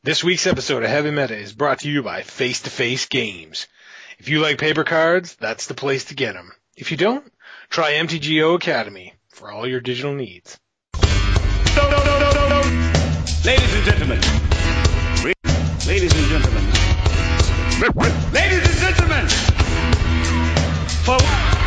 This week's episode of Heavy Meta is brought to you by Face to Face Games. If you like paper cards, that's the place to get them. If you don't, try MTGO Academy for all your digital needs. Ladies and gentlemen. Ladies and gentlemen. Ladies and gentlemen. For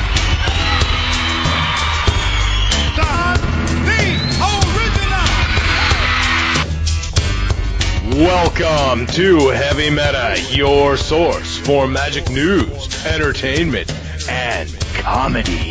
Welcome to Heavy Meta, your source for magic news, entertainment, and comedy.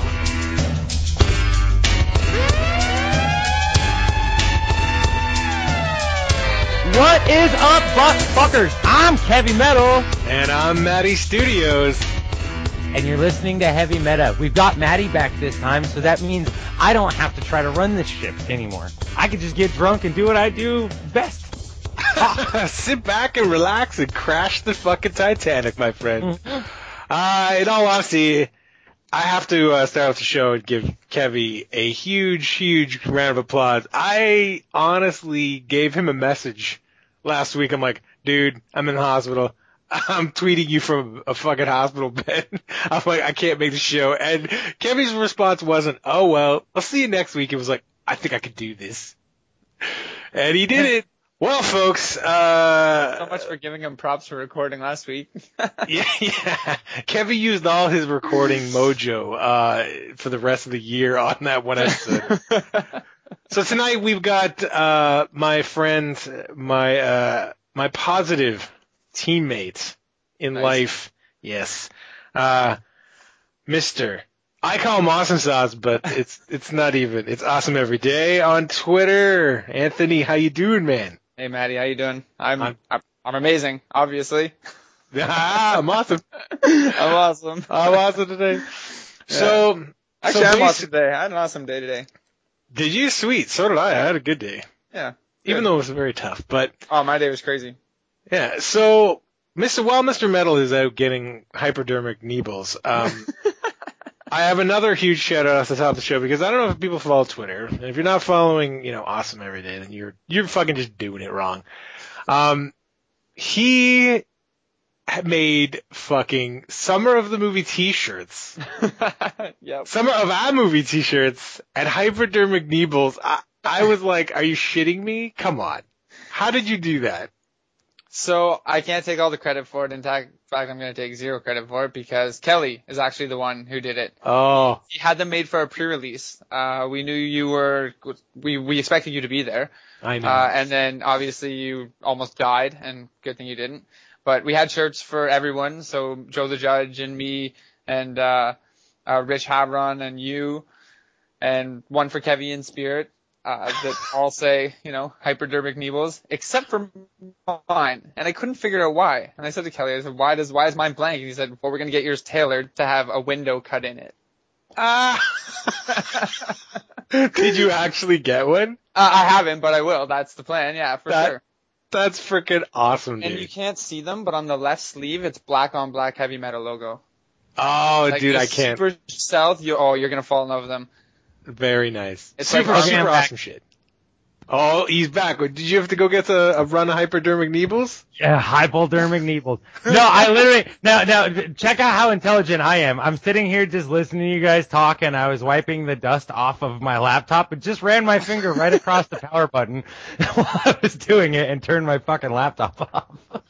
What is up, fuckers? I'm Heavy Metal. And I'm Matty Studios. And you're listening to Heavy Meta. We've got Matty back this time, so that means I don't have to try to run this ship anymore. I can just get drunk and do what I do best. Sit back and relax and crash the fucking Titanic, my friend. In all honesty, I have to start off the show and give Kevy a huge round of applause. I honestly gave him a message last week. I'm like, dude, I'm in the hospital. I'm tweeting you from a fucking hospital bed. I'm like, I can't make the show. And Kevy's response wasn't, oh, well, I'll see you next week. It was like, I think I could do this. And he did it. Well, folks, so much for giving him props for recording last week. yeah. Kevy used all his recording mojo, for the rest of the year on that one episode. So tonight we've got, my friend, my positive teammate in life. Yes. Mr. I call him Awesome Sauce, but it's not even. It's Awesome Every Day on Twitter. Anthony, how you doing, man? Hey, Matty, how you doing? I'm amazing, obviously. I'm awesome. I'm awesome. I'm awesome today. Yeah. So, actually, I'm awesome today. I had an awesome day today. Did you? Sweet. So did I. I had a good day. Yeah. Even though it was very tough, but. Oh, my day was crazy. Yeah. So, Mr. Metal is out getting hypodermic needles. I have another huge shout out at the top of the show because I don't know if people follow Twitter. And if you're not following, Awesome Every Day, then you're fucking just doing it wrong. He made fucking Summer of the Movie t-shirts. Yep. Summer of our Movie t-shirts and hypodermic needles. I was like, are you shitting me? Come on. How did you do that? So I can't take all the credit for it. In fact, I'm going to take zero credit for it because Kelly is actually the one who did it. Oh. He had them made for a pre-release. We knew you were, we expected you to be there. I know. And then obviously you almost died, and good thing you didn't. But we had shirts for everyone. So Joe the Judge and me and, Rich Havron and you, and one for Kevy in spirit. That all say, hypodermic needles, except for mine. And I couldn't figure out why. And I said to Kelly, I said, why is mine blank? And he said, well, we're going to get yours tailored to have a window cut in it. Did you actually get one? I haven't, but I will. That's the plan. Yeah, for sure. That's freaking awesome, dude. And you can't see them, but on the left sleeve, it's black on black Heavy Metal logo. Oh, like dude, I can't. Super stealth. You're going to fall in love with them. Very nice. It's super like awesome shit. Oh, he's back. Did you have to go get a run of hypodermic needles? Yeah, hypodermic needles. No, I literally, now, check out how intelligent I am. I'm sitting here just listening to you guys talk, and I was wiping the dust off of my laptop and just ran my finger right across the power button while I was doing it and turned my fucking laptop off.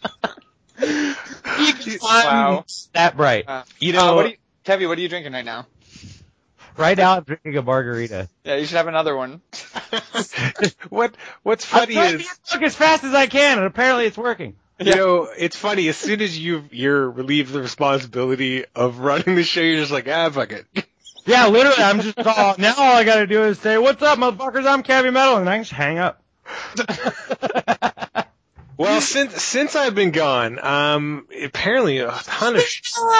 Wow. That bright. Kevy, what are you drinking right now? Right now, I'm drinking a margarita. Yeah, you should have another one. What's funny I'm trying is to get as fast as I can, and apparently it's working. it's funny. As soon as you're relieved of the responsibility of running the show, you're just like, fuck it. Yeah, literally, I'm just now all I gotta do is say, "What's up, motherfuckers? I'm Heavy Metal," and I can just hang up. Well, since I've been gone, apparently a ton of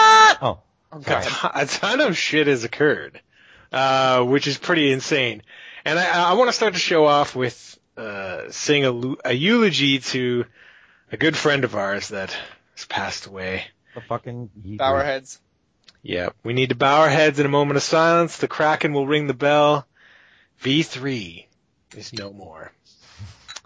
a ton of shit has occurred. Which is pretty insane. And I want to start the show off with saying a eulogy to a good friend of ours that has passed away. The fucking bow our heads. Yeah, we need to bow our heads in a moment of silence. The Kraken will ring the bell. V3 is no more.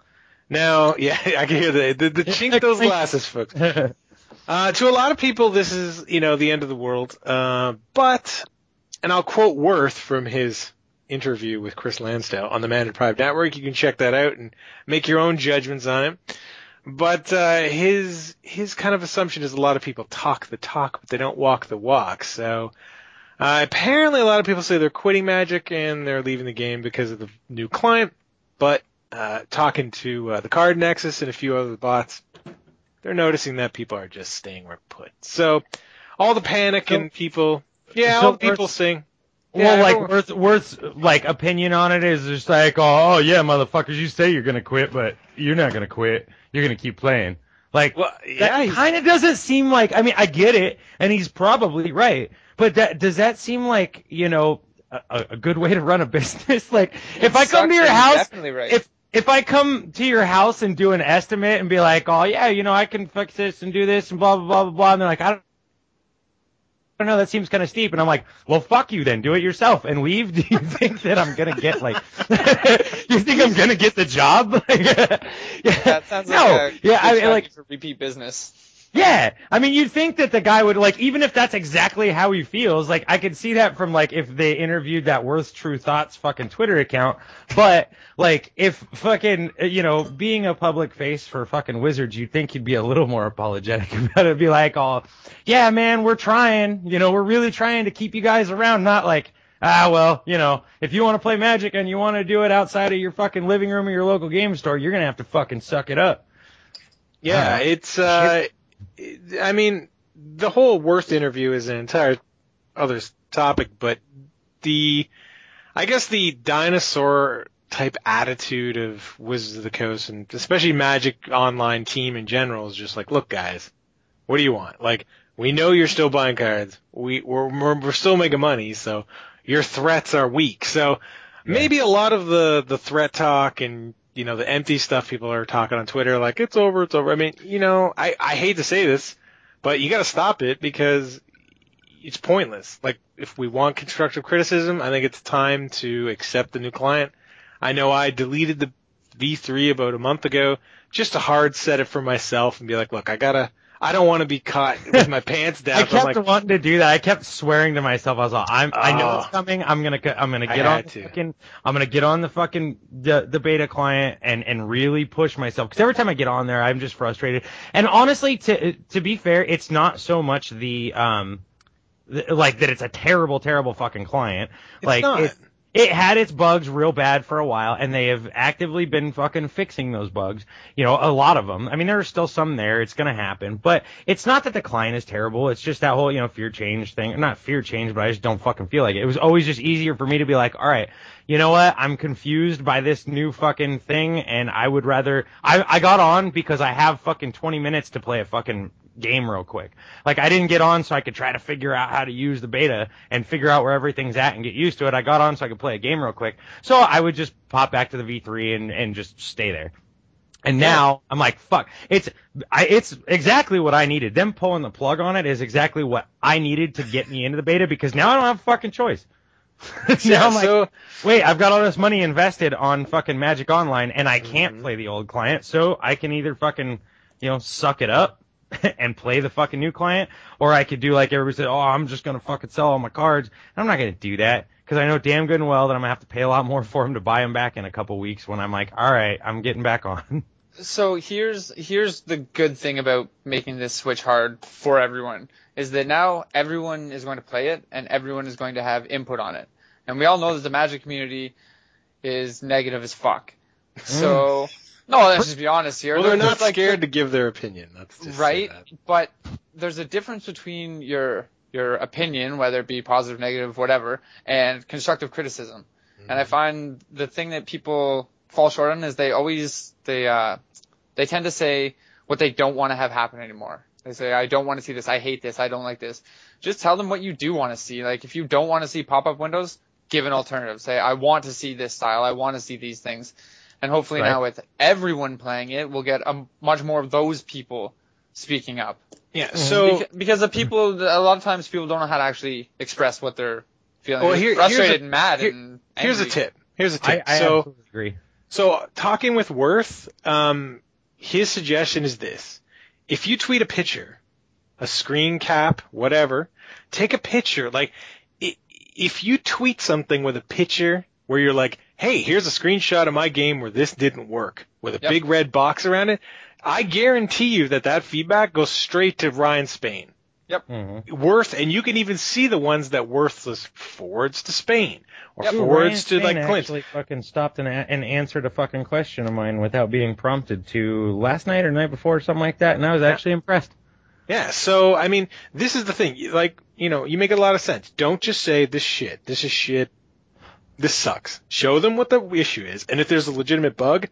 Now, yeah, I can hear the chink those glasses, folks. To a lot of people, this is, the end of the world. But, and I'll quote Worth from his interview with Chris Lansdale on the Man in Private Network. You can check that out and make your own judgments on it. But his kind of assumption is a lot of people talk the talk, but they don't walk the walk. So apparently a lot of people say they're quitting Magic and they're leaving the game because of the new client. But talking to the Card Nexus and a few other bots, they're noticing that people are just staying where put. So all the panic and people, all the people sing. Worth's opinion on it is just like, oh yeah, motherfuckers, you say you're gonna quit, but you're not gonna quit. You're gonna keep playing. That kind of doesn't seem like. I mean, I get it, and he's probably right, but does that seem like a good way to run a business? Like, if I come to your house, definitely right. If I come to your house and do an estimate and be like, oh yeah, I can fix this and do this and blah blah blah blah blah, and they're like, I don't know, that seems kind of steep. And I'm like, well, fuck you then. Do it yourself and leave. Do you think that I'm going to get you think I'm going to get the job? That sounds like for repeat business. Yeah. I mean, you'd think that the guy would even if that's exactly how he feels, I could see that from if they interviewed that Worth True Thoughts fucking Twitter account. But if fucking, being a public face for fucking Wizards, you'd think he'd be a little more apologetic about it. Be like, oh, yeah, man, we're trying, we're really trying to keep you guys around. Not if you want to play Magic and you want to do it outside of your fucking living room or your local game store, you're going to have to fucking suck it up. Yeah, it's, I mean, the whole Worth interview is an entire other topic, but I guess the dinosaur type attitude of Wizards of the Coast and especially Magic Online team in general is just like, look guys, what do you want? We know you're still buying cards. We're still making money, so your threats are weak. So maybe a lot of the threat talk and the empty stuff people are talking on Twitter, it's over, it's over. I mean, I hate to say this, but you gotta stop it because it's pointless. If we want constructive criticism, I think it's time to accept the new client. I know I deleted the V3 about a month ago just to hard set it for myself and be like, look, I don't want to be caught with my pants down. I kept wanting to do that. I kept swearing to myself. I was like, I know it's coming. I'm gonna get on the fucking the beta client and really push myself. Because every time I get on there, I'm just frustrated. And honestly, to be fair, it's not so much that it's a terrible, terrible fucking client. It's not. It had its bugs real bad for a while, and they have actively been fucking fixing those bugs. A lot of them. I mean, there are still some there. It's gonna happen. But it's not that the client is terrible. It's just that whole, fear change thing. Not fear change, but I just don't fucking feel like it. It was always just easier for me to be like, all right, you know what? I'm confused by this new fucking thing, and I would rather... I got on because I have fucking 20 minutes to play a fucking game real quick. I didn't get on so I could try to figure out how to use the beta and figure out where everything's at and get used to it. I got on so I could play a game real quick. So I would just pop back to the V3 and just stay there. And now I'm like, fuck. It's exactly what I needed. Them pulling the plug on it is exactly what I needed to get me into the beta because now I don't have a fucking choice. Now I'm like, wait, I've got all this money invested on fucking Magic Online and I can't play the old client. So I can either fucking, suck it up and play the fucking new client, or I could do like everybody said, oh, I'm just gonna fucking sell all my cards. And I'm not gonna do that because I know damn good and well that I'm gonna have to pay a lot more for them to buy them back in a couple weeks when I'm like, all right, I'm getting back on. So here's the good thing about making this switch hard for everyone is that now everyone is going to play it and everyone is going to have input on it. And we all know that the Magic community is negative as fuck. So no, let's just be honest here. Well, they're not scared to give their opinion. That's just right. But there's a difference between your opinion, whether it be positive, negative, whatever, and constructive criticism. And I find the thing that people fall short on is they tend to say what they don't want to have happen anymore. They say, I don't want to see this. I hate this. I don't like this. Just tell them what you do want to see. If you don't want to see pop-up windows, give an alternative. Say, I want to see this style. I want to see these things. And hopefully now with everyone playing it, we'll get much more of those people speaking up. Yeah, so... Because a lot of times people don't know how to actually express what they're feeling. Well, frustrated and mad and angry. Here's a tip. I absolutely agree. So talking with Worth, his suggestion is this. If you tweet a picture, a screen cap, whatever, take a picture. Like, if you tweet something with a picture where you're like, hey, here's a screenshot of my game where this didn't work, with a big red box around it, I guarantee you that feedback goes straight to Ryan Spain. Yep. Mm-hmm. Worth, and you can even see the ones that Worthless forwards to Spain or forwards to like Clint. Actually fucking stopped and answered a fucking question of mine without being prompted to last night or night before or something like that, and I was actually impressed. Yeah, so I mean, this is the thing. Like, you know, you make a lot of sense. Don't just say this is shit, this sucks. Show them what the issue is, and if there's a legitimate bug,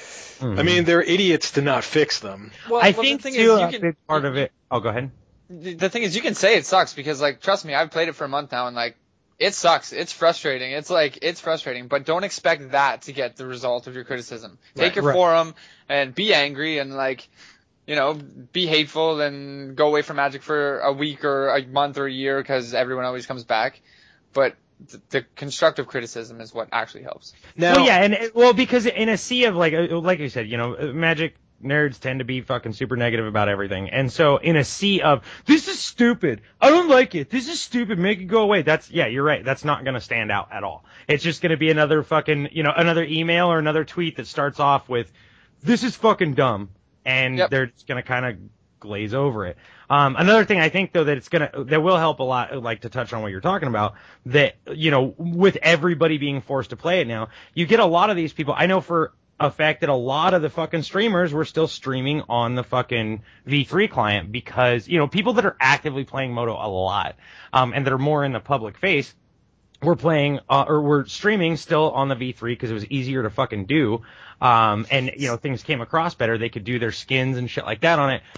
I mean, they're idiots to not fix them. Well, I think the thing too, is, a big part of it. Oh, go ahead. The thing is, you can say it sucks because, like, trust me, I've played it for a month now, and like, it sucks. It's frustrating. It's frustrating, but don't expect that to get the result of your criticism. Take your forum and be angry and like, you know, be hateful and go away from Magic for a week or a month or a year because everyone always comes back. But the constructive criticism is what actually helps. Now, Well, yeah, because in a sea of like you said, you know, Magic nerds tend to be fucking super negative about everything. And so in a sea of, this is stupid, I don't like it, this is stupid, make it go away, you're right, that's not going to stand out at all. It's just going to be another fucking, you know, another email or another tweet that starts off with, this is fucking dumb, and they're just going to kind of glaze over it. Another thing I think though that will help a lot, like to touch on what you're talking about, that, you know, with everybody being forced to play it now, you get a lot of these people, I know for a fact that a lot of the fucking streamers were still streaming on the fucking V3 client because, you know, people that are actively playing Moto a lot, and that are more in the public face were playing, or were streaming still on the V3 because it was easier to fucking do. And, you know, things came across better. They could do their skins and shit like that on it.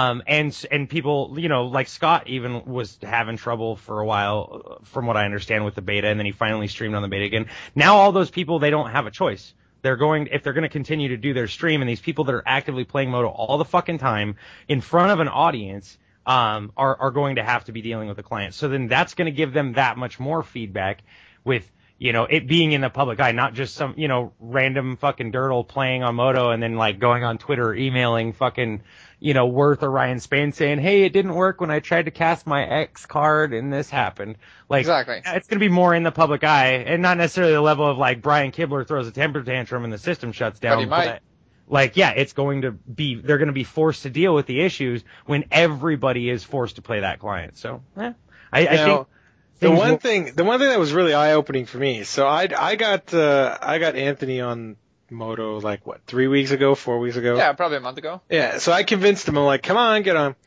And people, you know, like Scott even was having trouble for a while, from what I understand, with the beta, and then he finally streamed on the beta again. Now all those people, they don't have a choice. If they're going to continue to do their stream, and these people that are actively playing Moto all the fucking time in front of an audience, are going to have to be dealing with the client. So then that's going to give them that much more feedback with, you know, it being in the public eye, not just some, you know, random fucking dirtle playing on Moto and then like going on Twitter or emailing fucking, you know, Worth or Ryan Spain saying, hey, it didn't work when I tried to cast my X card and this happened. Like, exactly. It's going to be more in the public eye, and not necessarily the level of like Brian Kibler throws a temper tantrum and the system shuts down. But he might. Like, yeah, they're going to be forced to deal with the issues when everybody is forced to play that client. So, I think the one thing that was really eye-opening for me, so I got Anthony on Moto like 4 weeks ago. Yeah, probably a month ago. Yeah, so I convinced him. I'm like, come on, get on.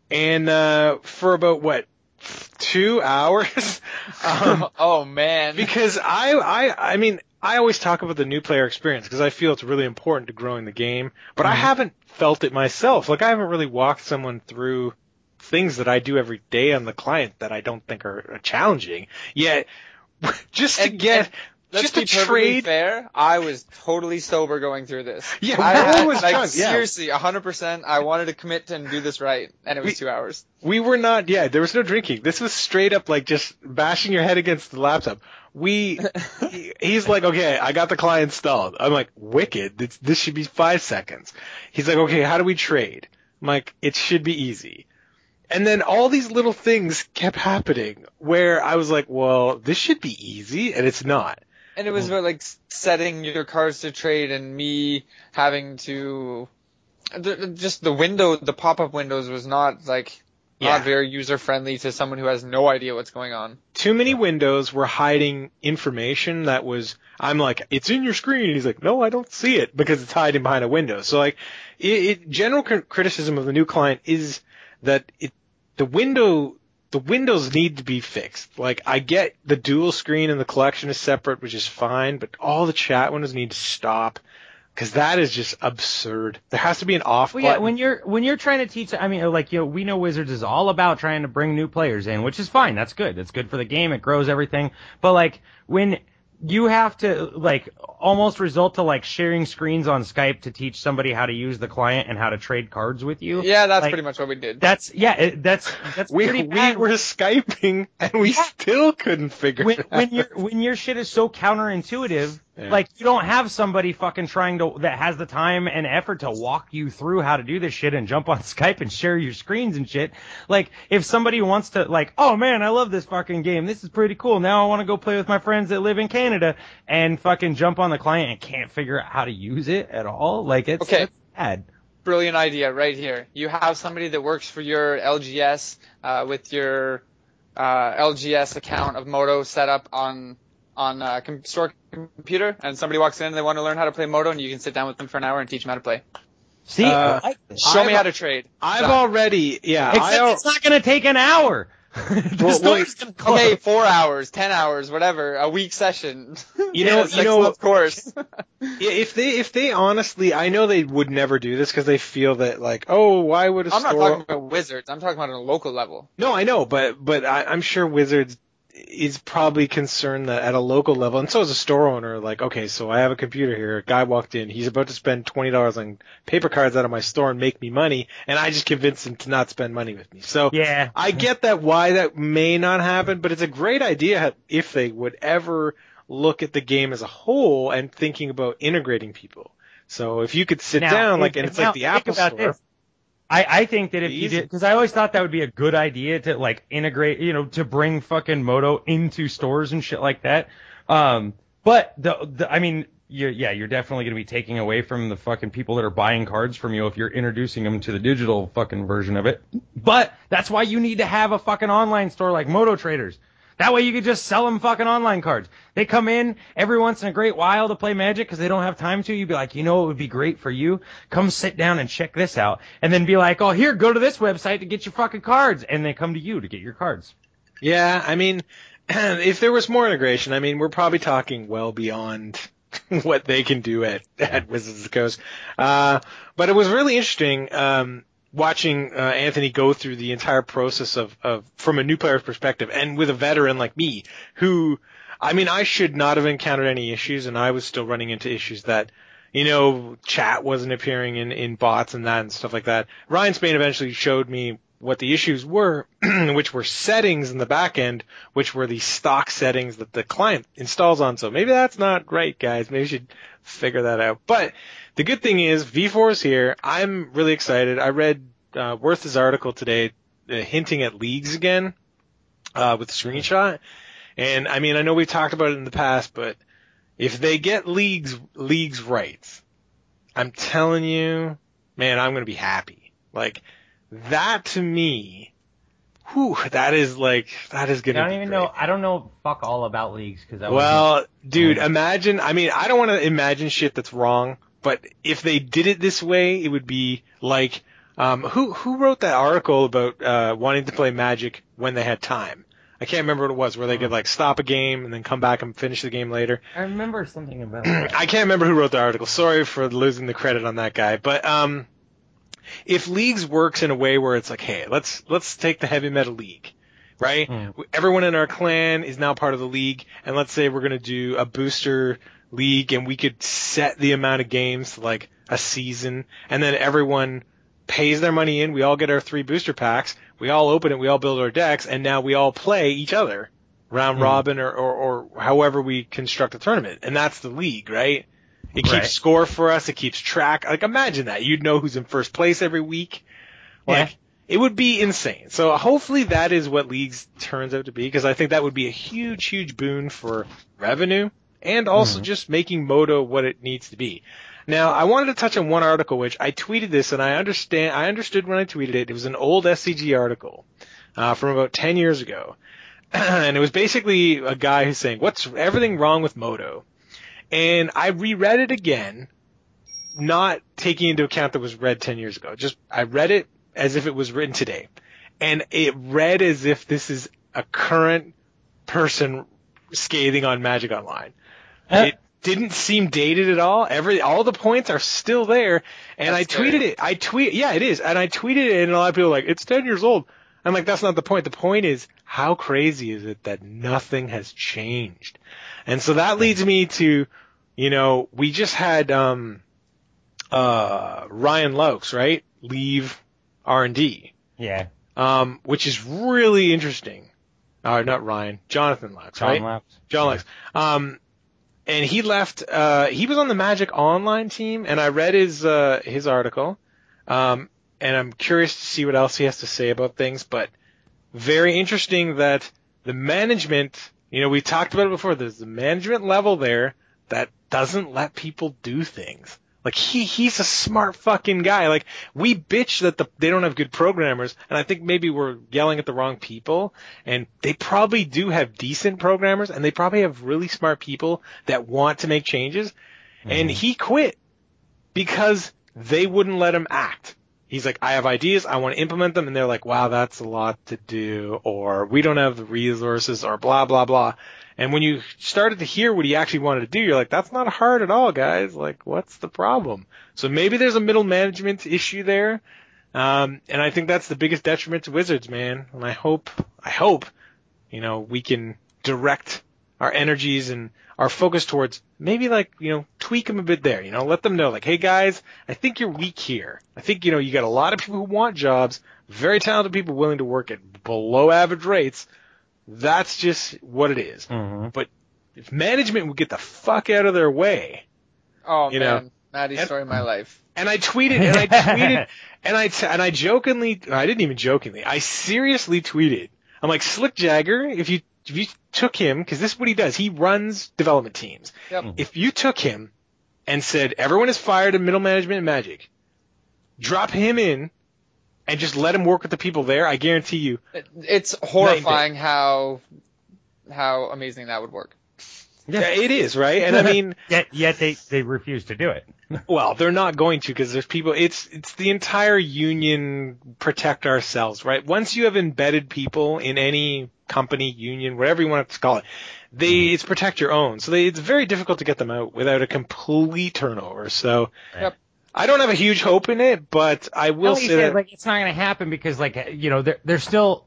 And for about 2 hours. Oh man. Because I mean, I always talk about the new player experience because I feel it's really important to growing the game, but I haven't felt it myself. Like, I haven't really walked someone through things that I do every day on the client that I don't think are challenging. Yet, just to get. Let's just be to trade. Fair, I was totally sober going through this. Yeah, I was like drunk, yeah. seriously 100%. I wanted to commit and do this right, and it was 2 hours. We were not. Yeah, there was no drinking. This was straight up like just bashing your head against the laptop. He's like, okay, I got the client installed. I'm like, wicked. This should be 5 seconds. He's like, okay, how do we trade? I'm like, it should be easy. And then all these little things kept happening where I was like, well, this should be easy, and it's not. And it was about like setting your cards to trade and me having to just the pop-up windows was not very user friendly to someone who has no idea what's going on. Too many windows were hiding information that was, I'm like, it's in your screen. And he's like, no, I don't see it because it's hiding behind a window. So like, general criticism of the new client is that the windows need to be fixed. Like, I get the dual screen and the collection is separate, which is fine, but all the chat windows need to stop because that is just absurd. There has to be an off button. Yeah, when you're trying to teach, I mean, like, you know, we know Wizards is all about trying to bring new players in, which is fine. That's good. That's good for the game. It grows everything. But like, when you have to like almost result to like sharing screens on Skype to teach somebody how to use the client and how to trade cards with you. Yeah, that's like, pretty much what we did. That's pretty bad. We were Skyping and we still couldn't figure it out. When your shit is so counterintuitive Yeah. Like, you don't have somebody fucking that has the time and effort to walk you through how to do this shit and jump on Skype and share your screens and shit. Like, if somebody wants to, like, oh man, I love this fucking game. This is pretty cool. Now I want to go play with my friends that live in Canada and fucking jump on the client and can't figure out how to use it at all. Like, it's bad. Brilliant idea right here. You have somebody that works for your LGS, with your, LGS account of Moto set up on store computer, and somebody walks in and they want to learn how to play Moto, and you can sit down with them for an hour and teach them how to play. See, I like this. Show me how to trade. Except it's not going to take an hour. The store's going to close. Okay, 4 hours, 10 hours, whatever, a week session. Of course. If they honestly, I know they would never do this because they feel that like, oh, why would I'm not talking about Wizards. I'm talking about on a local level. No, I know, but I'm sure Wizards is probably concerned that at a local level, and so is a store owner, like, okay, so I have a computer here, a guy walked in, he's about to spend $20 on paper cards out of my store and make me money, and I just convinced him to not spend money with me. So yeah, I get that why that may not happen, but it's a great idea if they would ever look at the game as a whole and thinking about integrating people. So if you could sit down, like, and it's like the Apple Store. This. I think that if you did, because I always thought that would be a good idea to like integrate, to bring fucking Moto into stores and shit like that. But I mean, you're definitely going to be taking away from the fucking people that are buying cards from you if you're introducing them to the digital fucking version of it. But that's why you need to have a fucking online store like Moto Traders. That way you could just sell them fucking online cards. They come in every once in a great while to play Magic because they don't have time to. You'd be like, it would be great for you. Come sit down and check this out. And then be like, oh, here, go to this website to get your fucking cards. And they come to you to get your cards. Yeah, I mean, if there was more integration, I mean, we're probably talking well beyond what they can do at Wizards of the Coast. But it was really interesting, watching Anthony go through the entire process of from a new player's perspective, and with a veteran like me, who, I mean, I should not have encountered any issues, and I was still running into issues that, chat wasn't appearing in bots and that and stuff like that. Ryan Spain eventually showed me what the issues were, which were settings in the back end, which were the stock settings that the client installs on. So maybe that's not right, guys. Maybe you should figure that out. But the good thing is V4 is here. I'm really excited. I read Worth's article today hinting at leagues again with the screenshot. And I mean, I know we've talked about it in the past, but if they get leagues right, I'm telling you, man, I'm going to be happy. Like, that to me, that is going to be I don't even know. I don't know fuck all about leagues dude, imagine, I mean, I don't want to imagine shit that's wrong, but if they did it this way, it would be like, who wrote that article about wanting to play Magic when they had time? I can't remember what it was, where they could like stop a game and then come back and finish the game later. I remember something about that. I can't remember who wrote the article. Sorry for losing the credit on that guy. But if leagues works in a way where it's like, hey, let's take the heavy metal league, right? Everyone in our clan is now part of the league, and let's say we're gonna do a booster league, and we could set the amount of games like a season, and then everyone pays their money in, we all get our 3 booster packs, we all open it, we all build our decks, and now we all play each other round robin or however we construct a tournament. And that's the league, right? It keeps score for us, it keeps track. Like, imagine that. You'd know who's in first place every week. Like, it would be insane. So hopefully that is what leagues turns out to be, because I think that would be a huge, huge boon for revenue and also just making Moto what it needs to be. Now, I wanted to touch on one article, which I tweeted this, and I understood when I tweeted it. It was an old SCG article from about 10 years ago. And it was basically a guy who's saying, what's everything wrong with Moto? And I reread it again, not taking into account that it was read 10 years ago. Just, I read it as if it was written today. And it read as if this is a current person scathing on Magic Online. It didn't seem dated at all. All the points are still there. And that's I tweeted it. Yeah, it is. And I tweeted it, and a lot of people are like, it's 10 years old. I'm like, that's not the point. The point is, how crazy is it that nothing has changed? And so that leads me to, we just had Ryan Laux, right? Leave R&D. Yeah. Which is really interesting. Not Ryan, Jonathan Laux, right? Laux. John Laux. and he left. He was on the Magic Online team, and I read his article. And I'm curious to see what else he has to say about things. But very interesting that the management. We talked about it before. There's the management level there that doesn't let people do things. Like he's a smart fucking guy. Like we bitch that they don't have good programmers, and I think maybe we're yelling at the wrong people. And they probably do have decent programmers, and they probably have really smart people that want to make changes. Mm-hmm. And he quit because they wouldn't let him act. He's like, I have ideas, I want to implement them, and they're like, wow, that's a lot to do, or we don't have the resources, or blah blah blah. And when you started to hear what he actually wanted to do, you're like, that's not hard at all, guys. Like, what's the problem? So maybe there's a middle management issue there. And I think that's the biggest detriment to Wizards, man. And I hope, we can direct our energies and our focus towards maybe tweak them a bit there, let them know like, hey guys, I think you're weak here. I think, you got a lot of people who want jobs, very talented people willing to work at below average rates. That's just what it is. Mm-hmm. But if management would get the fuck out of their way. Oh, man. Maddie's story of my life. And I tweeted, and I jokingly, I didn't even jokingly, I seriously tweeted. I'm like, Slick Jagger, if you took him, because this is what he does, he runs development teams. Yep. If you took him and said, everyone is fired in middle management and Magic, drop him in, and just let him work with the people there, I guarantee you. It's horrifying how amazing that would work. Yeah, it is, right? And I mean, yet they refuse to do it. Well, they're not going to because there's people. It's the entire union protect ourselves, right? Once you have embedded people in any company, union, whatever you want to call it, it's protect your own. So it's very difficult to get them out without a complete turnover. So. Yep. I don't have a huge hope in it, but I will say that it's not going to happen because they're still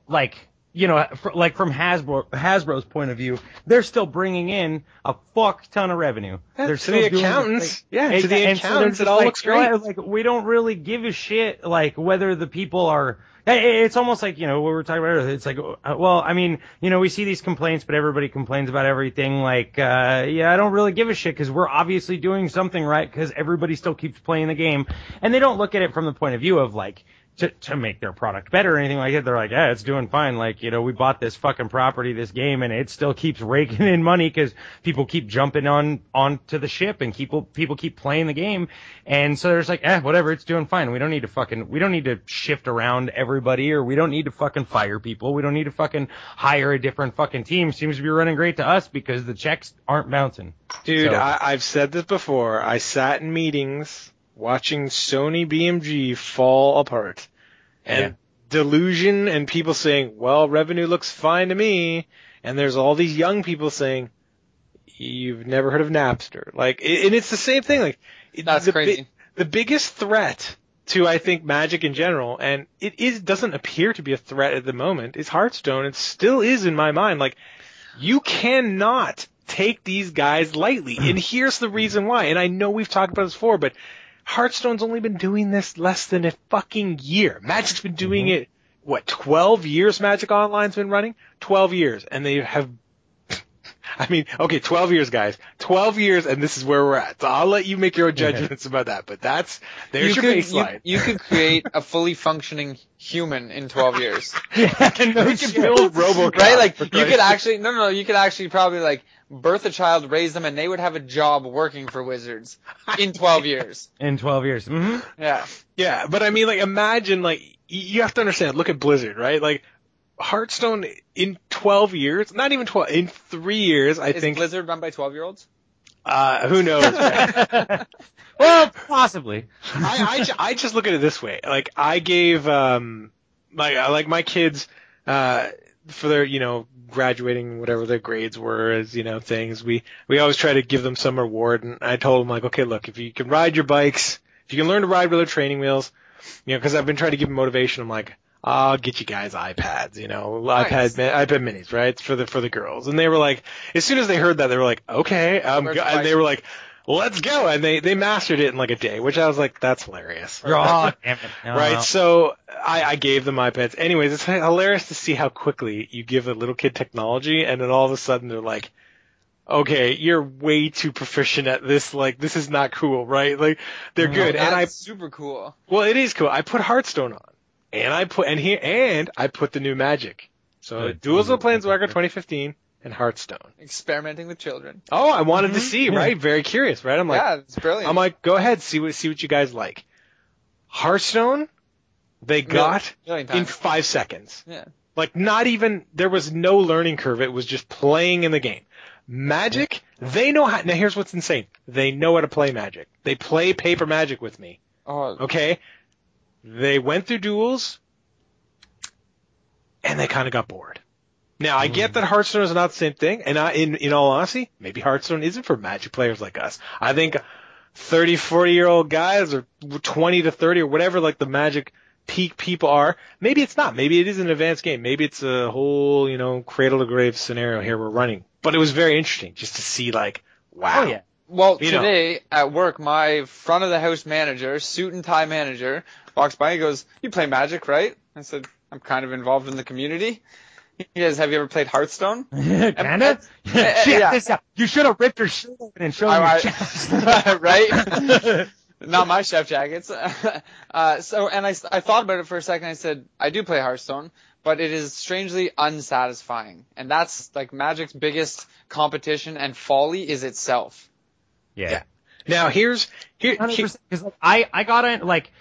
from Hasbro's point of view, they're still bringing in a fuck ton of revenue. They're to the accountants. To the accountants, it all looks great. We don't really give a shit whether the people are. It's almost like, what we were talking about earlier. It's like, well, I mean, we see these complaints, but everybody complains about everything. I don't really give a shit because we're obviously doing something right because everybody still keeps playing the game. And they don't look at it from the point of view of to make their product better or anything like that. They're like, yeah, it's doing fine. We bought this fucking property, this game, and it still keeps raking in money because people keep jumping onto the ship and people keep playing the game. And so they're just like, whatever, it's doing fine. We don't need to shift around everybody, or we don't need to fucking fire people. We don't need to fucking hire a different fucking team. Seems to be running great to us because the checks aren't bouncing. Dude, I've said this before. I sat in meetings watching Sony BMG fall apart. And delusion and people saying, well, revenue looks fine to me. And there's all these young people saying, you've never heard of Napster. And it's the same thing. That's crazy. The biggest threat to, I think, Magic in general, and it doesn't appear to be a threat at the moment, is Hearthstone. It still is in my mind. You cannot take these guys lightly. And here's the reason why. And I know we've talked about this before, but Hearthstone's only been doing this less than a fucking year. Magic's been doing it, 12 years Magic Online's been running? 12 years. And they have, 12 years, guys. 12 years, and this is where we're at. So I'll let you make your own judgments about that. But there's your baseline. You could create a fully functioning human in 12 years. You could build RoboCop. Right? You could actually, you could actually probably birth a child, raise them, and they would have a job working for Wizards in 12 years. In 12 years. Mm-hmm. Yeah. Yeah, but I mean, imagine, you have to understand, look at Blizzard, right? Hearthstone in 12 years, not even 12, in 3 years, I think. Is Blizzard run by 12-year-olds? Who knows? Well, possibly. I just look at it this way. I gave, my kids, for their, graduating, whatever their grades were as, things, we always try to give them some reward. And I told them, okay, look, if you can ride your bikes, if you can learn to ride with their training wheels, cause I've been trying to give them motivation. I'm like, I'll get you guys iPads, nice. iPad minis, right? For the girls. And they were like, as soon as they heard that, they were like, okay, and they were like, let's go. And they mastered it in a day, which I was like, that's hilarious. Oh, damn it. No, right. no. So I gave them iPads. Anyways, it's hilarious to see how quickly you give a little kid technology and then all of a sudden they're like, okay, you're way too proficient at this. Like, this is not cool, right? Like, they're good. And That's super cool. well, it is cool. I put Hearthstone on, and I put the new Magic. So Good. Duels of the Planeswalker 2015 and Hearthstone. Experimenting with children. Oh, I wanted to see, right? Very curious, right? I'm like, Yeah, it's brilliant. I'm like, go ahead, see what you guys like. Hearthstone, they got Million in times. 5 seconds. Yeah. Like, not even, there was no learning curve. It was just playing in the game. Magic, they know how, now here's what's insane. They know how to play Magic. They play paper Magic with me. Oh, Okay? They went through duels, and they kind of got bored. Now, I get that Hearthstone is not the same thing, and in all honesty, maybe Hearthstone isn't for Magic players like us. I think 30, 40-year-old guys, or 20 to 30, or whatever, like the Magic peak people are, maybe it's not. Maybe it is an advanced game. Maybe it's a whole, cradle to grave scenario here we're running. But it was very interesting just to see, like, wow. Oh yeah. well, You know. today at work, my front of the house manager, suit and tie manager, walks by and goes, "You play Magic, right?" I said, "I'm kind of involved in the community." He goes, "Have you ever played Hearthstone?" Kinda? Yeah. Check this out. You should have ripped your shirt open and shown your chest. Right? Not my chef jackets. So, and I thought about it for a second. I said, I do play Hearthstone, but it is strangely unsatisfying. And that's like Magic's biggest competition and folly is itself. Yeah. Now, here's 100%. Because I got in, like,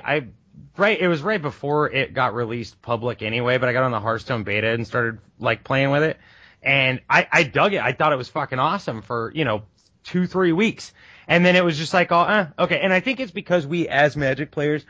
it was right before it got released public anyway, but I got on the Hearthstone beta and started, like, playing with it. And I dug it. I thought it was fucking awesome for, 2-3 weeks. And then it was just like, okay. And I think it's because we, as Magic players,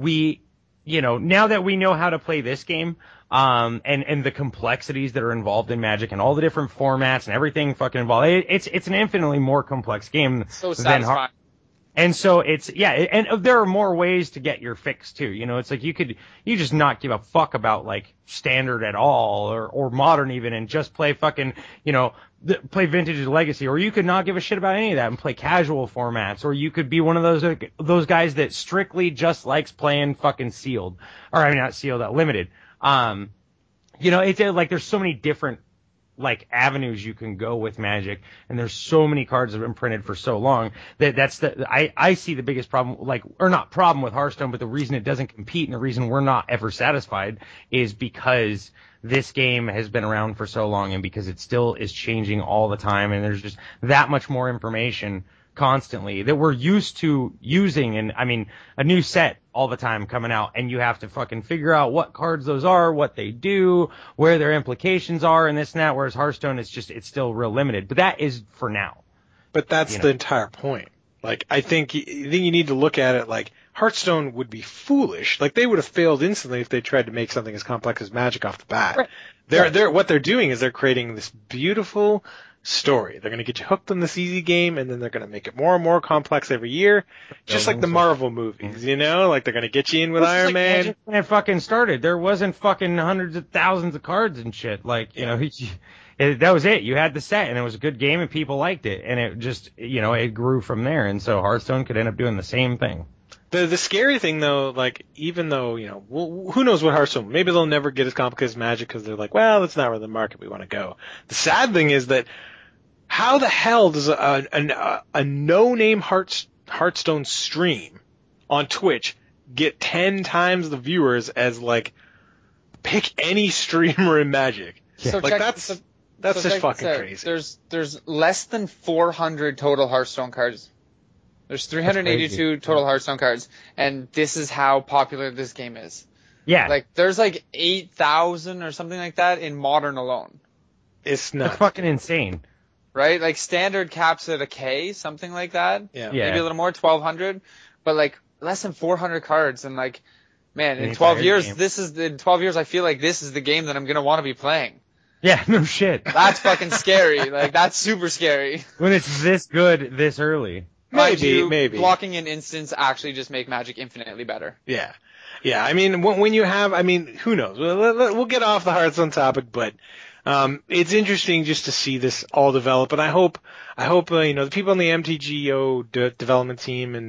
now that we know how to play this game, and the complexities that are involved in Magic and all the different formats and everything fucking involved, it's an infinitely more complex game So than satisfying. And so and there are more ways to get your fix too. It's like you just not give a fuck about like standard at all or modern even and just play fucking, play vintage or legacy, or you could not give a shit about any of that and play casual formats, or you could be one of those guys that strictly just likes playing fucking sealed, or I mean not sealed, limited. It's like there's so many different like avenues you can go with Magic, and there's so many cards that have been printed for so long that's I see the biggest problem, like, or not problem with Hearthstone, but the reason it doesn't compete and the reason we're not ever satisfied is because this game has been around for so long and because it still is changing all the time, and there's just that much more information constantly that we're used to using. And I mean, a new set all the time coming out, and you have to fucking figure out what cards those are, what they do, where their implications are, and this and that, whereas Hearthstone, it's still real limited. But that is for now. But that's the entire point. Like, I think you need to look at it like Hearthstone would be foolish. Like, they would have failed instantly if they tried to make something as complex as Magic off the bat. Right. What they're doing is they're creating this beautiful story. They're going to get you hooked on this easy game, and then they're going to make it more and more complex every year, just like the Marvel movies, Like, they're going to get you in with Iron Man. Magic, when it fucking started, there wasn't fucking hundreds of thousands of cards and shit. Like, that was it. You had the set, and it was a good game, and people liked it, and it just, it grew from there. And so Hearthstone could end up doing the same thing. The scary thing, though, like, even though, who knows what Hearthstone, maybe they'll never get as complicated as Magic because they're like, well, that's not where the market we want to go. The sad thing is that how the hell does a no-name Hearthstone stream on Twitch get 10 times the viewers as, like, pick any streamer in Magic? So like, that's just fucking crazy. There's less than 400 total Hearthstone cards. There's 382 total Hearthstone cards, and this is how popular this game is. Yeah. Like, there's like 8,000 or something like that in Modern alone. It's not. That's fucking insane. Right? Like, Standard caps at 1,000, something like that. Yeah. Maybe a little more, 1,200. But, like, less than 400 cards, and, like, man, in The 12 entire years, game. in 12 years, I feel like this is the game that I'm gonna want to be playing. Yeah, no shit. That's fucking scary. Like, that's super scary. When it's this good this early. Maybe. Blocking in instants actually just make Magic infinitely better. Yeah. Yeah, I mean, when you have, who knows? We'll get off the Hearthstone topic, but it's interesting just to see this all develop, and I hope the people on the MTGO development team and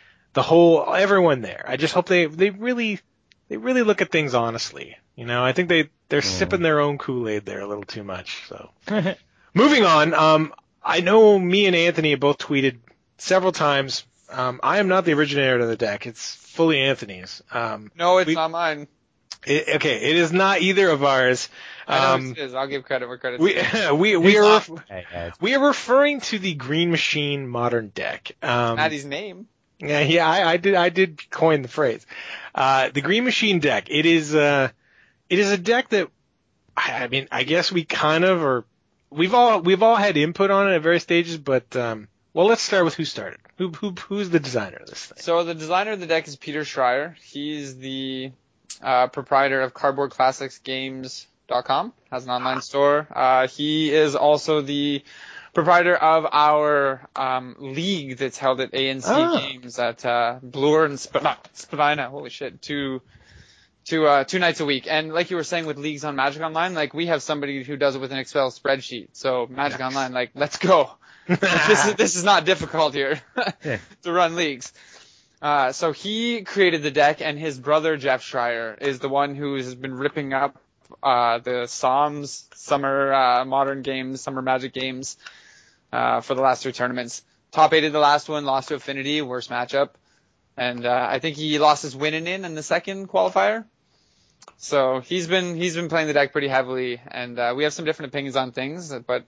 everyone there, I just hope they really look at things honestly. I think they're sipping their own Kool-Aid there a little too much. So, moving on, I know me and Anthony have both tweeted several times. I am not the originator of the deck. It's fully Anthony's. No, it's not mine. It is not either of ours. I know it is. I'll give credit where credit's due. We are referring to the Green Machine modern deck. Maddie's name. Yeah, I did coin the phrase. The Green Machine deck. It is a deck that, I mean, I guess we kind of are, we've all had input on it at various stages, but, well, let's start with who started. Who's the designer of this thing? So the designer of the deck is Peter Schreier. He's the proprietor of CardboardClassicsGames.com, has an online store. He is also the proprietor of our league that's held at ANC Games at Bloor and Spadina. Holy shit, two nights a week. And like you were saying with leagues on Magic Online, like we have somebody who does it with an Excel spreadsheet. So Magic Online, like, let's go. This is not difficult here to run leagues. So he created the deck, and his brother Jeff Schreier is the one who has been ripping up the SOMs, Summer Modern Games, Summer Magic Games, for the last 3 tournaments. Top 8 of the last one, lost to Affinity, worst matchup. And I think he lost his win in the second qualifier. So he's been playing the deck pretty heavily, and we have some different opinions on things, but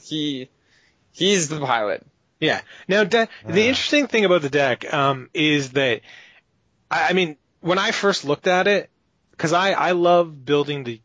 he's the pilot. Yeah. Now, the interesting thing about the deck is that, I mean, when I first looked at it, because I love building the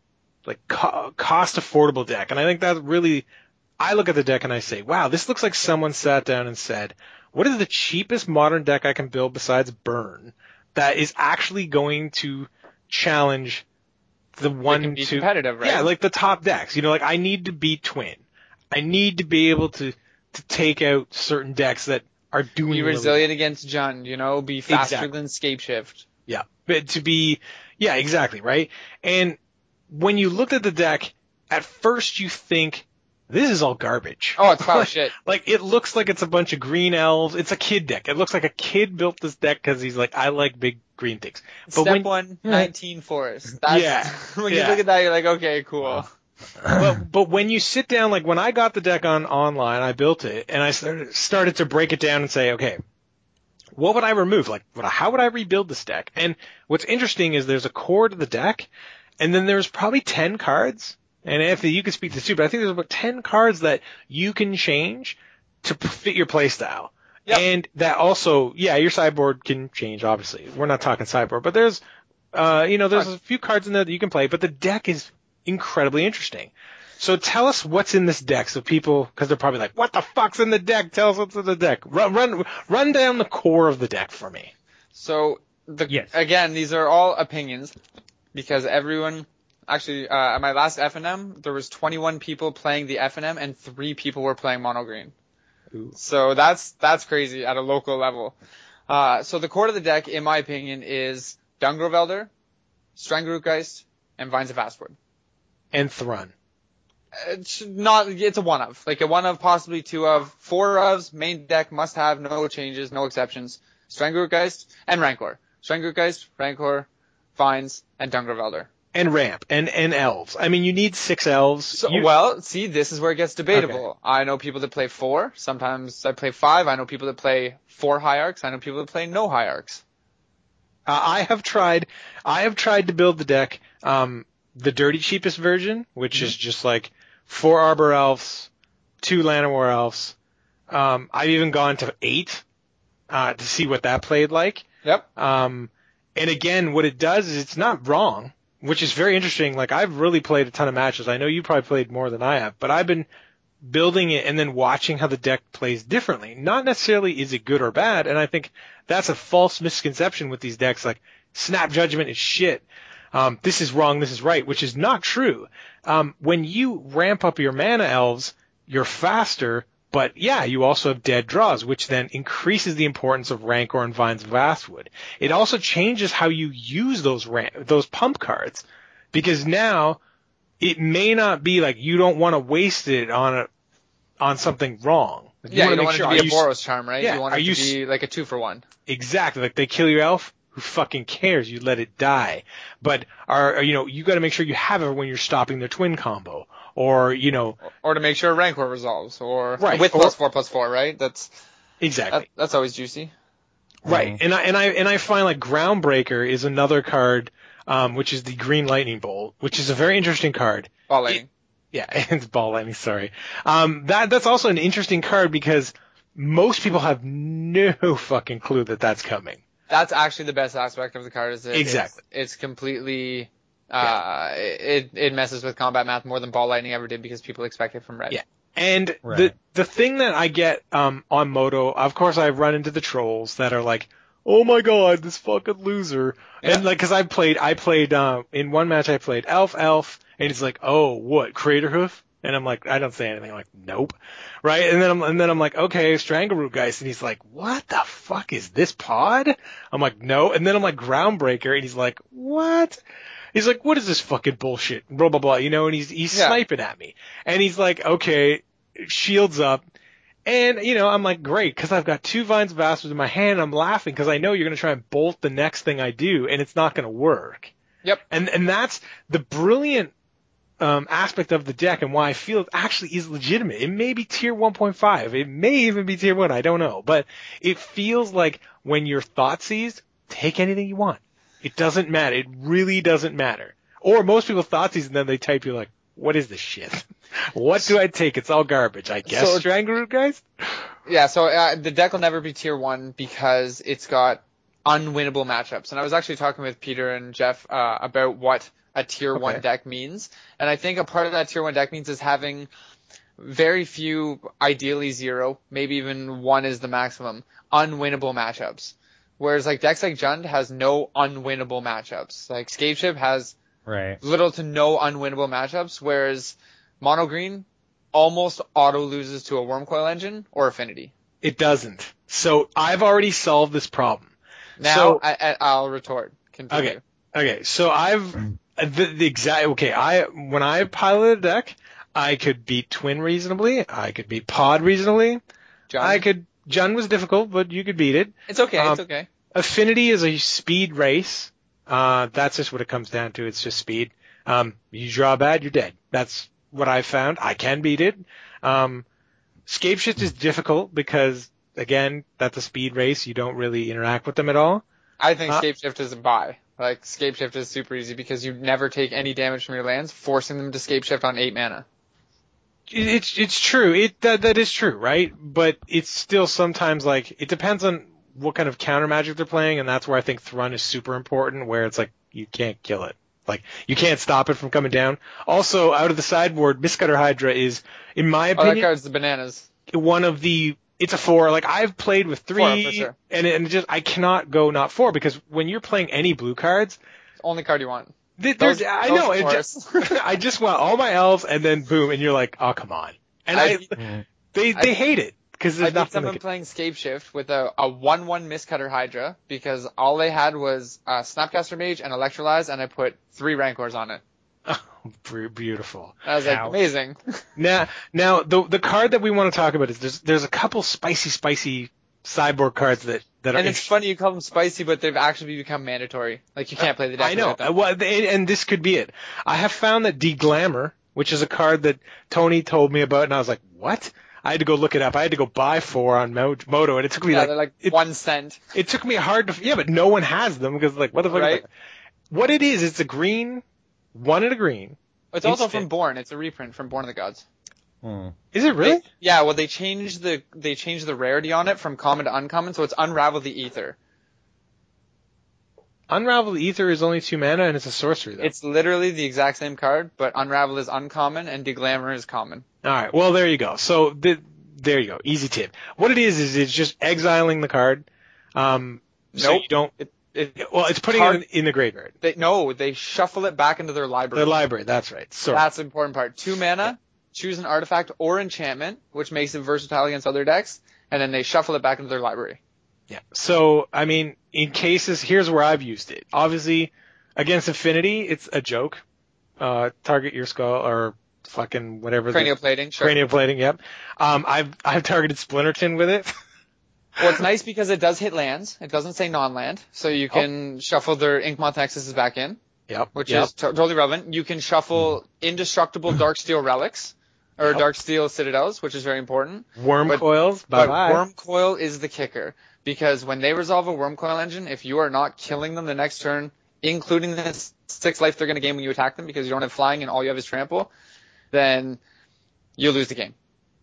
cost affordable deck, and I think that really, I look at the deck and I say, wow, this looks like someone sat down and said, what is the cheapest modern deck I can build besides Burn that is actually going to challenge the one be competitive, right? Yeah, like the top decks. You know, like I need to beat Twin. I need to be able to take out certain decks that are doing be resilient against Jund, you know, be faster than Scapeshift. Yeah, but yeah, exactly, right? And when you look at the deck, at first you think, this is all garbage. Oh, it's pile of shit. Like, it looks like it's a bunch of green elves. It's a kid deck. It looks like a kid built this deck because he's like, I like big green things. But Step 1, 19 forest. That's, when you look at that, you're like, okay, cool. But when you sit down, like when I got the deck online, I built it, and I started to break it down and say, okay, what would I remove? Like, how would I rebuild this deck? And what's interesting is there's a core to the deck, and then there's probably 10 cards. And Anthony, you can speak to this too, but I think there's about 10 cards that you can change to fit your playstyle. Yep. And that also, your sideboard can change, obviously. We're not talking sideboard, but there's a few cards in there that you can play, but the deck is incredibly interesting. So tell us what's in this deck, so people, because they're probably like, what the fuck's in the deck? Tell us what's in the deck. Run down the core of the deck for me. So, again, these are all opinions, because everyone... Actually, at my last FNM, there was 21 people playing the FNM and 3 people were playing mono green. Ooh. So that's crazy at a local level. So the core of the deck, in my opinion, is Dungrovelder, Strangurukgeist, and Vines of Vastwood. And Thrun. It's a one of. Like a one of, possibly 2 of. 4 ofs, main deck must have, no changes, no exceptions. Strangurukgeist and Rancor. Strangurukgeist, Rancor, Vines, and Dungrovelder. And ramp, and elves. I mean, you need 6 elves. So, see, this is where it gets debatable. Okay. I know people that play 4. Sometimes I play 5. I know people that play 4 Hierarchs. I know people that play no Hierarchs. I have tried to build the deck, the dirty cheapest version, which is just like 4 Arbor Elves, 2 Llanowar Elves. I've even gone to 8, to see what that played like. Yep. And again, what it does is it's not wrong. Which is very interesting. Like, I've really played a ton of matches. I know you probably played more than I have, but I've been building it and then watching how the deck plays differently. Not necessarily is it good or bad, and I think that's a false misconception with these decks. Like, Snap Judgment is shit. This is wrong, this is right, which is not true. When you ramp up your mana elves, you're faster, but you also have dead draws, which then increases the importance of Rancor and Vines of Vastwood. It also changes how you use those pump cards, because now it may not be like you don't want to waste it on something wrong. You don't want it to be a Boros Charm, right? You want it to be like a 2-for-1. Exactly. Like, they kill your elf, who fucking cares? You let it die. But you got to make sure you have it when you're stopping their twin combo. or Or to make sure Rancor resolves, or Right, with or- +4/+4, right? exactly. That's always juicy. Right, and I find like Groundbreaker is another card, which is the Green Lightning Bolt, which is a very interesting card. Ball lightning. Yeah, it's Ball Lightning. Sorry. That's also an interesting card because most people have no fucking clue that that's coming. That's actually the best aspect of the card. Is Exactly. It's completely. It messes with combat math more than Ball Lightning ever did because people expect it from red. Yeah. And Right. the thing that I get on Moto, of course, I run into the trolls that are like, "Oh my god, this fucking loser!" Yeah. And like, because I played in one match I played Elf, and he's like, "Oh, what Craterhoof?" And I'm like, I don't say anything. I'm like, "Nope," right? And then I'm like, "Okay, Strangleroot Geist," and he's like, "What the fuck is this pod?" I'm like, "No," and then I'm like, "Groundbreaker," and he's like, "What?" He's like, "What is this fucking bullshit?" Blah blah blah, and he's Yeah. sniping at me, and he's like, "Okay, shields up," and I'm like, "Great," because I've got 2 Vines of Bastards in my hand. I'm laughing because I know you're gonna try and bolt the next thing I do, and it's not gonna work. Yep. And that's the brilliant aspect of the deck, and why I feel it actually is legitimate. It may be tier 1.5, it may even be tier 1, I don't know, but it feels like when you're Thoughtseize, take anything you want. It doesn't matter. It really doesn't matter. Or most people Thoughtseize and then they type you like, "What is this shit? What do I take? It's all garbage." I guess So- Strangleroot Geist? Yeah, so the deck will never be tier 1 because it's got unwinnable matchups. And I was actually talking with Peter and Jeff about what a tier 1 Okay. deck means. And I think a part of that tier 1 deck means is having very few, ideally 0, maybe even 1 is the maximum, unwinnable matchups. Whereas like decks like Jund has no unwinnable matchups. Like Scapeship has Right. little to no unwinnable matchups, whereas Mono Green almost auto loses to a Wormcoil Engine or Affinity. It doesn't. So I've already solved this problem. Now So- I'll retort. Continue. Okay, so I've the exact when I piloted a deck, I could beat Twin reasonably, I could beat Pod reasonably, John, Jund was difficult, but you could beat it. it's okay. um, It's okay. Affinity is a speed race. That's just what it comes down to. It's just speed. You draw bad, you're dead. That's what I found. I can beat it. Scapeshift is difficult because, again, that's a speed race. You don't really interact with them at all. I think Scapeshift is a buy. Like Scapeshift is super easy because you never take any damage from your lands, forcing them to Scapeshift on 8 mana. It's true. That is true, right? But it's still sometimes like it depends on what kind of counter magic they're playing, and that's where I think Thrun is super important. Where it's like you can't kill it, like you can't stop it from coming down. Also, out of the sideboard, Mistcutter Hydra is, in my Oh, that opinion, card's the bananas. one of the. It's a 4. Like I've played with 3, 4 for sure. and it just I cannot go not 4 because when you're playing any blue cards, Only card you want. I Those know. fours. I just want all my elves, and then boom, and you're like, oh come on, and they hate it because I there's beat nothing. someone playing Scapeshift with a 1/1 Mistcutter Hydra because all they had was Snapcaster Mage and Electrolyze, and I put 3 Rancors on it. Beautiful. I was like, Ouch. amazing. Now the card that we want to talk about is there's a couple spicy sideboard cards that are. And it's funny you call them spicy, but they've actually become mandatory. Like you can't play the deck. I know. without them. Well, and this could be it. I have found that Deglamour, which is a card that Tony told me about, and I was like, what? I had to go look it up. I had to go buy 4 on Moto, and it took me Yeah, they're like it, 1 cent. it took me hard to. Yeah, but no one has them because like what the fuck? Right. What it is? It's a green, 1 and a green. It's also Instant. from Born. It's a reprint from Born of the Gods. Is it really? Yeah, well they changed the rarity on it from common to uncommon, so it's Unravel the Ether. Unravel the Ether is only 2 mana and it's a sorcery though. It's literally the exact same card, but Unravel is uncommon and Deglamour is common. All right. Well, there you go. So there you go. Easy tip. What it is it's just exiling the card. So Nope. you don't. Well, it's putting Card- it in the graveyard. They shuffle it back into their library. The library. That's right. Sorry. That's the important part. 2 mana, choose an artifact or enchantment, which makes it versatile against other decks, and then they shuffle it back into their library. Yeah. So, I mean, in cases, here's where I've used it. Obviously, against Affinity, it's a joke. Target your skull or fucking whatever. Cranial plating, sure. Cranial plating, yep. I've targeted Splinterton with it. Well, it's nice because it does hit lands. It doesn't say non-land, so you can shuffle their Inkmoth Nexuses back in. which is totally relevant. You can shuffle indestructible Darksteel relics or Darksteel citadels, which is very important. Worm coils, but Worm Coil is the kicker, because when they resolve a Worm Coil engine, if you are not killing them the next turn, including the 6 life they're going to gain when you attack them because you don't have flying and all you have is trample, then you lose the game.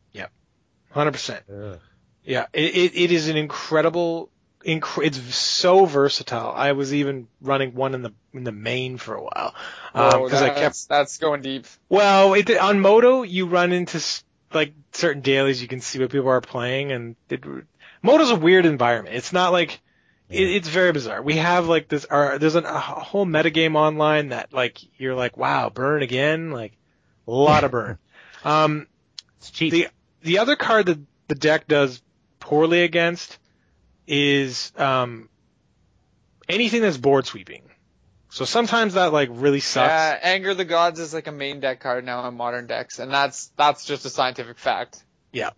100%. Yeah, it is an incredible. It's so versatile. I was even running one in the main for a while because that's going deep. Well, on Moto you run into like certain dailies. You can see what people are playing, and Moto's a weird environment. It's not like it's very bizarre. We have like this. There's a whole metagame online that like you're like, wow, burn again, like a lot of burn. It's cheap. The other card that the deck does poorly against is anything that's board sweeping. So sometimes that like really sucks. Yeah, Anger the Gods is like a main deck card now in modern decks, and that's just a scientific fact. Yeah.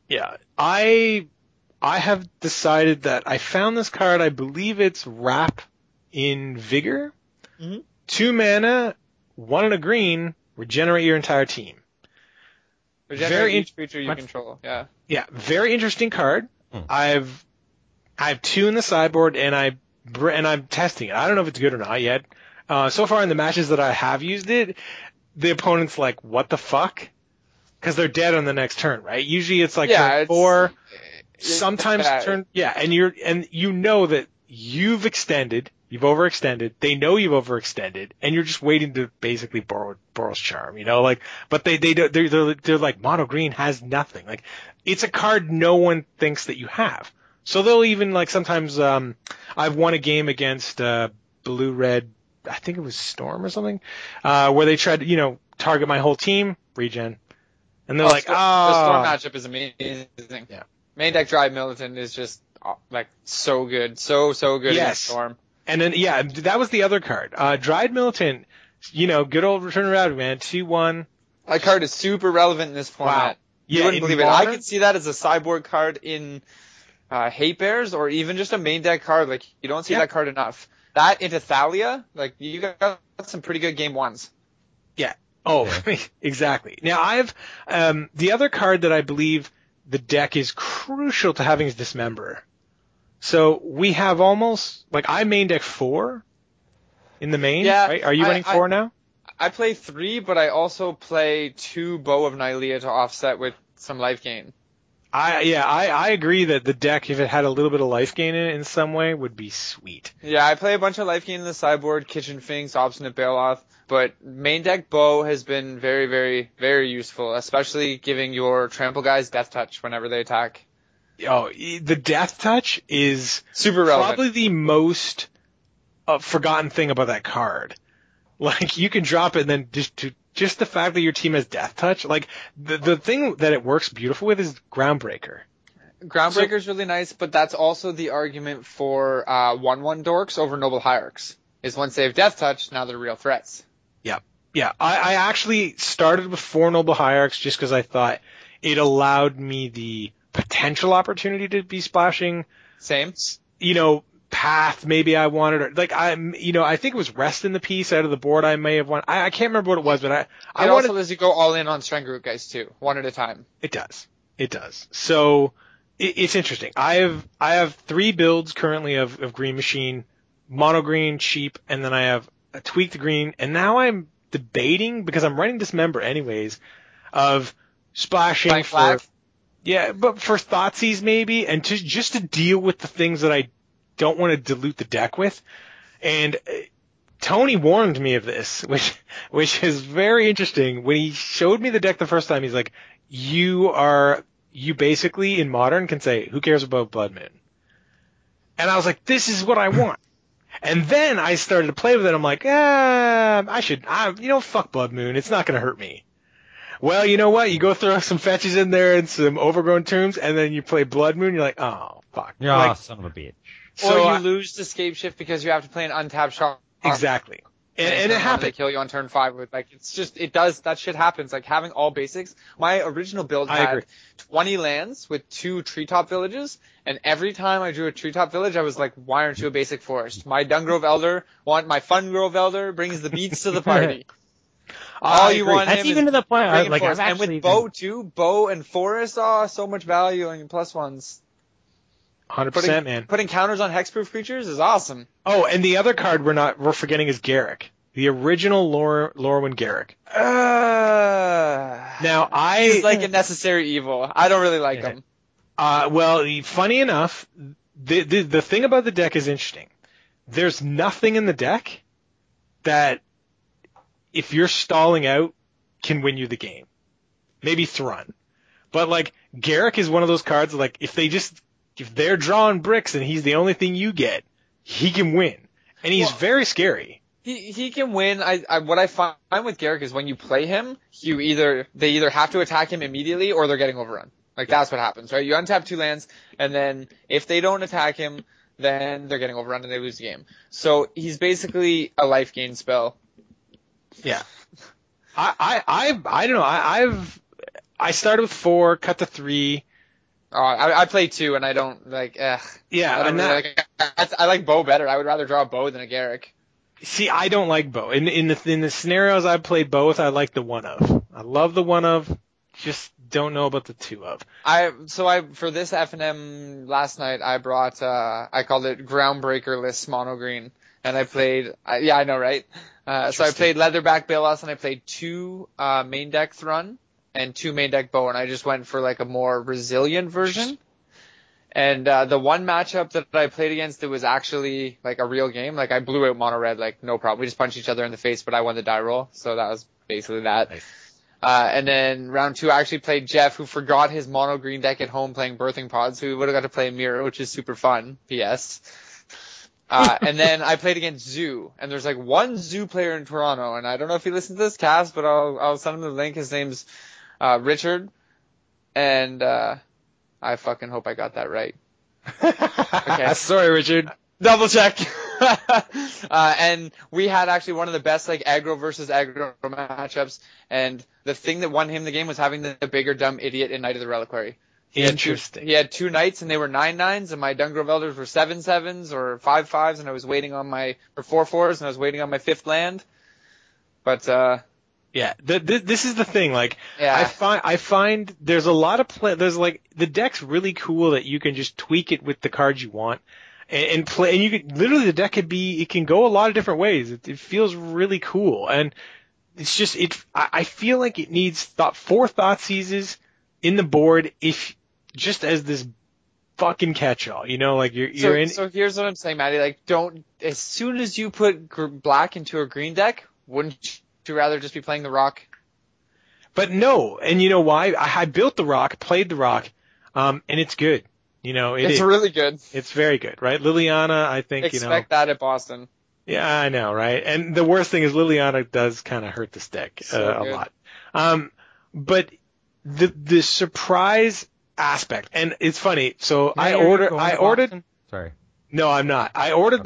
I have decided that I found this card. I believe it's Wrap in Vigor. 2 mana, 1 and a green, regenerate your entire team. Regenerate each creature you control. Yeah. Yeah, very interesting card. I have 2 in the sideboard, and I'm testing it. I don't know if it's good or not yet. So far in the matches that I have used it, the opponent's like, "What the fuck?" Because they're dead on the next turn, right? Usually it's like turn 4. Sometimes turn, and you know that you've overextended. They know you've overextended, and you're just waiting to basically borrow Borrow's Charm, like. But they're like, mono green has nothing. Like, it's a card no one thinks that you have. So they'll even like sometimes. I've won a game against blue red. I think it was Storm or something, where they tried to target my whole team, regen, and they're like, the Storm matchup is amazing. Yeah. Main deck Drive Militant is just like so good, so good against Storm. And then that was the other card. Dried Militant, good old Return of Ravage, man, 2/1. That card is super relevant in this format. Wow. You wouldn't believe it. I could see that as a sideboard card in Hate Bears, or even just a main deck card. Like, you don't see that card enough. That into Thalia, like, you got some pretty good game ones. Yeah. Oh, exactly. Now I've the other card that I believe the deck is crucial to having is Dismember. So we have almost, like, I main deck 4 in the main, right? Are you running 4 now? I play 3, but I also play 2 Bow of Nylea to offset with some life gain. I agree that the deck, if it had a little bit of life gain in it in some way, would be sweet. Yeah, I play a bunch of life gain in the sideboard, Kitchen Finks, Obstinate Bailoff, but main deck Bow has been very, very, very useful, especially giving your trample guys Death Touch whenever they attack. Oh, the Death Touch is super relevant. Probably the most forgotten thing about that card. Like, you can drop it and then just the fact that your team has Death Touch, like, the thing that it works beautiful with is Groundbreaker. Groundbreaker's really nice, but that's also the argument for 1/1 dorks over Noble Hierarchs. Is once they have Death Touch, now they're real threats. Yeah. I actually started with 4 Noble Hierarchs just because I thought it allowed me the potential opportunity to be splashing. Same. Path maybe I wanted, or like I think it was Rest in the Peace out of the board I may have won. I can't remember what it was, but I wanted. Also lets you go all in on Strength guys too, one at a time. It does. So it's interesting. I have 3 builds currently of Green Machine, mono green, cheap, and then I have a tweaked green, and now I'm debating, because I'm running Dismember anyways, of splashing for but for Thoughtseize maybe, and just to deal with the things that I don't want to dilute the deck with. And Tony warned me of this, which is very interesting. When he showed me the deck the first time, he's like, you basically in Modern can say, who cares about Blood Moon? And I was like, this is what I want. And then I started to play with it. I'm like, fuck Blood Moon. It's not going to hurt me. Well, you know what? You go throw some fetches in there and some Overgrown Tombs, and then you play Blood Moon. You're like, oh, fuck. Yeah, son of a bitch. Or you lose to Scapeshift because you have to play an untapped shot. Exactly. And it They happened. kill you on turn 5 with like that shit happens. Like having all basics. My original build I had agree. 20 lands with 2 treetop villages, and every time I drew a treetop village, I was like, why aren't you a basic forest? My Dungrove Elder my Fungrove Elder brings the beats to the party. All you want That's him even is to the point. friggin' Like forest. I've And actually with bow too, bow and forest, so much value and +1s. 100%, man. Putting counters on hexproof creatures is awesome. Oh, and the other card we're forgetting is Garrick. The original Lorwyn Garrick. Now, He's like a necessary evil. I don't really like him. Well, funny enough, the thing about the deck is interesting. There's nothing in the deck that, if you're stalling out, can win you the game. Maybe Thrun. But like, Garrick is one of those cards, like, if they're drawing bricks and he's the only thing you get, he can win. And he's very scary. He can win. What I find with Garrick is when you play him, they either have to attack him immediately or they're getting overrun. Like that's what happens, right? You untap 2 lands, and then if they don't attack him, then they're getting overrun and they lose the game. So he's basically a life gain spell. Yeah. I don't know. I started with 4, cut to 3. I play 2 and I don't like. Yeah, I like Bow better. I would rather draw a Bow than a Garrick. See, I don't like Bow. In the scenarios I've played both, I like the 1-of. I love the 1-of. Just don't know about the 2-of. For this F&M last night, I brought I called it Groundbreaker List Mono Green, and I played. I know, right? So I played Leatherback Balos, and I played 2 main deck Thrun and 2 main deck Bow, and I just went for like a more resilient version. And the one matchup that I played against, it was actually like a real game. Like I blew out mono red, like no problem. We just punched each other in the face, but I won the die roll, so that was basically that. Nice. And then round 2, I actually played Jeff, who forgot his mono green deck at home playing Birthing Pods, so we would have got to play Mirror, which is super fun. P.S. And then I played against Zoo, and there's like one Zoo player in Toronto, and I don't know if he listens to this cast, but I'll send him the link. His name's Richard, and I fucking hope I got that right. Okay. Sorry, Richard. Double check. And we had actually one of the best like aggro versus aggro matchups, and the thing that won him the game was having the bigger dumb idiot in Knight of the Reliquary. Interesting. He had 2 knights and they were 9/9s, and my Dungrove Elders were 7/7s or 5/5s, and I was waiting on my 4/4s, and I was waiting on my 5th land. But yeah, this is the thing. Like, yeah. I find there's a lot of there's like the deck's really cool that you can just tweak it with the cards you want and play. And you can literally, the deck it can go a lot of different ways. It feels really cool, and it's just I feel like it needs 4 Thoughtseizes in the board just as this fucking catch-all, you know, like you're in. So here's what I'm saying, Maddie. Like, as soon as you put black into a green deck, wouldn't you rather just be playing the rock? But no, and you know why? I built the rock, played the rock, and it's good. You know, it's really good. It's very good, right? Liliana, I think, Expect that at Boston. Yeah, I know, right? And the worst thing is Liliana does kind of hurt this deck a lot. But the surprise aspect, and it's funny. So I ordered. Sorry. No, I'm not. I ordered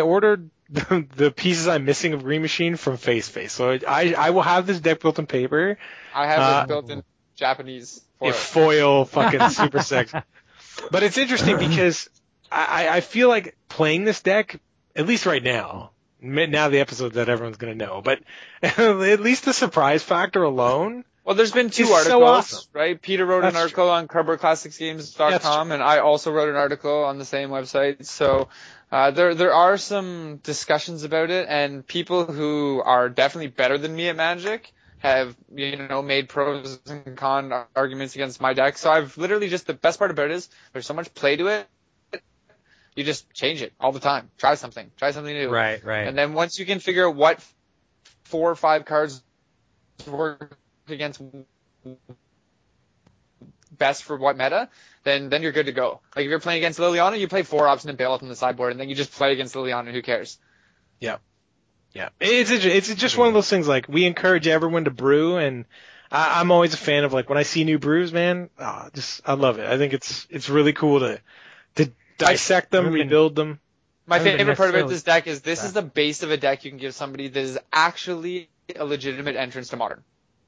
the pieces I'm missing of Green Machine from Face. So I will have this deck built in paper. I have it built in Japanese foil fucking super sex. But it's interesting because I feel like playing this deck, at least right now the episode that everyone's going to know, but at least the surprise factor alone. Well, there's been 2 articles, so awesome. Right? Peter wrote an article on cardboardclassicsgames.com, and I also wrote an article on the same website. So there are some discussions about it, and people who are definitely better than me at Magic have, made pros and con arguments against my deck. So I've literally the best part about it is there's so much play to it. You just change it all the time. Try something new. Right. And then once you can figure out what 4 or 5 cards work against best for what meta, then you're good to go. Like if you're playing against Liliana, you play 4 option and bail up on the sideboard, and then you just play against Liliana. Who cares? Yeah. It's just one of those things. Like we encourage everyone to brew, and I'm always a fan of like when I see new brews, man. I love it. I think it's really cool to dissect them, rebuild them. My haven't been favorite part about necessarily- this deck is this is the base of a deck you can give somebody that is actually a legitimate entrance to Modern.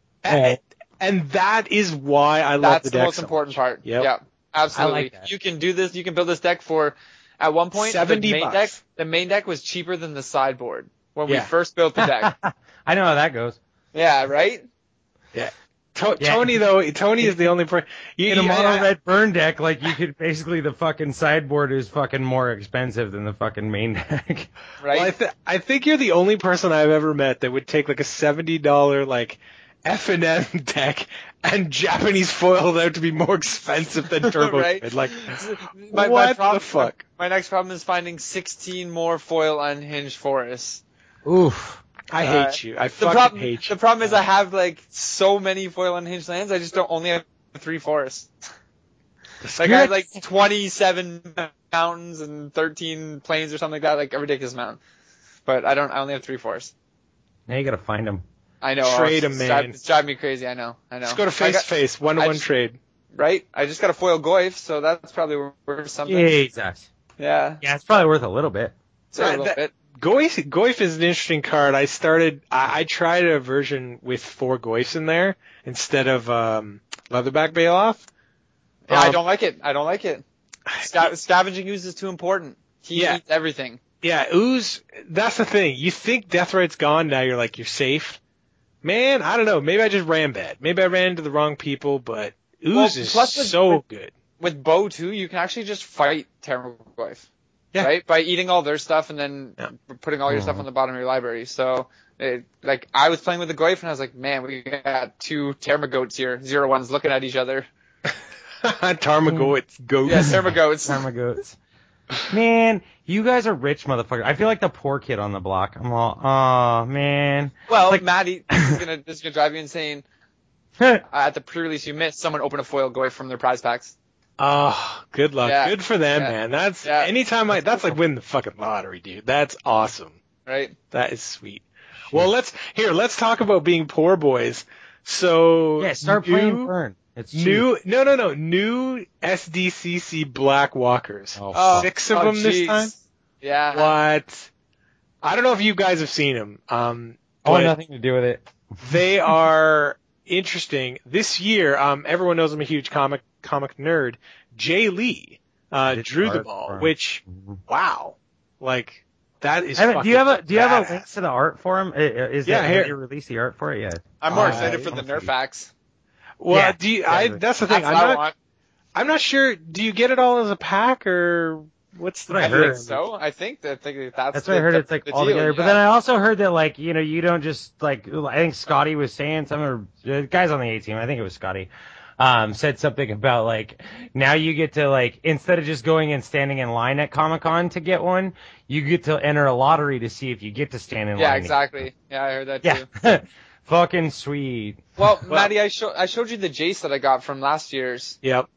And that is why I love That's the the deck most so important much. part. Yep. Yeah, absolutely. I like that. You can do this. You can build this deck for, at one point, $70. the main deck was cheaper than the sideboard when we Yeah. first built the deck. I know how that goes. Yeah, right? Yeah. Yeah. Tony though, Tony is the only person. In a mono red burn deck, like you could basically the fucking sideboard is fucking more expensive than the fucking main deck. Right? Well, I think you're the only person I've ever met that would take like a $70 like F&M deck and Japanese foil it out to be more expensive than Turbo Right. Grid. Like, my what problem, the fuck? My next problem is finding 16 more foil unhinged forests. Oof. I hate you. I The fucking problem, hate you. the problem is I have like so many foil unhinged lands. I just don't only have 3 forests. Like I have like 27 mountains and 13 plains or something like that, like a ridiculous amount. But I only have 3 forests. Now you gotta find them. I know. Trade it's 'em, man. It's driving me crazy. I know. Just go to face to face, 1-to-1 just- trade. Right? I just got a foil Goyf, so that's probably worth something. Jesus. Yeah. Yeah, it's probably worth a little bit. It's a little bit. Goyf is an interesting card. I tried a version with 4 Goyfs in there instead of Leatherback Bailoff. Yeah, I don't like it. I don't like it. Scavenging Ooze is too important. He Yeah. eats everything. Yeah, Ooze, that's the thing. You think Deathrite's gone, now you're like, you're safe. Man, I don't know. Maybe I just ran bad. Maybe I ran into the wrong people, but Ooze is plus with- so good. With Bow too, you can actually just fight Terragoyf. Yeah. Right? By eating all their stuff and then Yeah. putting all your stuff on the bottom of your library. So, like, I was playing with the Goyf and I was like, man, we got 2 Termagoats here. 0-1s looking at each other. Tarmogoyf goat. Yeah, Termagoats. Tarmogoats. Man, you guys are rich motherfuckers. I feel like the poor kid on the block. I'm all, oh man. Well, Like- Maddie, this is gonna drive you insane. At the pre-release, you missed someone open a foil Goyf from their prize packs. Oh, good luck. Yeah. Good for them, Yeah. man. That's Yeah. anytime that's like winning the fucking lottery, dude. That's awesome. Right? That is sweet. Well, let's talk about being poor boys. So Yeah, start playing Burn. It's cheap. new SDCC Black Walkers. Oh, 6 of them this jeez. time. Yeah. What? I don't know if you guys have seen them. I want But nothing to do with it. they are interesting. This year, everyone knows I'm a huge comic nerd. Jay Lee drew the art ball, for him. which wow, like that is. Do you have a badass. link to the art for him? Is Yeah, that here. have you released the art for it? Yeah. I'm more I- excited for the Nerf axe. Well, Yeah, do you? exactly. That's the thing. That's what I want. I'm not sure. Do you get it all as a pack or what's the? What I I heard. think so. I think that's That's what I heard. It's like the all deal, together. But yeah. then I also heard that like you don't just like I think Scotty was saying some guys on the A team. I think it was Scotty. Said something about like now you get to like instead of just going and standing in line at Comic-Con to get one, you get to enter a lottery to see if you get to stand in line. Yeah, exactly. Yeah, I heard that too. Yeah. Fucking sweet. Well, Maddie, I showed you the Jace that I got from last year's. Yep.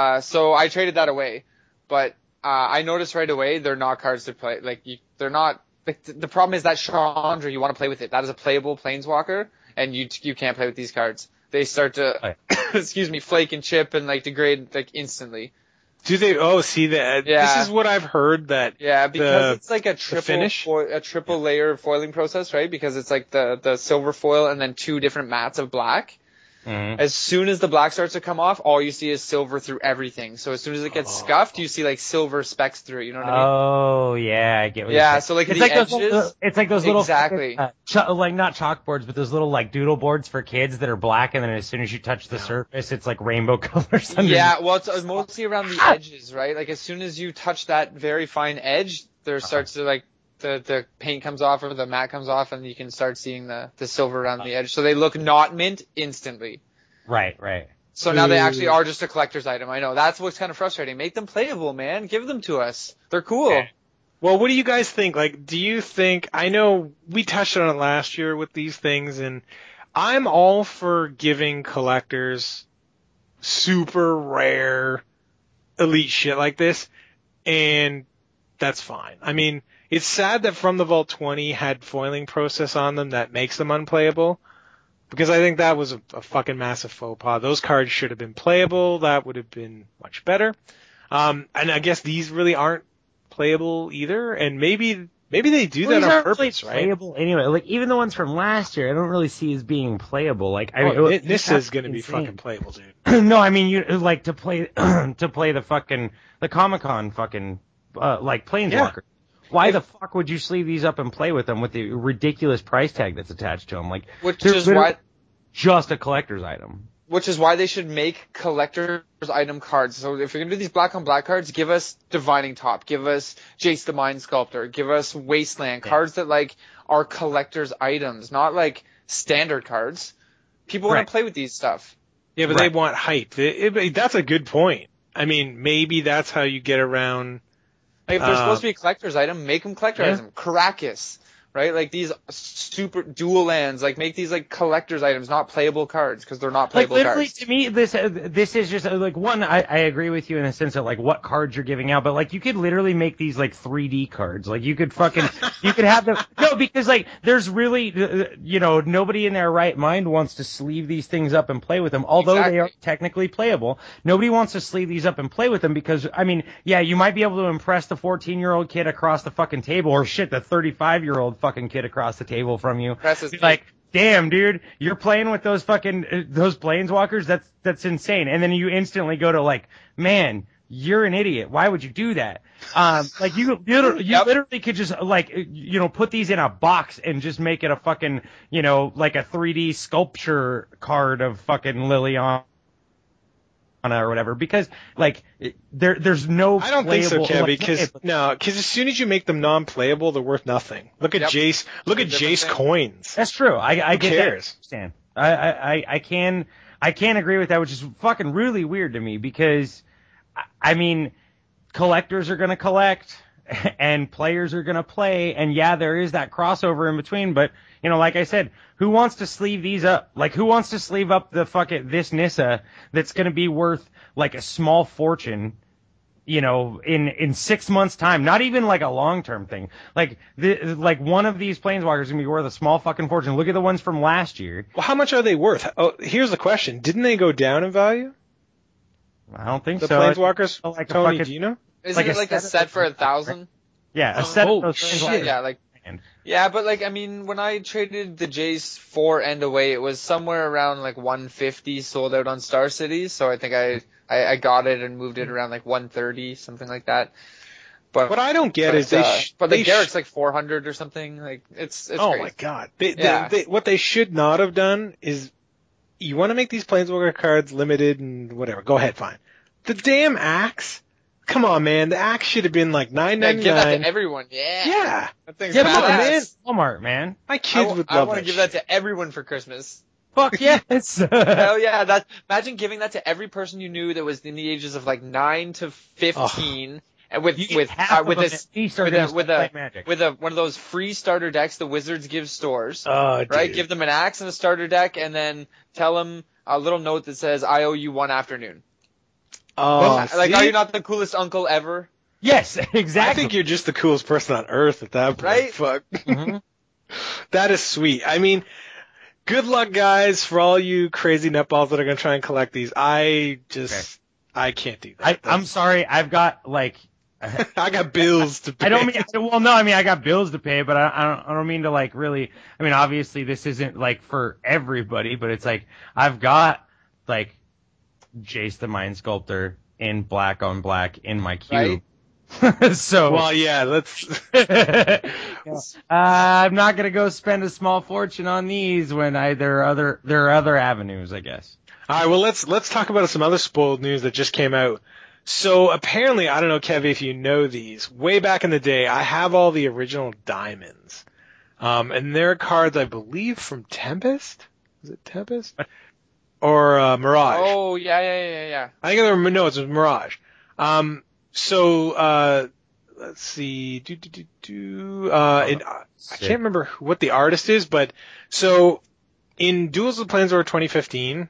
So I traded that away, but I noticed right away they're not cards to play. Like they're not. Like, the problem is that Chandra, you want to play with it. That is a playable Planeswalker, and you can't play with these cards. They start to, excuse me, flake and chip and like degrade like instantly. Do they? Oh, see that. Yeah. This is what I've heard that. Yeah, because The- it's like a finish? triple layer foiling process, right? Because it's like the silver foil and then 2 different mats of black. Mhm. As soon as the black starts to come off, all you see is silver through everything. So as soon as it gets scuffed, you see like silver specks through it. You know what I mean? Oh yeah, I get what you're Yeah, saying. so like it's the like those edges. little, it's like those little Exactly. like not chalkboards, but those little like doodle boards for kids that are black, and then as soon as you touch the surface, it's like rainbow colors. Underneath. Yeah, well, it's mostly around the edges, right? Like as soon as you touch that very fine edge, there starts to like the paint comes off or the mat comes off, and you can start seeing the silver around the edge. So they look not mint instantly. Right. So now they actually are just a collector's item. I know. That's what's kind of frustrating. Make them playable, man. Give them to us. They're cool. Yeah. Well, what do you guys think? Like, do you think, I know we touched on it last year with these things, and I'm all for giving collectors super rare elite shit like this, and that's fine. I mean, it's sad that From the Vault 20 had foiling process on them that makes them unplayable, because I think that was a fucking massive faux pas. Those cards should have been playable. That would have been much better. And I guess these really aren't playable either, and maybe they do Well, that these on aren't purpose, really right? playable anyway. Like even the ones from last year, I don't really see as being playable. Like This is going to be insane. fucking playable, dude. No, I mean you like to play the Comic-Con fucking like Planeswalker. Why the fuck would you sleeve these up and play with them with the ridiculous price tag that's attached to them? Like, Which they're is literally why just a collector's item. Which is why they should make collector's item cards. So if you're gonna do these black on black cards, give us Divining Top, give us Jace the Mind Sculptor, give us Wasteland, cards that like are collector's items, not like standard cards. People want to play with these stuff. Yeah, but they want hype. That's a good point. I mean, maybe that's how you get around. Like if they're supposed to be a collector's item, make them collector's item. Caracas, right? Like these super dual lands, like make these like collector's items, not playable cards, because they're not playable literally, cards. to me, this is just like one. I agree with you in the sense of like what cards you're giving out, but like you could literally make these like 3D cards. Like you could you could have them. No, because like there's really nobody in their right mind wants to sleeve these things up and play with them, although they are technically playable. Nobody wants to sleeve these up and play with them because I mean, yeah, you might be able to impress the 14-year-old kid across the fucking table, or shit, the 35-year-old fucking kid across the table from you. Like, damn, dude, you're playing with those fucking those planeswalkers. That's insane. And then you instantly go to like, man, you're an idiot. Why would you do that? Like you literally could just like put these in a box and just make it a fucking like a 3D sculpture card of fucking Liliana or whatever, because like there's no. I don't think so, Kevin, because as soon as you make them non-playable, they're worth nothing. Look at Jace. Look at Jace coins. That's true. I get cares? that. I can agree with that, which is fucking really weird to me because I mean collectors are gonna collect and players are gonna play, and yeah, there is that crossover in between, but like I said, who wants to sleeve these up? Like, who wants to sleeve up the this Nissa that's going to be worth like a small fortune, in 6 months time? Not even like a long-term thing. Like, one of these planeswalkers is going to be worth a small fucking fortune. Look at the ones from last year. Well, how much are they worth? Oh, here's the question. Didn't they go down in value? I don't think so. The planeswalkers, like Tony, do you know? Isn't it like a set for 1,000? Yeah, a set of those shit. Yeah, like. Yeah, but like, I mean, when I traded the Jace for End Away, it was somewhere around like 150 sold out on Star Cities. So I think I got it and moved it around like 130, something like that. But what I don't get is Garrett's like 400 or something. Like it's oh crazy. My god! What they should not have done is, you want to make these Planeswalker cards limited and whatever. Go ahead, fine. The damn axe. Come on, man. The axe should have been like $9.99. Give that to everyone. Yeah. That thing's badass. Walmart, man. My kids would love I want to give that to everyone for Christmas. Fuck yes. Hell yeah. Imagine giving that to every person you knew that was in the ages of like 9 to 15. And with one of those free starter decks the Wizards give stores. Oh, right? Dude. Give them an axe and a starter deck, and then tell them a little note that says, I owe you one afternoon. Oh, like, are you not the coolest uncle ever? Yes, exactly. I think you're just the coolest person on earth at that point. Right? Fuck. Mm-hmm. That is sweet. I mean, good luck, guys, for all you crazy nutballs that are going to try and collect these. I can't do that. I'm sorry. I've got, like... I got bills to pay. I got bills to pay, but I don't mean to, like, really... I mean, obviously, this isn't, like, for everybody, but it's like, I've got, like... Jace the Mind Sculptor in black on black in my queue. Right? So. Well, yeah, let's. I'm not gonna go spend a small fortune on these when there are other avenues, I guess. All right, well let's talk about some other spoiled news that just came out. So apparently, I don't know, Kev, if you know these. Way back in the day, I have all the original diamonds, and they're cards, I believe, from Tempest. Is it Tempest? Or Mirage. Oh, yeah. I think it's Mirage. So let's see. I can't remember what the artist is, but so in Duels of Planeswalker 2015,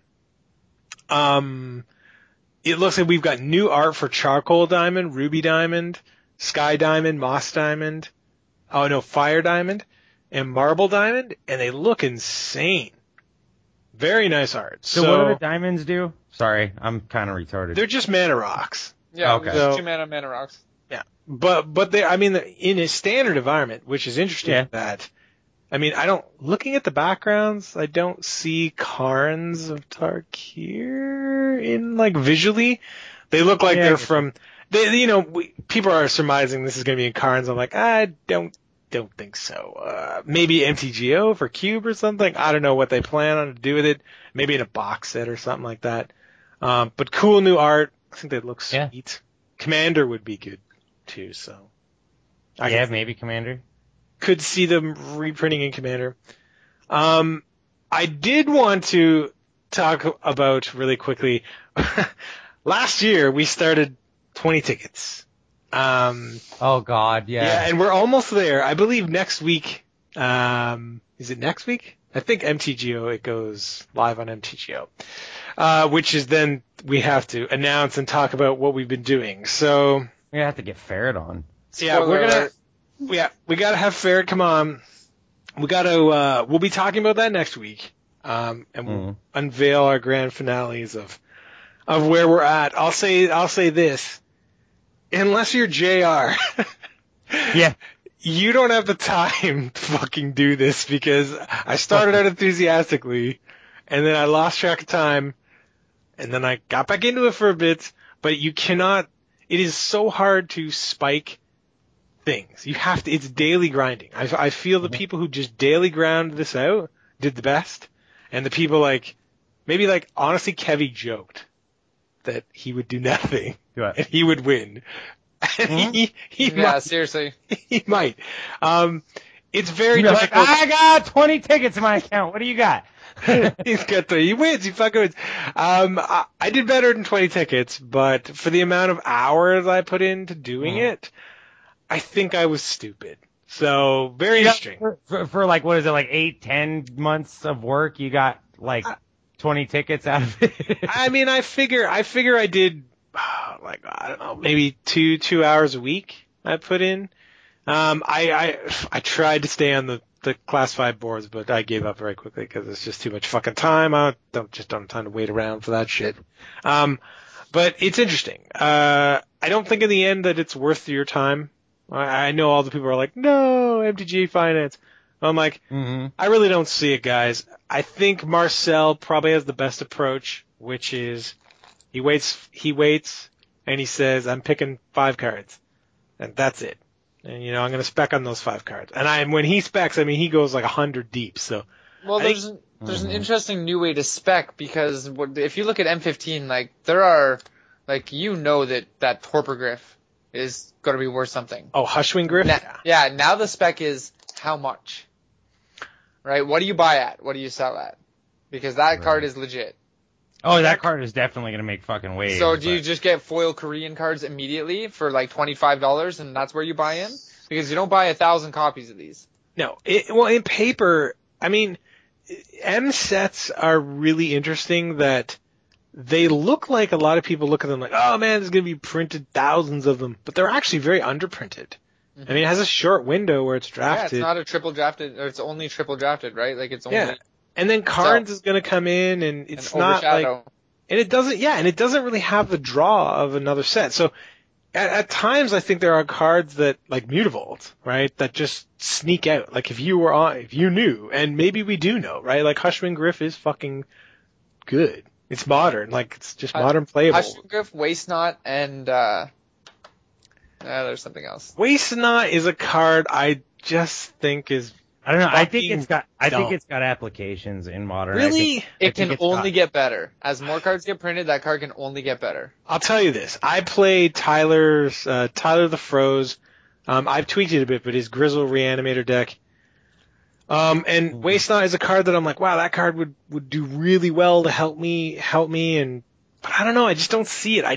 it looks like we've got new art for Charcoal Diamond, Ruby Diamond, Sky Diamond, Moss Diamond, Fire Diamond, and Marble Diamond, and they look insane. Very nice art. So what do the diamonds do? Sorry, I'm kind of retarded. They're just mana rocks. Yeah, okay. So, 2 mana rocks. Yeah. but they, I mean, in a standard environment, which is interesting that, I mean, looking at the backgrounds, I don't see Karns of Tarkir in, like, visually. They look like they're from, people are surmising this is going to be in Karns. I'm like, I don't think so. Maybe MTGO for Cube or something. I don't know what they plan on to do with it. Maybe in a box set or something like that. But cool new art. I think they look sweet. Yeah. Commander would be good too, so. Maybe Commander. Could see them reprinting in Commander. I did want to talk about really quickly. Last year we started 20 tickets. Oh God, yeah. Yeah, and we're almost there. I believe next week. Is it next week? I think MTGO, it goes live on MTGO. Which is then we have to announce and talk about what we've been doing. So. We have to get Ferret on. Yeah, we gotta have Ferret come on. We gotta, we'll be talking about that next week. And we'll unveil our grand finales of where we're at. I'll say this. Unless you're JR. Yeah. You don't have the time to fucking do this because I started out enthusiastically and then I lost track of time and then I got back into it for a bit, but you cannot, it is so hard to spike things. You have to, it's daily grinding. I feel the people who just daily ground this out did the best, and the people honestly Kevy joked that he would do nothing and he would win. And he might. Seriously. He might. It's very difficult. Like, I got 20 tickets in my account. What do you got? He's got 3. He wins. He fucking wins. I did better than 20 tickets, but for the amount of hours I put into doing it, I think I was stupid. So, very interesting. For like, what is it, like 8-10 months of work, you got like 20 tickets out of it? I mean, I figure I did, like, I don't know, maybe 2 hours a week I put in. I tried to stay on the class 5 boards, but I gave up very quickly because it's just too much fucking time. I don't have time to wait around for that shit. But it's interesting. I don't think in the end that it's worth your time. I know all the people are like, no, MTG Finance. I'm like, I really don't see it, guys. I think Marcel probably has the best approach, which is he waits, and he says, I'm picking 5 cards. And that's it. And, I'm going to spec on those 5 cards. And when he specs, I mean, he goes like 100 deep, so. Well, there's an interesting new way to spec, because if you look at M15, like, there are, like, that Torpor is going to be worth something. Oh, Hushwing Griff? Now the spec is how much? Right? What do you buy at? What do you sell at? Because that card is legit. Oh, that card is definitely going to make fucking waves. So do you just get foil Korean cards immediately for like $25 and that's where you buy in? Because you don't buy 1,000 copies of these. No. Well, in paper, I mean, M sets are really interesting that they look like a lot of people look at them like, oh man, there's going to be printed thousands of them. But they're actually very underprinted. I mean, it has a short window where it's drafted. Yeah, it's not a triple drafted, or it's only triple drafted, right? Like it's only. Yeah. And then Karns is going to come in and it's not like, and it doesn't really have the draw of another set. So at times I think there are cards that, like Mutavault, right, that just sneak out. Like if you knew, and maybe we do know, right? Like Hushwing Griff is fucking good. It's modern, like it's just modern playable. Hushwing Griff, Waste Not, and there's something else. Waste Not is a card I just think is. I don't know. I think it's got applications in Modern. Really? It can only get better. As more cards get printed, that card can only get better. I'll tell you this. I played Tyler the Froze. I've tweaked it a bit, but his Grizzle Reanimator deck. And Waste Not is a card that I'm like, wow, that card would do really well to help me, but I don't know. I just don't see it.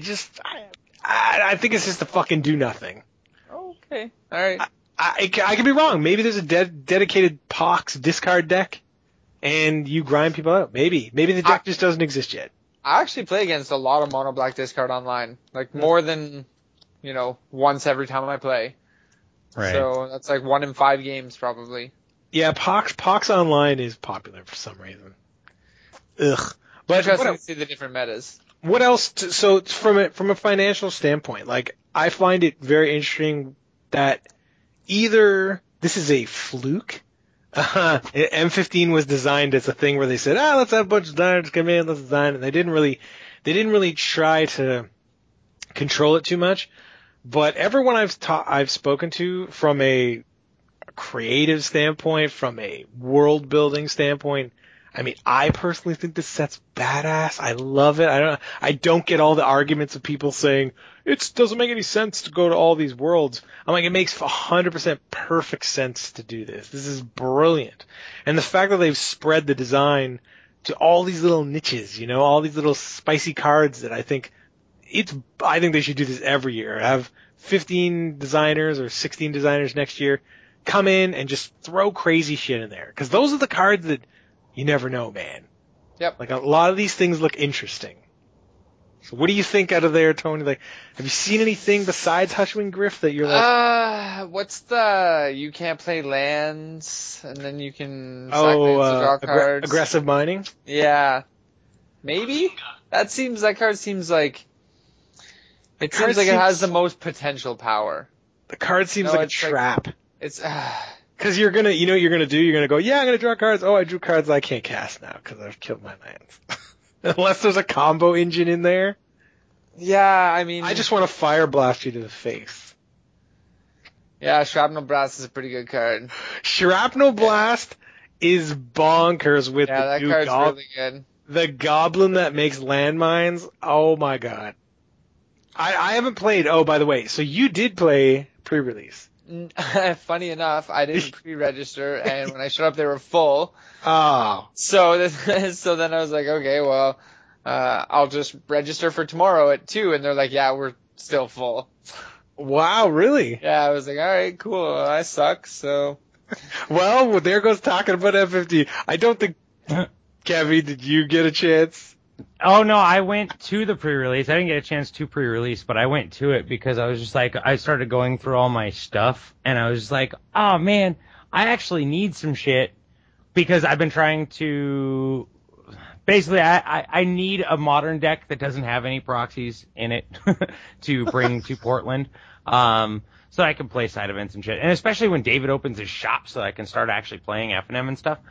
I think it's just a fucking do nothing. Okay. All right. I could be wrong. Maybe there's a dedicated Pox discard deck, and you grind people out. Maybe the deck just doesn't exist yet. I actually play against a lot of mono black discard online, like more than once every time I play. Right. So that's like 1 in 5 games probably. Yeah, Pox online is popular for some reason. Ugh. But interesting to see the different metas. What else? So from a financial standpoint, like I find it very interesting that either this is a fluke. M15 was designed as a thing where they said, let's have a bunch of designers come in, let's design, and they didn't really try to control it too much. But everyone I've spoken to from a creative standpoint, from a world building standpoint, I mean, I personally think this set's badass. I love it. I don't get all the arguments of people saying it doesn't make any sense to go to all these worlds. I'm like, it makes 100% perfect sense to do this. This is brilliant. And the fact that they've spread the design to all these little niches, all these little spicy cards that I think they should do this every year. Have 15 designers or 16 designers next year come in and just throw crazy shit in there. Cause those are the cards that you never know, man. Yep. Like, a lot of these things look interesting. So what do you think out of there, Tony? Like, have you seen anything besides Hushwing Griff that you're like... what's the... You can't play lands, and then you can sack lands to draw cards. Aggressive mining? Yeah. Maybe? That card seems like... It seems like it has the most potential power. The card seems like a trap. It's... Because you're gonna, what you're gonna do? You're gonna go, yeah, I'm gonna draw cards. Oh, I drew cards I can't cast now because I've killed my lands. Unless there's a combo engine in there. Yeah, I mean... I just want to fire blast you to the face. Yeah, Shrapnel Blast is a pretty good card. Shrapnel Blast is bonkers with the that new card's really good. The goblin that makes landmines. Oh my god. I haven't played... Oh, by the way, so you did play pre-release. Funny enough, I didn't pre-register, and when I showed up, they were full. Oh. So then I was like, okay, well, I'll just register for tomorrow at 2, and they're like, yeah, we're still full. Wow, really? Yeah, I was like, all right, cool, I suck, so. Well, there goes talking about F50. I don't think, Kevin, did you get a chance? Oh, no, I went to the pre-release. I didn't get a chance to pre-release, but I went to it because I was just like, I started going through all my stuff, and I was just like, oh, man, I actually need some shit because I've been trying to... Basically, I need a modern deck that doesn't have any proxies in it to bring to Portland, so I can play side events and shit. And especially when David opens his shop so I can start actually playing F&M and stuff.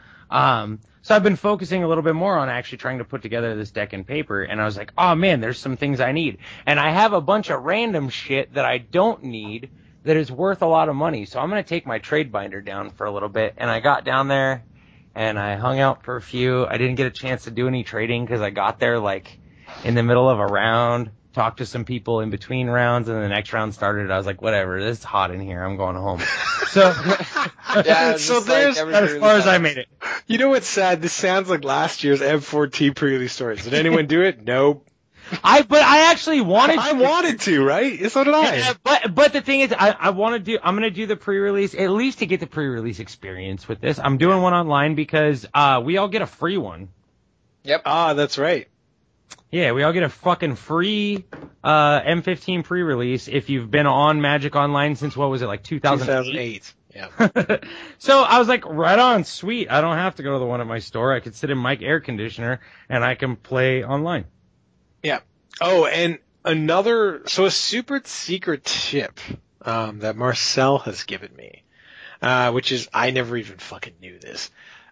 So I've been focusing a little bit more on actually trying to put together this deck in paper, and I was like, oh man, there's some things I need. And I have a bunch of random shit that I don't need that is worth a lot of money. So I'm going to take my trade binder down for a little bit, and I got down there, and I hung out for a few. I didn't get a chance to do any trading because I got there like in the middle of a round, talked to some people in between rounds, and the next round started. I was like, whatever, this is hot in here. I'm going home. So, Yeah, so there's as far as I made it. You know what's sad? This sounds like last year's M4T pre-release stories. Did anyone do it? Nope. But I actually wanted to. I wanted to, right? So did I. Yeah, but the thing is, I'm going to do the pre-release, at least to get the pre-release experience with this. I'm doing one online because, we all get a free one. Yep. Ah, that's right. Yeah, we all get a fucking free, M15 pre-release if you've been on Magic Online since, what was it, like 2008? Yeah. So I was like, right on, sweet. I don't have to go to the one at my store. I could sit in my air conditioner and I can play online. Yeah. Oh, and a super secret tip, that Marcel has given me, which is, I never even fucking knew this.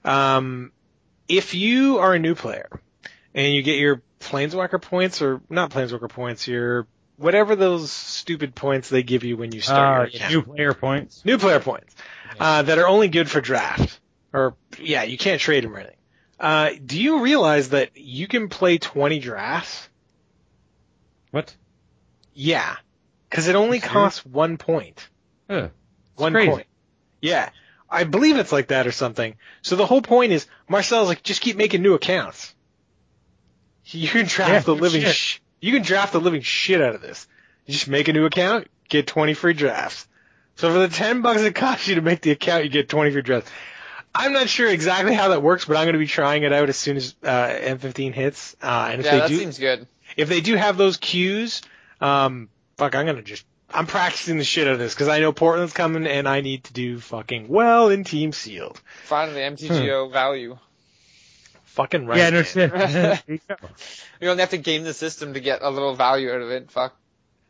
If you are a new player and you get your Planeswalker points, or not Planeswalker points, your whatever those stupid points they give you when you start your account. New player points. New player points. That are only good for draft. Or, yeah, you can't trade them or anything. Do you realize that you can play 20 drafts? What? Yeah. Because it only costs 1 point. Huh. 1 crazy. point. Yeah. I believe it's like that or something. So the whole point is, Marcel's like, just keep making new accounts. You can draft the living you can draft the living shit out of this. You just make a new account, get 20 free drafts. So for the $10 it costs you to make the account, you get 20 free drafts. I'm not sure exactly how that works, but I'm going to be trying it out as soon as M15 hits. And if that seems good. If they do have those queues, I'm practicing the shit out of this because I know Portland's coming and I need to do fucking well in Team Sealed. Finally, MTGO value. Fucking right. Yeah, no man. shit. You don't have to game the system to get a little value out of it. Fuck.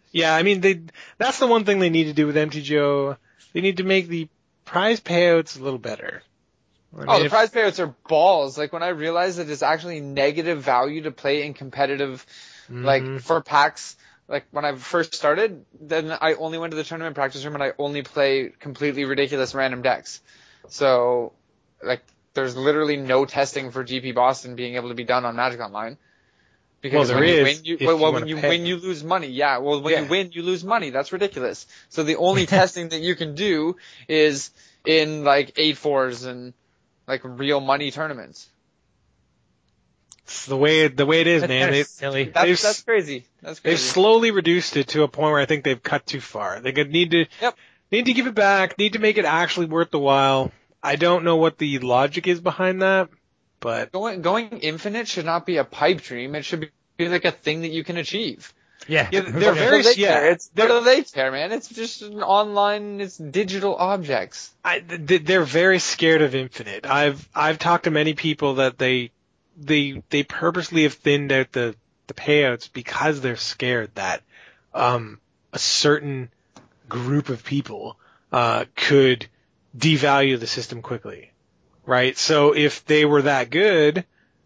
Yeah, I mean, that's the one thing they need to do with MTGO. They need to make the prize payouts a little better. The prize payouts are balls. Like, when I realized that it's actually negative value to play in competitive, like, for packs, like, when I first started, then I only went to the tournament practice room and I only play completely ridiculous random decks. So, like, there's literally no testing for GP Boston being able to be done on Magic Online. Because when you win, you lose money. Yeah, well, when you win, you lose money. That's ridiculous. So the only testing that you can do is in, like, 8-4s and, like, real money tournaments. It's the way it is, man. That's silly. That's crazy. That's crazy. They've slowly reduced it to a point where I think they've cut too far. They need to give it back, need to make it actually worth the while. I don't know what the logic is behind that, but going infinite should not be a pipe dream. It should be like a thing that you can achieve. Yeah, they're very What do they care, man? It's just an online. It's digital objects. They're very scared of infinite. I've talked to many people that they purposely have thinned out the payouts because they're scared that a certain group of people could devalue the system quickly, right? So if they were that good,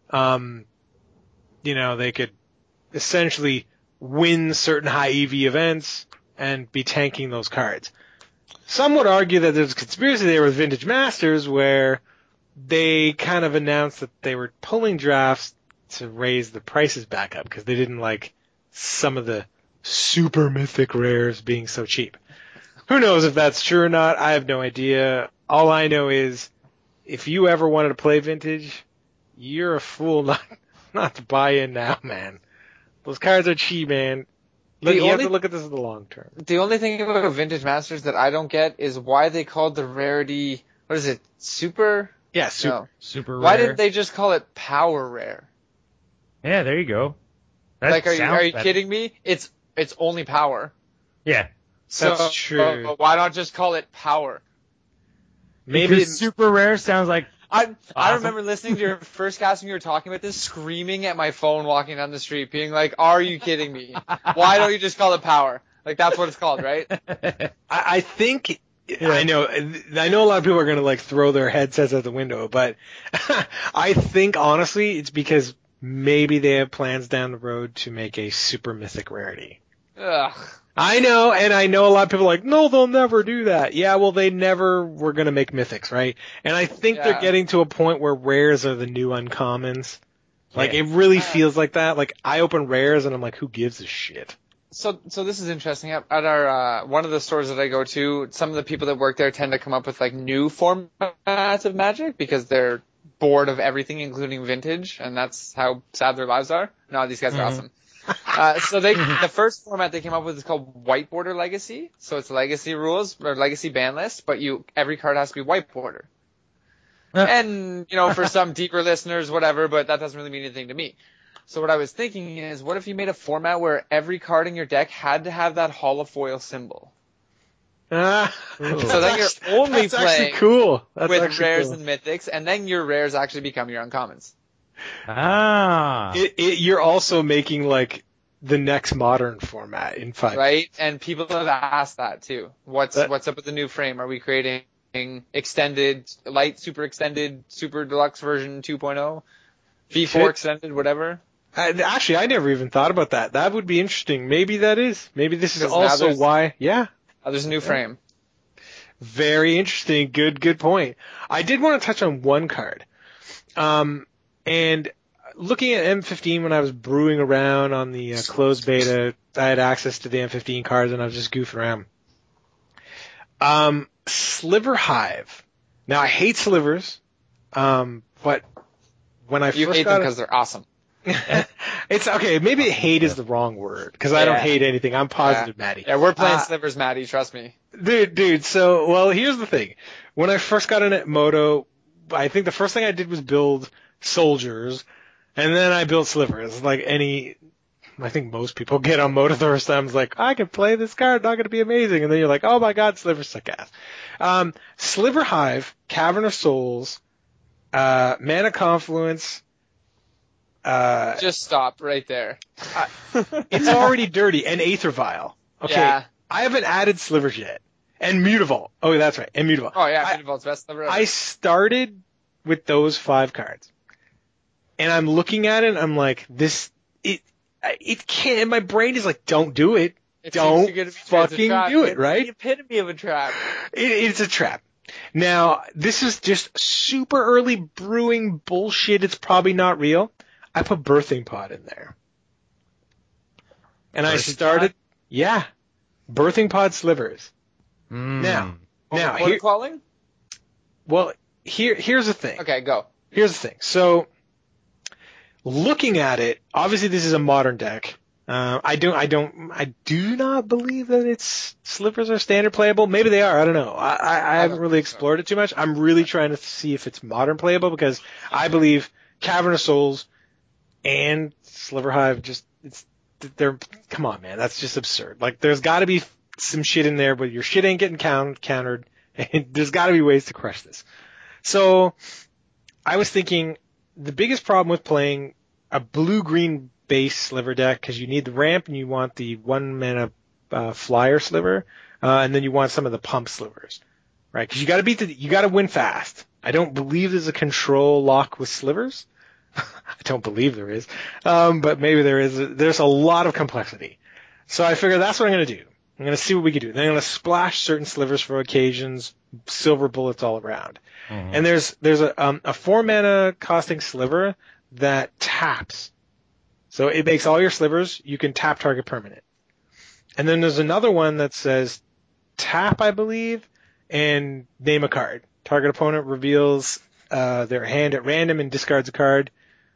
they could essentially win certain high EV events and be tanking those cards. Some would argue that there's a conspiracy there with Vintage Masters where they kind of announced that they were pulling drafts to raise the prices back up because they didn't like some of the super mythic rares being so cheap. Who knows if that's true or not? I have no idea. All I know is if you ever wanted to play Vintage, you're a fool not to buy in now, man. Those cards are cheap, man. You have to look at this in the long term. The only thing about Vintage Masters that I don't get is why they called the rarity, what is it, super? Yeah, super. No. Super rare. Why didn't they just call it power rare? Yeah, there you go. Like, are you kidding me? It's only power. Yeah. That's true. Why not just call it power? Maybe super rare sounds like I remember listening to your first cast when you were talking about this, screaming at my phone walking down the street, being like, are you kidding me? Why don't you just call it power? Like, that's what it's called, right? I think, I know a lot of people are going to, like, throw their headsets out the window, but I think, honestly, it's because maybe they have plans down the road to make a super mythic rarity. Ugh. I know, and I know a lot of people are like, no, they'll never do that. Yeah, well, they never were going to make mythics, right? And I think they're getting to a point where rares are the new uncommons. Like, it really feels like that. Like, I open rares and I'm like, who gives a shit? So this is interesting. At our, one of the stores that I go to, some of the people that work there tend to come up with, like, new formats of Magic because they're bored of everything, including Vintage, and that's how sad their lives are. No, these guys are awesome. So the first format they came up with is called White Border Legacy. So it's legacy rules or legacy ban list, but every card has to be white border. And, for some deeper listeners, whatever, but that doesn't really mean anything to me. So what I was thinking is, what if you made a format where every card in your deck had to have that holofoil symbol? So then you're only playing with rares and mythics, and then your rares actually become your uncommons. You're also making, like, the next modern format in 5. Right? And people have asked that too. What's up with the new frame? Are we creating extended, light, super deluxe version 2.0? V4 extended, whatever? Actually, I never even thought about that. That would be interesting. Maybe that is. Maybe this is also why. Yeah. There's a new frame. Very interesting. Good point. I did want to touch on one card. And looking at M15 when I was brewing around on the closed beta, I had access to the M15 cards and I was just goofing around. Sliver Hive. Now I hate slivers, but when I you first hate got them because they're awesome. It's okay. Maybe hate is the wrong word because I don't hate anything. I'm positive, Maddie. Yeah, we're playing slivers, Maddie. Trust me. Dude. So, well, here's the thing. When I first got in at Moto, I think the first thing I did was build soldiers, and then I built slivers. I think most people get on Moto the first time. It's like, I can play this card, not going to be amazing. And then you're like, oh my god, slivers suck ass. Sliver Hive, Cavern of Souls, Mana Confluence. Just stop right there. It's already dirty. And Aether Vial. Okay, Yeah. I haven't added slivers yet. And Mutavault. Oh, that's right. And Mutavault. Oh yeah, Mutavault's best sliver ever. I started with those 5 cards. And I'm looking at it, I'm like, it can't, my brain is like, don't do it. Don't fucking do it, right? The epitome of a trap. It's a trap. Now, this is just super early brewing bullshit. It's probably not real. I put Birthing Pod in there. And I started, yeah, Birthing Pod slivers. Now, What calling? well, here's the thing. Okay, go. Here's the thing. So, looking at it, obviously this is a modern deck. I do not believe that its slivers are standard playable. Maybe they are. I don't know. I haven't really explored it too much. I'm really trying to see if it's modern playable because I believe Cavern of Souls and Sliver Hive they're, come on, man. That's just absurd. Like, there's gotta be some shit in there, but your shit ain't getting countered, and there's gotta be ways to crush this. So, I was thinking, the biggest problem with playing a blue-green base sliver deck, because you need the ramp and you want the 1 mana flyer sliver, and then you want some of the pump slivers, right? Because you gotta win fast. I don't believe there's a control lock with slivers. I don't believe there is, but maybe there is. There's a lot of complexity. So I figure that's what I'm gonna do. I'm gonna see what we can do. Then I'm gonna splash certain slivers for occasions, silver bullets all around. Mm-hmm. And there's a 4 mana costing sliver that taps. So it makes all your slivers, you can tap target permanent. And then there's another one that says tap, I believe, and name a card. Target opponent reveals their hand at random and discards a card.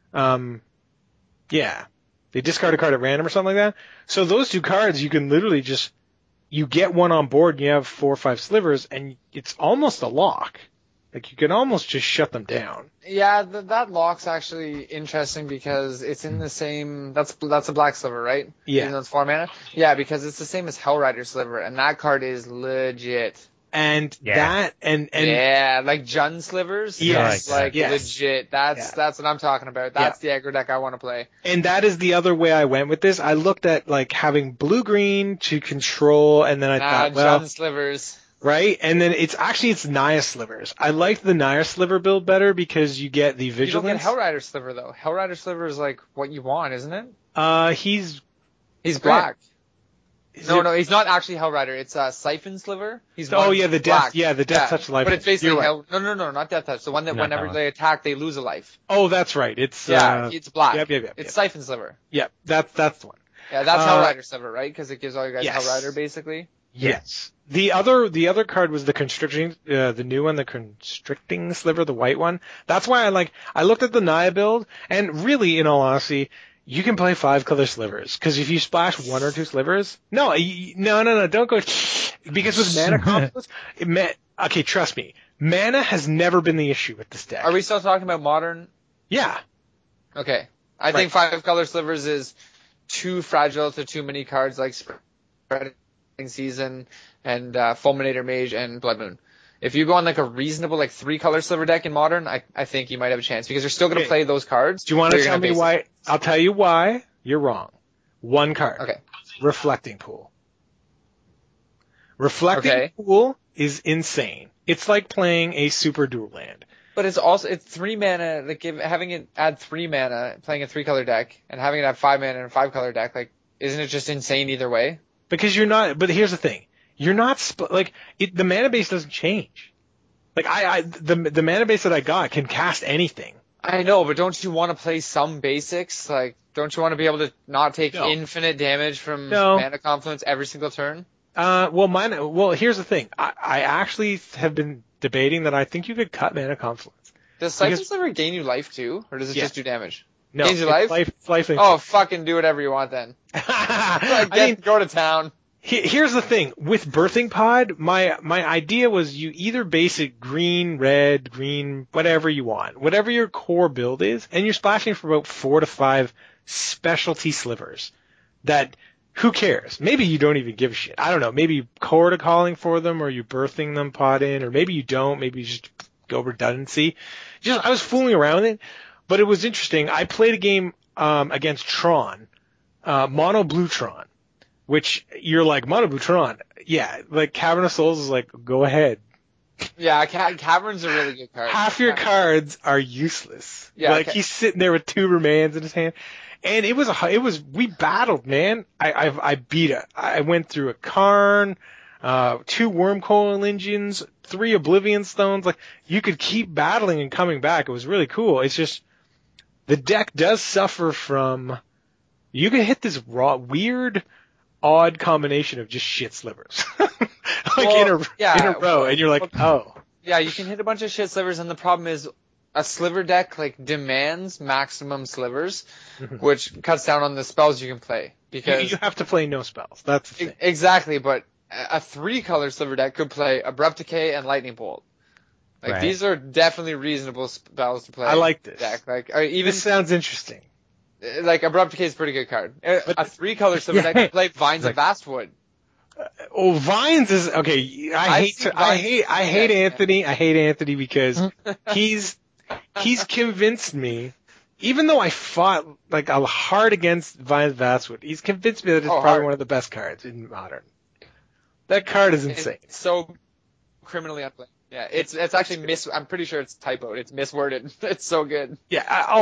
Yeah. They discard a card at random or something like that. So those 2 cards, you can literally just, you get one on board and you have 4 or 5 slivers and it's almost a lock. Like, you can almost just shut them down. Yeah, that lock's actually interesting because it's in the same, that's a black sliver, right? Yeah. Even though it's 4 mana? Yeah, because it's the same as Hellrider sliver, and that card is legit. And that, and yeah, like Jund slivers. Yes. Like, yes. legit. That's what I'm talking about. That's the aggro deck I want to play. And that is the other way I went with this. I looked at, like, having blue-green to control, and then I thought, well, Jund slivers. Right? And then it's Naya slivers. I like the Naya sliver build better because you get the vigilance. You don't get Hellrider sliver though. Hellrider sliver is like what you want, isn't it? He's black. No, he's not actually Hellrider. It's Siphon sliver. He's the death. Yeah, the death touch life. But it's basically right. No, not death touch. The one that whenever they attack, they lose a life. Oh, that's right. It's it's black. Yep. It's Siphon sliver. Yep, that's the one. Yeah, that's Hellrider sliver, right? Because it gives all you guys Hellrider basically. Yes. The other card was the constricting, the new one, the constricting sliver, the white one. That's why I looked at the Naya build, and really, in all honesty, you can play 5 color slivers. Cause if you splash 1 or 2 slivers, no, don't go, because with mana conflicts, okay, trust me, mana has never been the issue with this deck. Are we still talking about modern? Yeah. Okay. I think 5 color slivers is too fragile to too many cards like Spreading Season and Fulminator Mage and Blood Moon. If you go on like a reasonable 3 color sliver deck in modern, I think you might have a chance because you're still going to play those cards. Do you want to tell me why? I'll tell you why you're wrong. 1 card. Okay. Reflecting Pool. Reflecting Pool is insane. It's like playing a super dual land. But it's 3 mana, having it add 3 mana, playing a 3 color deck, and having it have 5 mana in a 5 color deck, isn't it just insane either way? Because you're not, but here's the thing. You're not, the mana base doesn't change. The mana base that I got can cast anything. I know, but don't you want to play some basics? Don't you want to be able to not take infinite damage from Mana Confluence every single turn? Well, here's the thing. I actually have been debating that I think you could cut Mana Confluence. Does Siphon Sliver gain you life too? Or does it just do damage? No. Gains you life? Life. Oh, fucking do whatever you want then. Go to town. Here's the thing. With Birthing Pod, my idea was you either base it green, red, green, whatever you want. Whatever your core build is, and you're splashing for about 4 to 5 specialty slivers that, who cares? Maybe you don't even give a shit. I don't know. Maybe you core to calling for them, or you birthing them pod in, or maybe you don't. Maybe you just go redundancy. I was fooling around with it, but it was interesting. I played a game against Tron, Mono Blue Tron, which you're like, Monobutron. Yeah, like Cavern of Souls is like, go ahead. Yeah, Cavern's a really good card. Half your cards are useless. Yeah, like he's sitting there with 2 Remands in his hand. And we battled, man. I beat it. I went through a Karn, 2 Wormcoil Engines, 3 Oblivion Stones. Like, you could keep battling and coming back. It was really cool. It's just, the deck does suffer from, you can hit this weird, odd combination of just shit slivers. in a row, and you're like, oh. Yeah, you can hit a bunch of shit slivers, and the problem is, a sliver deck like demands maximum slivers, which cuts down on the spells you can play. Because you have to play no spells. That's the thing. Exactly, but a 3-color sliver deck could play Abrupt Decay and Lightning Bolt. Like Right. These are definitely reasonable spells to play. I like this deck. Like even this sounds interesting. like Abrupt Decay is a pretty good card. A 3-color sliver deck could play Vines of Vastwood. Oh, Vines is okay. I hate Anthony. I hate Anthony because he's convinced me, even though I fought like hard against Vines Vastwood, he's convinced me that it's probably one of the best cards in Modern. That card is insane. It's so criminally unplayed. Yeah, it's actually I'm pretty sure it's typoed. It's misworded. It's so good. Yeah.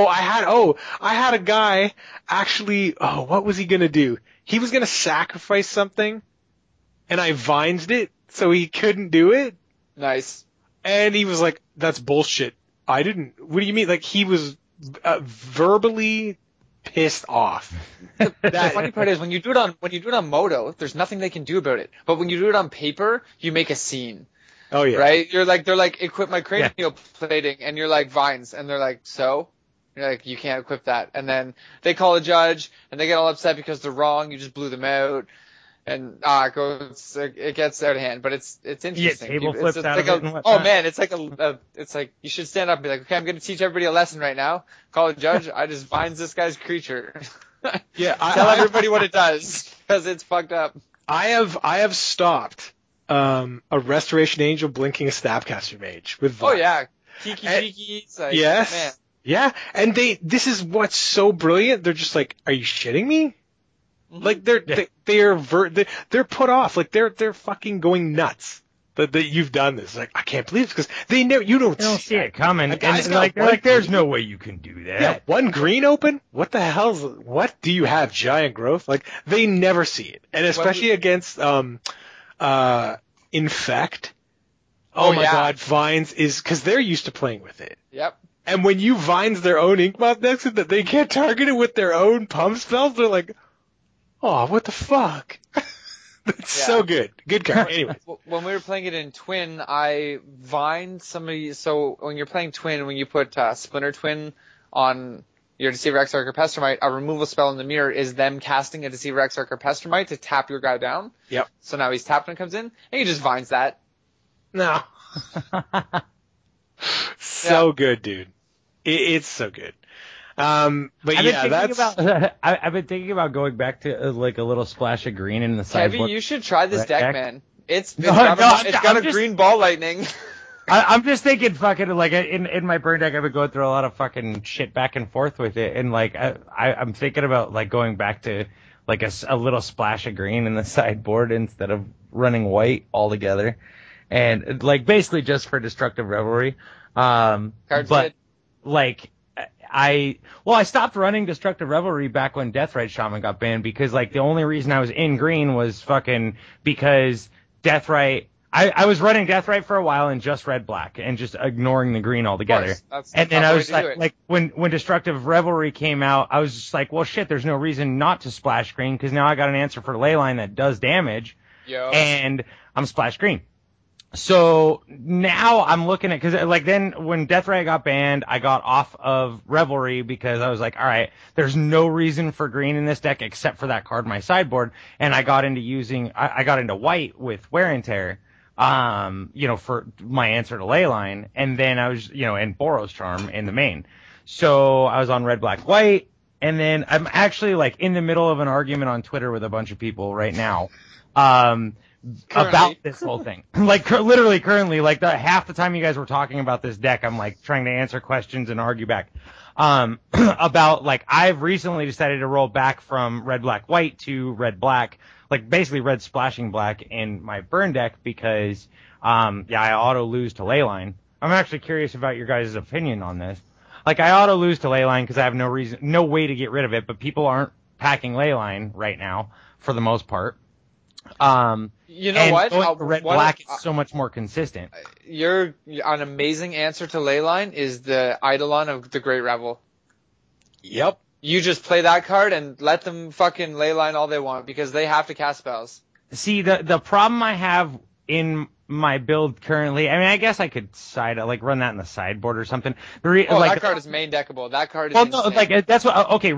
I had a guy actually. Oh, what was he gonna do? He was gonna sacrifice something, and I Vines'd it so he couldn't do it. Nice. And he was like, "That's bullshit. I didn't. What do you mean?" Like he was verbally pissed off. The funny part is when you do it on Moto, there's nothing they can do about it. But when you do it on paper, you make a scene. Oh yeah. Right? They're like, equip my cranial plating, and you're like, Vines, and they're like, so? You're like, you can't equip that. And then they call a judge, and they get all upset because they're wrong, you just blew them out. And it gets out of hand, but it's interesting. Yeah, table flips out of it and whatnot. Oh man, it's like you should stand up and be like, okay, I'm going to teach everybody a lesson right now. Call a judge. I just Vines this guy's creature. Yeah, tell everybody what it does because it's fucked up. I have stopped a Restoration Angel blinking a Snapcaster Mage with Vines. Oh yeah, Kiki. Like, yes. Man. Yeah, and this is what's so brilliant. They're just like, are you shitting me? Like they're put off. Like they're fucking going nuts that you've done this. Like I can't believe it because they don't see it coming. And guy's they're got like, there's no way you can do that. Yeah, 1 green open? What the hell's, what do you have? Giant growth? Like, they never see it. And especially against, Infect. Oh my god, Vines is, cause they're used to playing with it. Yep. And when you Vines their own Inkmoth decks that they can't target it with their own pump spells, they're like, oh, what the fuck? That's so good. Good card. Anyway. When we were playing it in Twin, I Vined somebody. So when you're playing Twin, when you put Splinter Twin on your Deceiver Exarch or Pestermite, a removal spell in the mirror is them casting a Deceiver Exarch or Pestermite to tap your guy down. Yep. So now he's tapped when it comes in, and he just Vines that. No. So good, dude. It's so good. But I've been thinking about going back to like a little splash of green in the sideboard. Kevin, you should try this deck, man. It's got a green ball lightning. I'm just thinking fucking like in my burn deck I've been going through a lot of fucking shit back and forth with it, and like I'm thinking about like going back to like a little splash of green in the sideboard instead of running white altogether, and like basically just for Destructive Revelry. Cards but good. Like I stopped running Destructive Revelry back when Deathrite Shaman got banned because like the only reason I was in green was fucking because Deathrite. I was running Deathrite for a while and just red black and just ignoring the green altogether. And then I was like when Destructive Revelry came out, I was just like, well shit, there's no reason not to splash green because now I got an answer for Leyline that does damage. Yo. And I'm splash green. So now I'm looking at, cause like then when Deathrite got banned, I got off of Revelry because I was like, all right, there's no reason for green in this deck except for that card in my sideboard. And I got into white with Wear and Tear, for my answer to Leyline. And then I was, and Boros Charm in the main. So I was on red, black, white. And then I'm actually like in the middle of an argument on Twitter with a bunch of people right now. About this whole thing. Like, literally currently, like, half the time you guys were talking about this deck, I'm, like, trying to answer questions and argue back. about, like, I've recently decided to roll back from red, black, white to red, black, like basically red splashing black in my burn deck because, I auto lose to Leyline. I'm actually curious about your guys' opinion on this. Like, I auto lose to Leyline because I have no way to get rid of it, but people aren't packing Leyline right now for the most part. You know what? Red black is so much more consistent. An amazing answer to Leyline is the Eidolon of the Great Revel. Yep. You just play that card and let them fucking Leyline all they want because they have to cast spells. See, the problem I have in my build currently, I mean, I guess I could run that in the sideboard or something. That card is main deckable. That card is no, like, that's what, okay,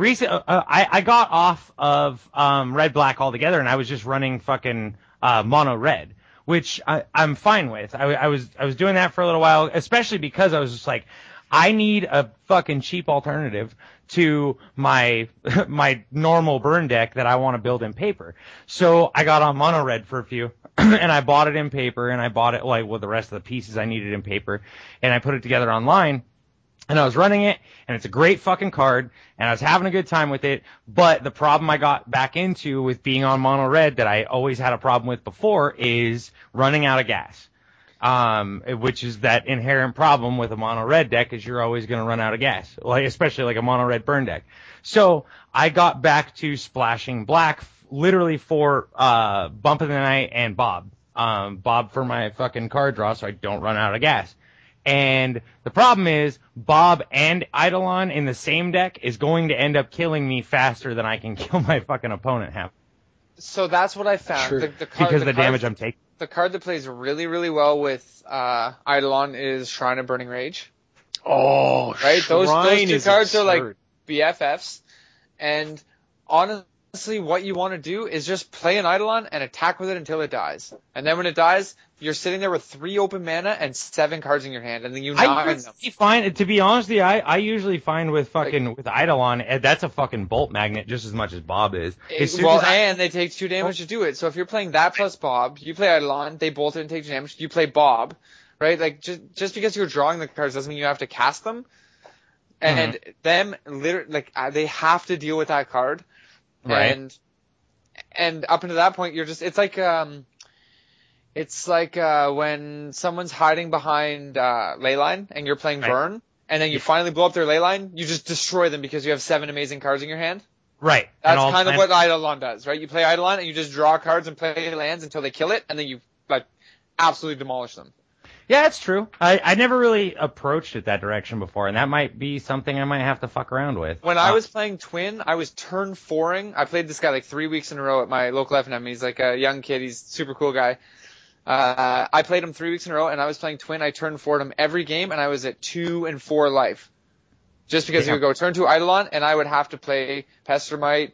I got off of, red black altogether and I was just running fucking, mono red, which I'm fine with. I was doing that for a little while, especially because I was just like, I need a fucking cheap alternative to my normal burn deck that I want to build in paper. So I got on mono red for a few and I bought it in paper and I bought it like with the rest of the pieces I needed in paper and I put it together online and I was running it and it's a great fucking card and I was having a good time with it. But the problem I got back into with being on mono red that I always had a problem with before is running out of gas. Which is that inherent problem with a mono red deck is you're always going to run out of gas, like especially like a mono red burn deck. So I got back to splashing black literally for Bump of the Night and Bob. Bob for my fucking card draw so I don't run out of gas. And the problem is Bob and Eidolon in the same deck is going to end up killing me faster than I can kill my fucking opponent half. So that's what I found. Sure. Because of the damage I'm taking. The card that plays really, really well with Eidolon is Shrine of Burning Rage. Oh, right. Those two cards absurd. are like BFFs. And honestly, what you want to do is just play an Eidolon and attack with it until it dies. And then when it dies, you're sitting there with 3 open mana and 7 cards in your hand, and then you nine them. To be honest with you, I usually find with Eidolon, that's a fucking bolt magnet just as much as Bob is. And they take 2 damage to do it. So if you're playing that plus Bob, you play Eidolon, they bolt it and take 2 damage. You play Bob, right? Like just because you're drawing the cards doesn't mean you have to cast them. And them literally, like, they have to deal with that card. Right. And up until that point, it's like when someone's hiding behind Leyline and you're playing Burn, and then you finally blow up their Leyline, you just destroy them because you have 7 amazing cards in your hand. Right. That's kind of what Eidolon does, right? You play Eidolon and you just draw cards and play lands until they kill it, and then you like absolutely demolish them. Yeah, it's true. I never really approached it that direction before, and that might be something I might have to fuck around with. When I was playing Twin, I was turn 4ing. I played this guy like 3 weeks in a row at my local FNM. He's like a young kid. He's a super cool guy. I played him 3 weeks in a row, and I was playing Twin. I turned 4'd him every game, and I was at 2 and 4 life. Just because he would go turn 2 Eidolon, and I would have to play Pestermite,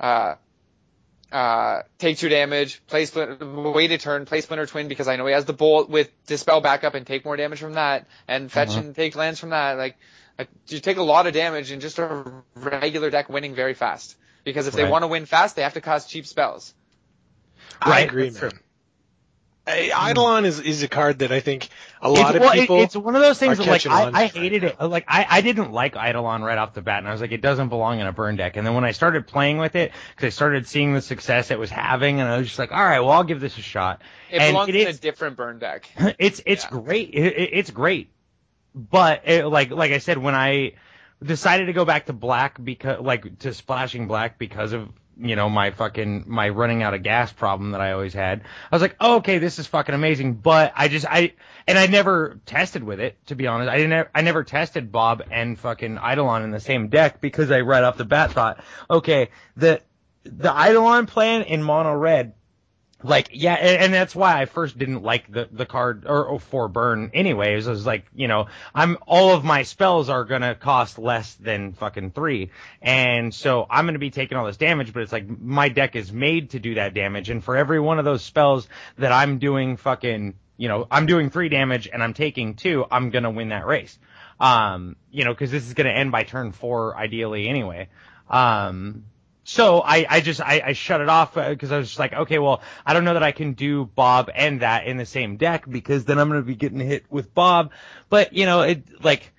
take 2 damage, wait a turn, play Splinter Twin because I know he has the bolt with Dispel backup and take more damage from that, and fetch and take lands from that. Like, you take a lot of damage in just a regular deck winning very fast. Because if they want to win fast, they have to cast cheap spells. I agree, man. Eidolon is a card that I think a lot of people. It's one of those things that, like, I right hated it. Like, I didn't like Eidolon right off the bat, and I was like, it doesn't belong in a burn deck. And then when I started playing with it, because I started seeing the success it was having, and I was just like, all right, well, I'll give this a shot. It belongs in a different burn deck. It's great. It's great. But like I said, when I decided to go back to black to splashing black because of, my running out of gas problem that I always had. I was like, oh, okay, this is fucking amazing. But I never tested with it, to be honest. I never tested Bob and fucking Eidolon in the same deck because I right off the bat thought, okay, the Eidolon plan in mono red, like, yeah, and that's why I first didn't like the card or for burn anyways. I was like, all of my spells are gonna cost less than fucking 3. And so I'm gonna be taking all this damage, but it's like my deck is made to do that damage. And for every one of those spells that I'm doing fucking, I'm doing 3 damage and I'm taking 2, I'm gonna win that race. Cause this is gonna end by turn 4 ideally anyway. So I shut it off because I was just like, okay, well, I don't know that I can do Bob and that in the same deck because then I'm going to be getting hit with Bob. But,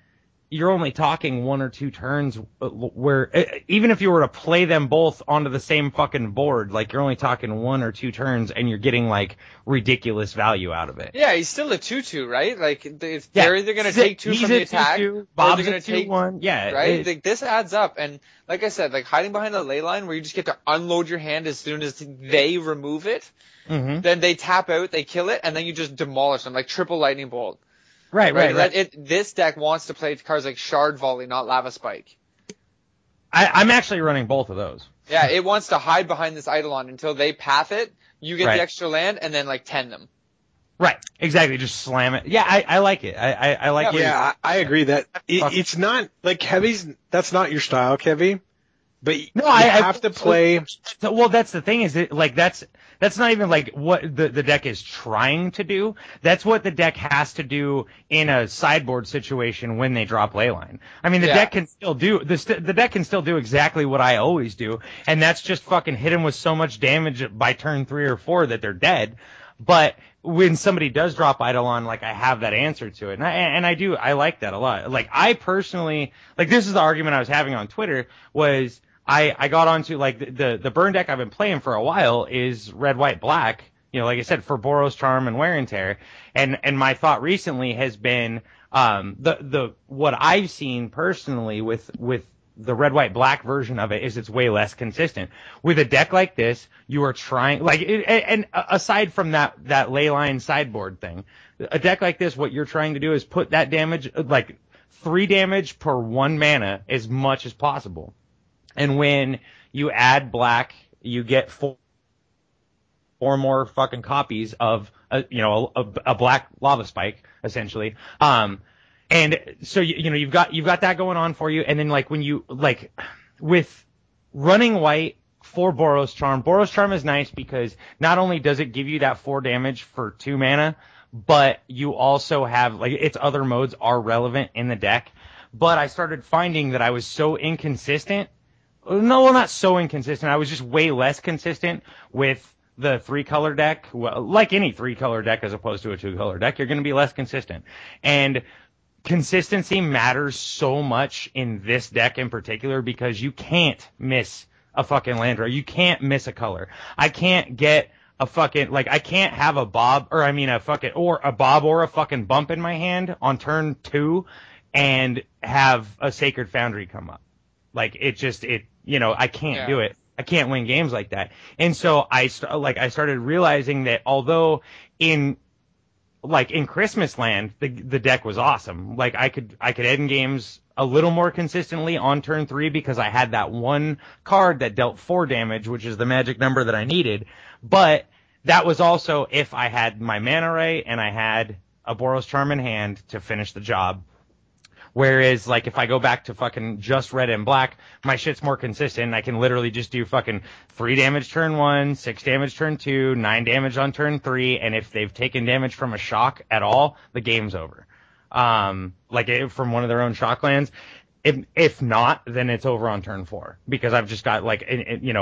you're only talking 1 or 2 turns where even if you were to play them both onto the same fucking board, like you're only talking 1 or 2 turns and you're getting like ridiculous value out of it. Yeah, he's still a 2/2, right? Like they're either going to take 2 from the attack, or Bob's they're going to take 1. Yeah, right. Like this adds up, and like I said, like hiding behind the ley line where you just get to unload your hand as soon as they remove it. Mm-hmm. Then they tap out, they kill it, and then you just demolish them like triple lightning bolt. Right. This deck wants to play cards like Shard Volley, not Lava Spike. I'm actually running both of those. Yeah, it wants to hide behind this Eidolon until they path it. You get the extra land, and then like 10 them. Right, exactly. Just slam it. Yeah, I like it. I like it. Yeah, I agree that it's not like Kevy's. That's not your style, Kevy. But no, I have to play. Well, that's the thing is that's not even like what the deck is trying to do. That's what the deck has to do in a sideboard situation when they drop Leyline. I mean, the deck can still do the deck can still do exactly what I always do, and that's just fucking hit them with so much damage by turn 3 or 4 that they're dead. But when somebody does drop Eidolon, like I have that answer to it, and I like that a lot. Like I personally, like this is the argument I was having on Twitter was. I got onto like the burn deck I've been playing for a while is red, white, black, you know, like I said, for Boros Charm and Wear and Tear. And my thought recently has been, what I've seen personally with the red, white, black version of it is it's way less consistent. With a deck like this, you are trying, like, and aside from that Leyline sideboard thing, a deck like this, what you're trying to do is put that damage, like 3 damage per 1 mana as much as possible. And when you add black, you get 4 more fucking copies of a black Lava Spike, essentially. And so you've got that going on for you. And then like when you like with running white for Boros Charm is nice because not only does it give you that 4 damage for 2 mana, but you also have like its other modes are relevant in the deck. But I started finding that I was so inconsistent. No, well, not so inconsistent. I was just way less consistent with the 3-color deck. Well, like any 3-color deck as opposed to a 2-color deck, you're going to be less consistent. And consistency matters so much in this deck in particular because you can't miss a fucking land draw. You can't miss a color. I can't get a fucking, like, I can't have a bob or a fucking bump in my hand on turn 2 and have a Sacred Foundry come up. Like, I can't do it. I can't win games like that. And so I started realizing that although in Christmas Land, the deck was awesome. Like, I could end games a little more consistently on turn 3 because I had that one card that dealt 4 damage, which is the magic number that I needed. But that was also if I had my Mana Ray and I had a Boros Charm in hand to finish the job. Whereas, like, if I go back to fucking just red and black, my shit's more consistent. I can literally just do fucking 3 damage turn 1, 6 damage turn 2, 9 damage on turn 3, and if they've taken damage from a shock at all, the game's over. From one of their own shock lands. If not, then it's over on turn 4. Because I've just got, like,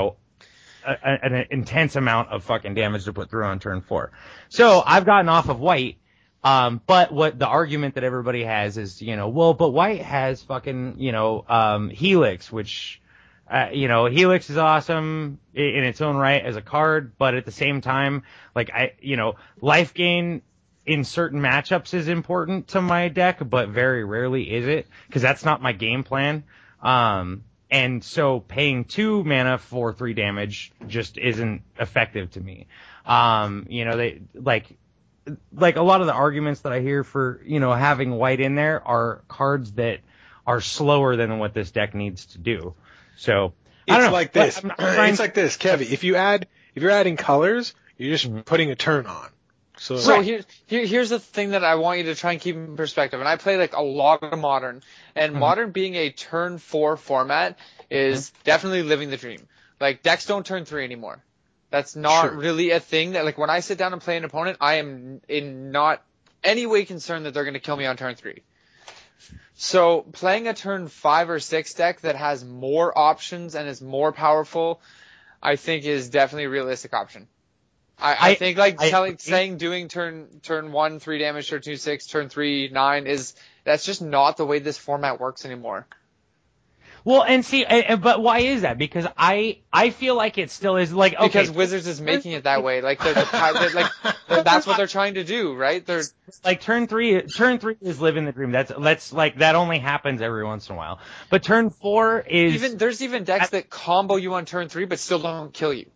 an intense amount of fucking damage to put through on turn 4. So, I've gotten off of white. But what the argument that everybody has is, but white has fucking, Helix, which, Helix is awesome in its own right as a card, but at the same time, like, life gain in certain matchups is important to my deck, but very rarely is it, because that's not my game plan. And so paying 2 mana for 3 damage just isn't effective to me. They, like a lot of the arguments that I hear for, having white in there are cards that are slower than what this deck needs to do. So it's like this. It's like this, Kevy. If you're adding colors, you're just putting a turn on. So here's the thing that I want you to try and keep in perspective. And I play like a lot of Modern, and Modern being a turn 4 format is definitely living the dream. Like decks don't turn 3 anymore. That's not really a thing that, like, when I sit down and play an opponent, I am in not any way concerned that they're going to kill me on turn 3. So playing a turn 5 or 6 deck that has more options and is more powerful, I think is definitely a realistic option. I think doing turn 1 3 damage, turn 2 6, turn 3 9 that's just not the way this format works anymore. Well, and see, but why is that? Because I feel like it still is like, okay. Because Wizards is making it that way. Like, that's what they're trying to do, right? They're like turn three is living the dream. That's like, that only happens every once in a while. But turn 4 is there's even decks that combo you on turn 3 but still don't kill you.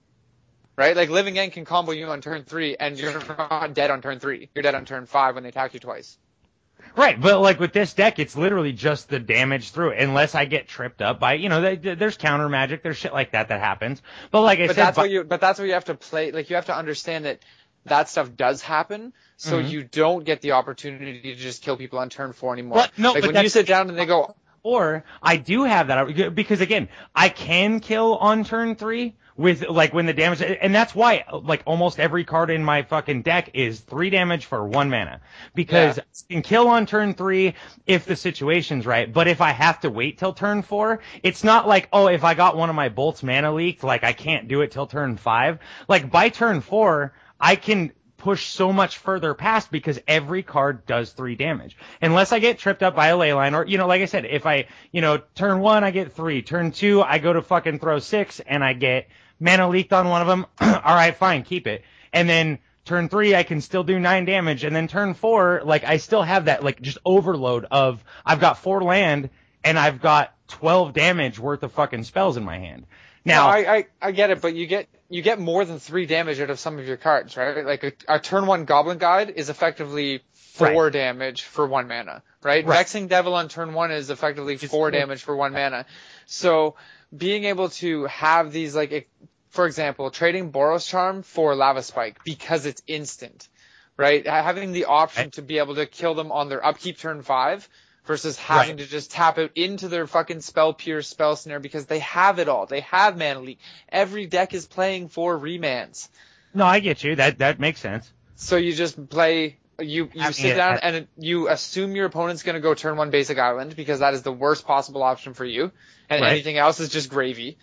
Right? Like Living End can combo you on turn 3 and you're not dead on turn 3. You're dead on turn 5 when they attack you twice. Right, but like with this deck, it's literally just the damage through it, unless I get tripped up by, there's counter magic, there's shit like that happens. But like I said, that's where you have to play. Like you have to understand that stuff does happen, so you don't get the opportunity to just kill people on turn 4 anymore. Well, no, like when you sit down and they go. Or I do have that, because again, I can kill on turn 3 with like when the damage, and that's why like almost every card in my fucking deck is 3 damage for 1 mana, because I can kill on turn 3 if the situation's right. But if I have to wait till turn 4, it's not like, oh, if I got one of my bolts mana leaked, like I can't do it till turn 5. Like by turn 4, I can push so much further past because every card does 3 damage. Unless I get tripped up by a ley line, or, like I said, if I, turn 1, I get 3. Turn 2, I go to fucking throw 6 and I get mana leaked on one of them. All right, fine, keep it. And then turn 3, I can still do 9 damage. And then turn 4, like I still have that like just overload of, I've got 4 land and I've got 12 damage worth of fucking spells in my hand. Now, no, I get it, but you get more than 3 damage out of some of your cards, right? Like a turn 1 Goblin Guide is effectively 4 damage for 1 mana, right? Vexing Devil on turn 1 is effectively 4 damage for 1 mana. So being able to have these, like, for example, trading Boros Charm for Lava Spike because it's instant, right? Having the option to be able to kill them on their upkeep turn 5 versus having to just tap out into their fucking Spell Pierce, Spell Snare, because they have it all. They have Mana Leak. Every deck is playing for remans. No, I get you. That makes sense. So you just play, you sit down and you assume your opponent's going to go turn 1 Basic Island because that is the worst possible option for you, and anything else is just gravy.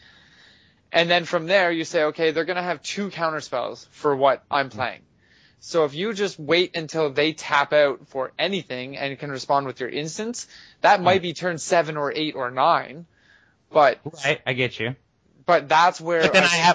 And then from there you say, okay, they're going to have 2 counter spells for what I'm playing. So if you just wait until they tap out for anything and can respond with your instants, that might be turn 7 or 8 or 9. But I get you. But that's where I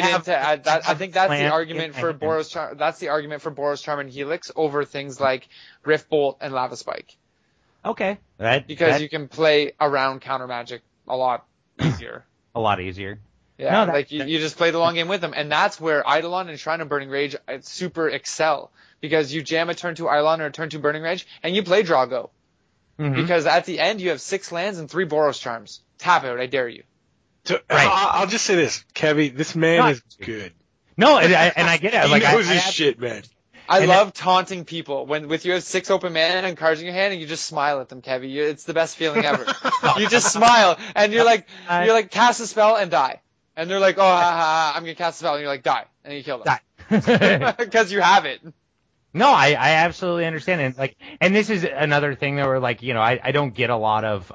think that's the argument for Boros. Charm. That's the argument for Boros Charm and Helix over things like Rift Bolt and Lava Spike. Okay. Because you can play around counter magic a lot easier. A lot easier. Yeah, no, you just play the long game with them. And that's where Eidolon and Shrine of Burning Rage super excel. Because you jam a turn 2 Eidolon or a turn 2 Burning Rage, and you play Drago. Mm-hmm. Because at the end, you have 6 lands and 3 Boros Charms. Tap out, I dare you. I'll just say this, Kevy, this man is good. No, and I get it. He knows his shit, man. I love taunting people with you have 6 open mana and cards in your hand and you just smile at them, Kevy. It's the best feeling ever. You just smile and you're like cast a spell and die. And they're like, oh, I'm going to cast a spell. And you're like, die. And you kill them. Die. Because you have it. No, I absolutely understand it. And this is another thing that we're like, I don't get a lot of,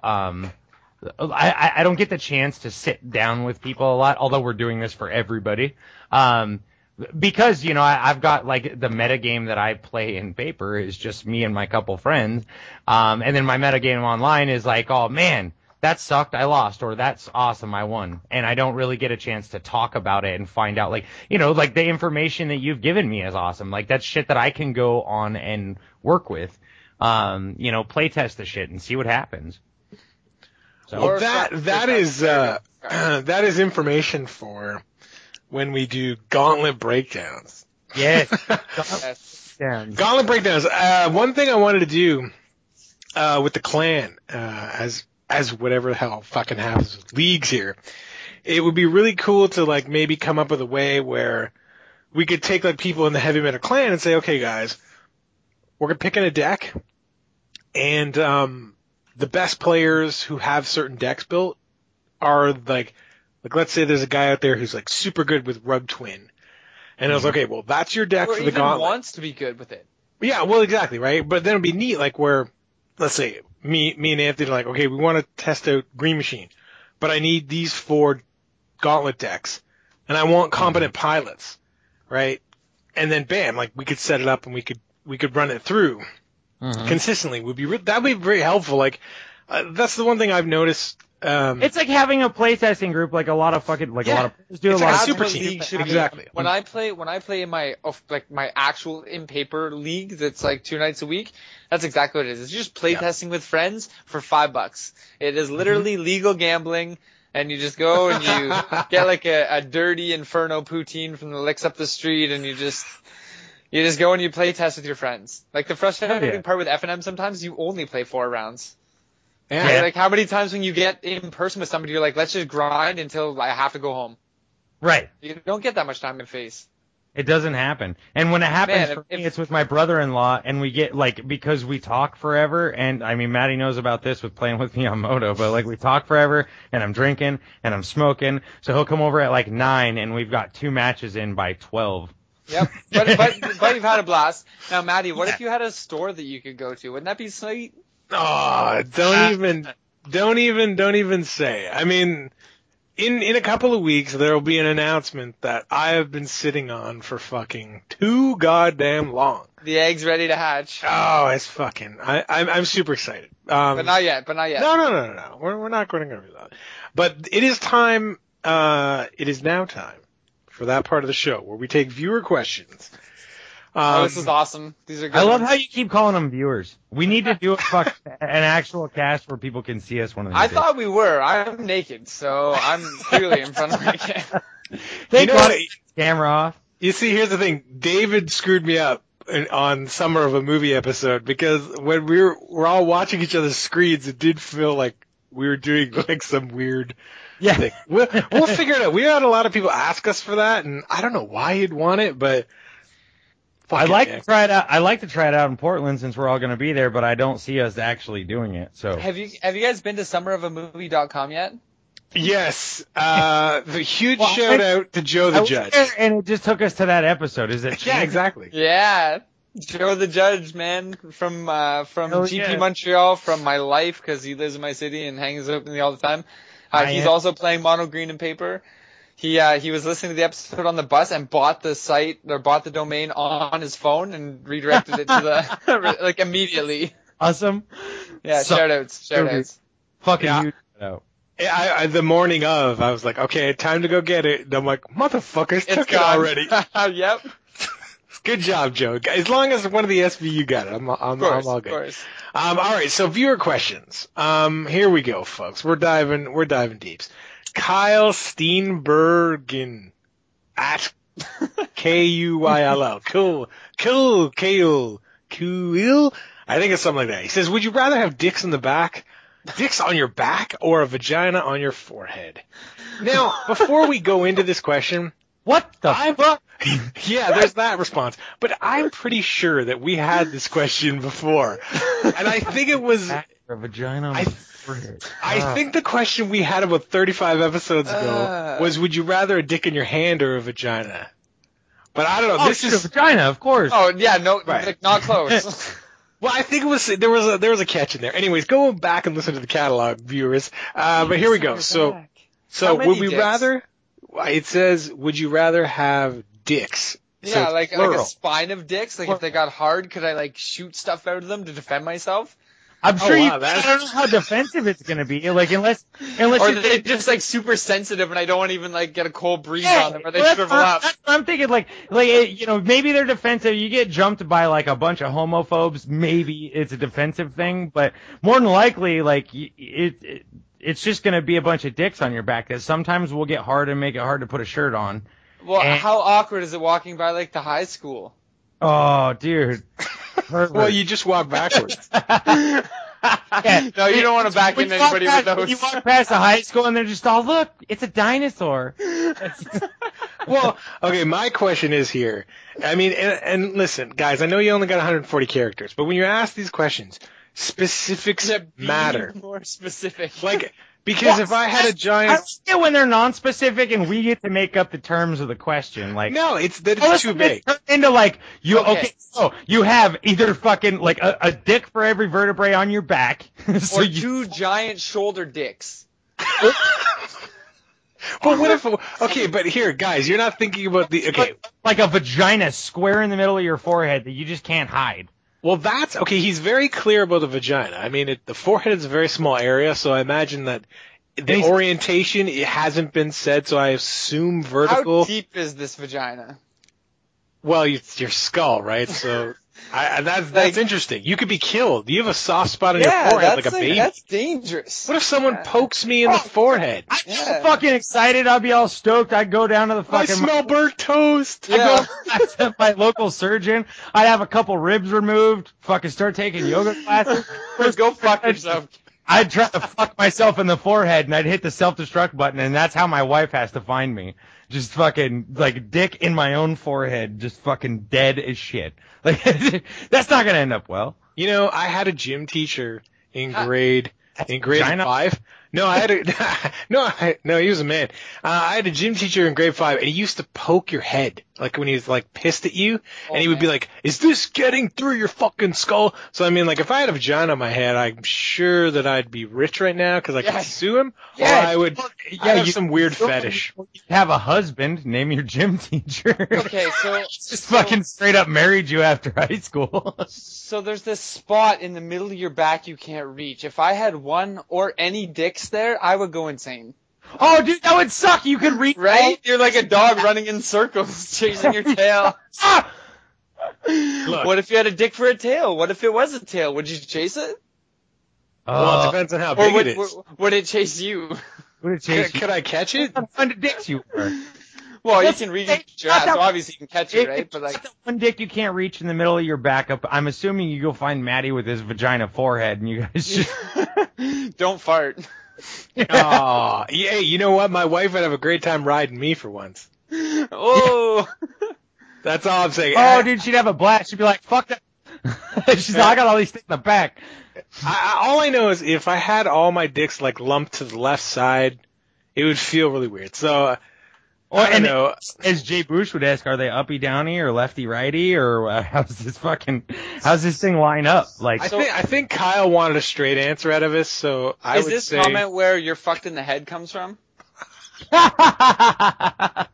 I don't get the chance to sit down with people a lot, although we're doing this for everybody. Because, I've got like the metagame that I play in paper is just me and my couple friends. And then my metagame online is like, oh man, that sucked, I lost, or that's awesome, I won. And I don't really get a chance to talk about it and find out, like the information that you've given me is awesome. Like, that's shit that I can go on and work with, play test the shit and see what happens. So well, that is information for when we do gauntlet breakdowns. Yes. Gauntlet breakdowns. One thing I wanted to do, with the clan, as whatever the hell fucking happens with leagues here, it would be really cool to like maybe come up with a way where we could take like people in the Heavy Metal clan and say, okay guys, we're gonna pick in a deck, and the best players who have certain decks built are like let's say there's a guy out there who's like super good with Rub Twin, and I was okay, well that's your deck or for the gauntlet. Wants to be good with it. Yeah, well exactly, right? But then it'd be neat, like where let's say me and Anthony are like, okay, we want to test out Green Machine, but I need these 4 gauntlet decks, and I want competent pilots, right? And then bam, like we could set it up and we could run it through consistently. That would be very helpful. Like that's the one thing I've noticed. It's like having a playtesting group, like a lot of players do. It's a like lot a of super Absolutely. team. I mean, Exactly. When I play in my my actual in paper league, that's like 2 nights a week. That's exactly what it is. It's just playtesting with friends for $5. It is literally legal gambling, and you just go and you get like a dirty Inferno poutine from the licks up the street, and you just go and you play test with your friends. Like the frustrating part with FNM, sometimes you only play 4 rounds. Yeah. Like how many times when you get in person with somebody, you're like, let's just grind until I have to go home. Right. You don't get that much time in face. It doesn't happen. And when it happens Man, for me, it's with my brother-in-law, and we get, like, because we talk forever, and, I mean, Maddie knows about this with playing with me on Moto, but, like, we talk forever, and I'm drinking, and I'm smoking, so he'll come over at, like, 9, and we've got 2 matches in by 12. Yep. But you've had a blast. Now, Maddie, what if you had a store that you could go to? Wouldn't that be sweet? Oh, don't even say. I mean, in a couple of weeks, there will be an announcement that I have been sitting on for fucking too goddamn long. The egg's ready to hatch. Oh, it's fucking, I'm super excited. But not yet. No. We're not going to go through that. But it is time, it is now time for that part of the show where we take viewer questions. This is awesome. These are good. I love ones. how you keep calling them viewers. We need to do an actual cast where people can see us one of these I days. thought we were. I'm naked, so I'm clearly in front of my camera. Thank know God what? camera off. You see, here's the thing. David screwed me up on Summer of a Movie episode because when we're all watching each other's screens, it did feel like we were doing like some weird thing. We'll figure it out. We had a lot of people ask us for that, and I don't know why you'd want it, but I'd like to try it out. I like to try it out in Portland since we're all going to be there, but I don't see us actually doing it. So Have you guys been to summerofamovie.com yet? Yes. The huge shout out to Joe the Judge. And it just took us to that episode. Is it? Yeah, exactly. Yeah. Joe the Judge, man, from GP Montreal, from my life, because he lives in my city and hangs out with me all the time. He's also playing Mono Green and Paper. He was listening to the episode on the bus and bought the site or bought the domain on his phone and redirected it to the like immediately. Awesome. Yeah, shout outs. Fucking Yeah. huge shout out. I the morning of, I was like, okay, time to go get it. And I'm like, motherfuckers took it gone. already. Yep. Good job, Joe. As long as one of the SVU got it, I'm all good. Of course. All right, so viewer questions. Here we go, folks. We're diving deep. Kyle Steenbergen at Kuyll. Cool. Kyle. I think it's something like that. He says, would you rather have dicks in the back, dicks on your back, or a vagina on your forehead? Now, before we go into this question, What the fuck? yeah, there's that response. But I'm pretty sure that we had this question before. And I think it was, A vagina on the forehead. I think the question we had about 35 episodes ago was, would you rather a dick in your hand or a vagina? But I don't know. This is a vagina, of course. Oh yeah, no, Right. like, not close. Well, I think it was there was a catch in there. Anyways, go back and listen to the catalog, viewers. But here we go. So How many would we dicks? rather? It says, would you rather have dicks? So Yeah, it's like a plural. spine of dicks. Like if they got hard, could I like shoot stuff out of them to defend myself? I'm sure wow, I that's- don't know how defensive it's going to be. Like, unless Or you're they're just like super sensitive and I don't want to even like get a cold breeze Yeah, on them or they well, shrivel up. that's what I'm thinking, like, maybe they're defensive. You get jumped by like a bunch of homophobes. Maybe it's a defensive thing, but more than likely, like, it's just going to be a bunch of dicks on your back that sometimes will get hard and make it hard to put a shirt on. Well, And- how awkward is it walking by like the high school? Oh, dude. Well, you just walk backwards. Yeah. No, you don't want to back When into you walk anybody past- with when you those. walk past a high school and they're just all, look, it's a dinosaur. Well, okay, my question is here. I mean, and listen, guys, I know you only got 140 characters, but when you ask these questions, specifics To be matter. more specific. Like, because if I had a I giant, like it when they're non-specific and we get to make up the terms of the question. Like, no, it's that all of a it's too sudden big. it turns into like Okay. okay, so you have either fucking like a dick for every vertebrae on your back, so or you two giant shoulder dicks. But what if? Okay, but here, guys, you're not thinking about the. Okay, Like a vagina square in the middle of your forehead that you just can't hide. well, that's okay. He's very clear about the vagina. I mean, the forehead is a very small area, so I imagine that the orientation it hasn't been said. So I assume vertical. How deep is this vagina? Well, it's your skull, right? So that's interesting. You could be killed. You have a soft spot on your forehead like a baby. That's dangerous. What if someone pokes me in the forehead? I'd be fucking excited. I'd be all stoked. I'd go down to the I fucking. smell burnt toast. I'd go to my local surgeon. I'd have a couple ribs removed. Fucking start taking yoga classes. Go fuck yourself. I'd try to fuck myself in the forehead, and I'd hit the self-destruct button, and that's how my wife has to find me. Just fucking, like, dick in my own forehead, just fucking dead as shit. Like, that's not gonna end up well. You know, I had a gym teacher in grade 5. No, I had no, he was a man. I had a gym teacher in grade 5, and he used to poke your head, like when he was like pissed at you, and he would be like, "Is this getting through your fucking skull?" So I mean, like if I had a vagina on my head, I'm sure that I'd be rich right now because I could sue him, or I would have some weird fetish. Have a husband, name your gym teacher. Okay, so just fucking straight up married you after high school. So there's this spot in the middle of your back you can't reach. If I had one or any dicks there, I would go insane. Oh, dude, that would suck. You could reach, right? You're like a dog running in circles, chasing your tail. Look. What if you had a dick for a tail? What if it was a tail? Would you chase it? Well, it depends on how big it is. Would it chase you? Would it chase Could I catch it? What kind of dicks you were? Well, you can reach your ass, so obviously you can catch it, right? But like the one dick you can't reach in the middle of your back up. I'm assuming you go find Maddie with his vagina forehead, and you guys just don't fart. Oh, yeah. You know what? My wife would have a great time riding me for once. Oh, that's all I'm saying. Oh, dude, she'd have a blast. She'd be like, "Fuck that." She's like, "I got all these dicks in the back." All I know is if I had all my dicks like lumped to the left side, it would feel really weird. So. I don't know. As Jay Bush would ask, are they uppy downy or lefty righty or how's this thing line up? Like, I think Kyle wanted a straight answer out of us, so I would say. Is this comment where you're fucked in the head comes from? Oh,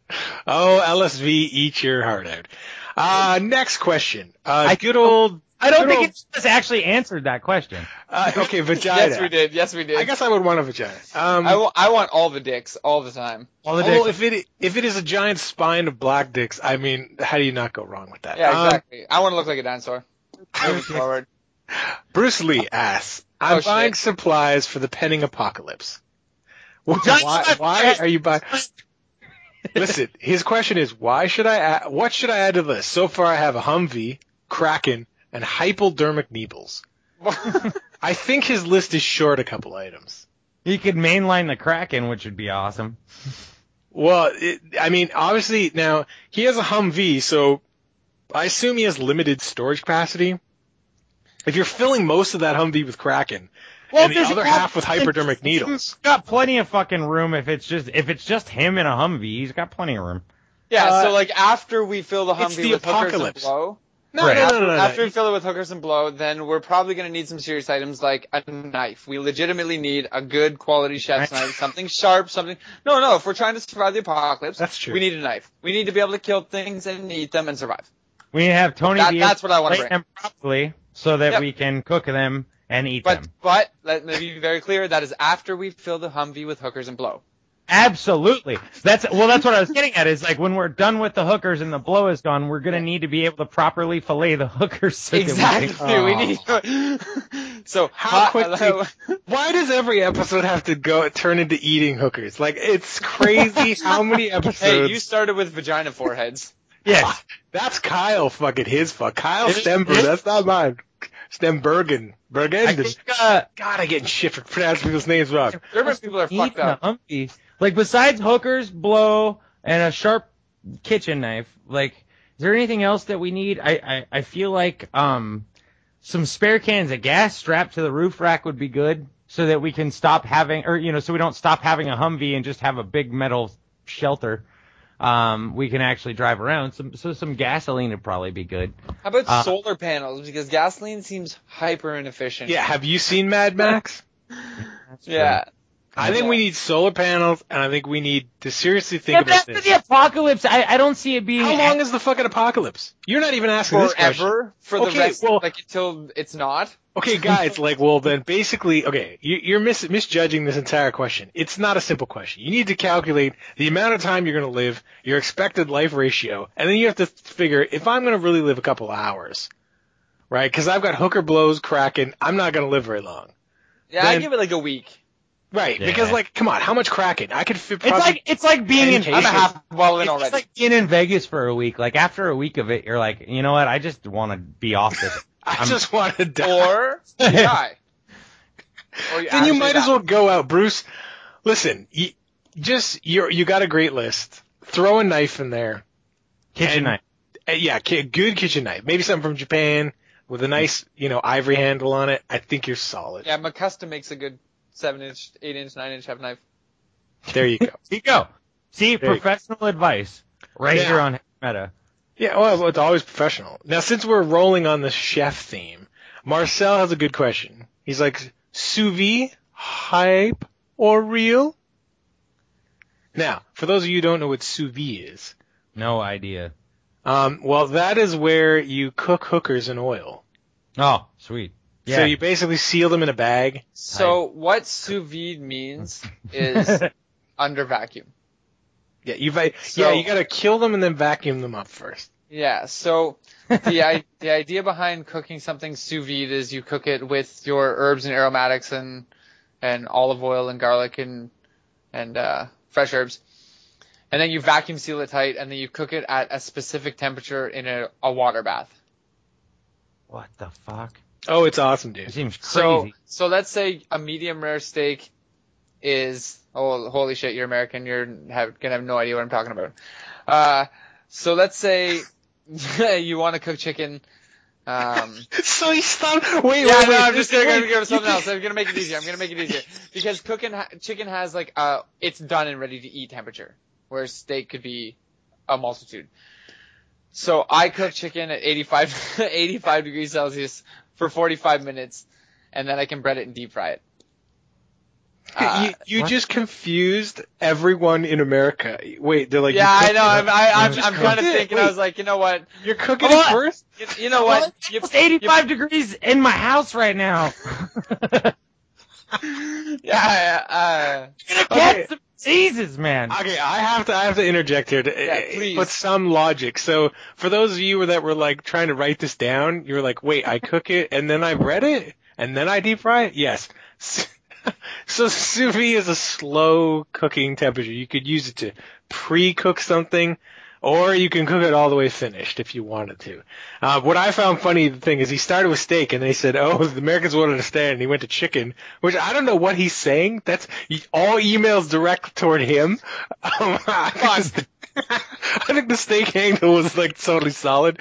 LSV, eat your heart out. Next question. Good old. I don't think it's actually answered that question. Okay, vagina. Yes, we did. I guess I would want a vagina. I want all the dicks all the time. All the dicks. Well, if it is a giant spine of black dicks, I mean, how do you not go wrong with that? Yeah, exactly. I want to look like a dinosaur. Moving forward. Bruce Lee asks, "I'm buying supplies for the pending apocalypse. Why are you buying?" Listen, his question is, what should I add to the list? So far, I have a Humvee, Kraken, and hypodermic needles. I think his list is short a couple items. He could mainline the Kraken, which would be awesome. Well, I mean, obviously, now, he has a Humvee, so I assume he has limited storage capacity. If you're filling most of that Humvee with Kraken, and the other half with hypodermic needles. He's got plenty of fucking room if it's just him in a Humvee. He's got plenty of room. Yeah, so like after we fill the Humvee with hookers and blow. No. After we fill it with hookers and blow, then we're probably going to need some serious items like a knife. We legitimately need a good quality chef's knife, something sharp, something. No. If we're trying to survive the apocalypse, that's true. We need a knife. We need to be able to kill things and eat them and survive. We need to have Tony that's what I want to bring them properly so that we can cook them and eat them. But let me be very clear. That is after we fill the Humvee with hookers and blow. Absolutely. That's what I was getting at is like when we're done with the hookers and the blow is gone, we're going to need to be able to properly fillet the hookers. So exactly. We need So how quickly, why does every episode have to turn into eating hookers? Like it's crazy how many episodes. Hey, you started with vagina foreheads. Yes. That's Kyle fucking his fuck. Kyle Stemberg, that's not mine. Stembergen. God, I get shit for pronouncing people's names wrong. German people are fucked up. Like, besides hookers, blow, and a sharp kitchen knife, like, is there anything else that we need? I feel like, some spare cans of gas strapped to the roof rack would be good, so that we can stop having, so we don't stop having a Humvee and just have a big metal shelter. We can actually drive around. Some gasoline would probably be good. How about solar panels? Because gasoline seems hyper inefficient. Yeah, have you seen Mad Max? Yeah. I think we need solar panels, and I think we need to seriously think Yeah, about but this. after the apocalypse, I don't see it being. How long is the fucking apocalypse? You're not even asking this question. Forever for the Okay, rest, well- like until it's not. Okay, guys, like, well, then basically, okay, you're misjudging this entire question. It's not a simple question. You need to calculate the amount of time you're going to live, your expected life ratio, and then you have to figure, if I'm going to really live a couple of hours, right, because I've got hooker blows cracking, I'm not going to live very long. Yeah, Then- I give it like a week. Right, Yeah. because, like, come on, how much cracking? I could fit It's probably... like being in. I'm I'm a half well in It's already. like being in Vegas for a week. Like after a week of it, you're like, you know what? I just want to be off this. I just want to die. Or you die. Or Then you actually might die. as well go out, Bruce. Listen, you got a great list. Throw a knife in there. Kitchen knife. Yeah, good kitchen knife. Maybe something from Japan with a nice, ivory handle on it. I think you're solid. Yeah, McCustom makes a good 7-inch, 8-inch, 9-inch chef knife. There you go. There you go. See, There you professional advice right Yeah. here on Meta. Yeah, well, it's always professional. Now, since we're rolling on the chef theme, Marcel has a good question. He's like, sous vide, hype, or real? Now, for those of you who don't know what sous vide is, No idea. well, that is where you cook hookers in oil. Oh, sweet. Yeah. So you basically seal them in a bag. So what sous vide means is under vacuum. Yeah, you So- got to kill them and then vacuum them up first. Yeah, so the idea behind cooking something sous vide is you cook it with your herbs and aromatics and olive oil and garlic and fresh herbs. And then you vacuum seal it tight and then you cook it at a specific temperature in a water bath. What the fuck? Oh, it's awesome, It dude. seems crazy. So let's say a medium rare steak is, oh, holy shit, you're American, gonna have no idea what I'm talking about. So let's say you want to cook chicken. So he stopped. Wait, Yeah, wait, no, wait. I'm just gonna wait, give something else. I'm gonna make it easier. Because chicken has like it's done and ready to eat temperature, whereas steak could be a multitude. So I cook chicken at 85 degrees Celsius for 45 minutes, and then I can bread it and deep fry it. You just confused everyone in America. Wait, they're like, Yeah, I know. I'm Just kind of cook it. thinking. I was like, you know what? You're cooking What? it first? You know what? It's 85 degrees in my house right now. Yeah. Okay. Get some diseases, man. Okay, I have to interject here to please. put some logic. So for those of you that were like trying to write this down, you were like, wait, I cook it and then I bread it and then I deep fry it? Yes. So sous vide is a slow cooking temperature. You could use it to pre-cook something, or you can cook it all the way finished if you wanted to. What I found funny, the thing is, he started with steak, and they said, "Oh, the Americans won't understand," and he went to chicken, which I don't know what he's saying. That's all emails direct toward him. I think the steak angle was like totally solid,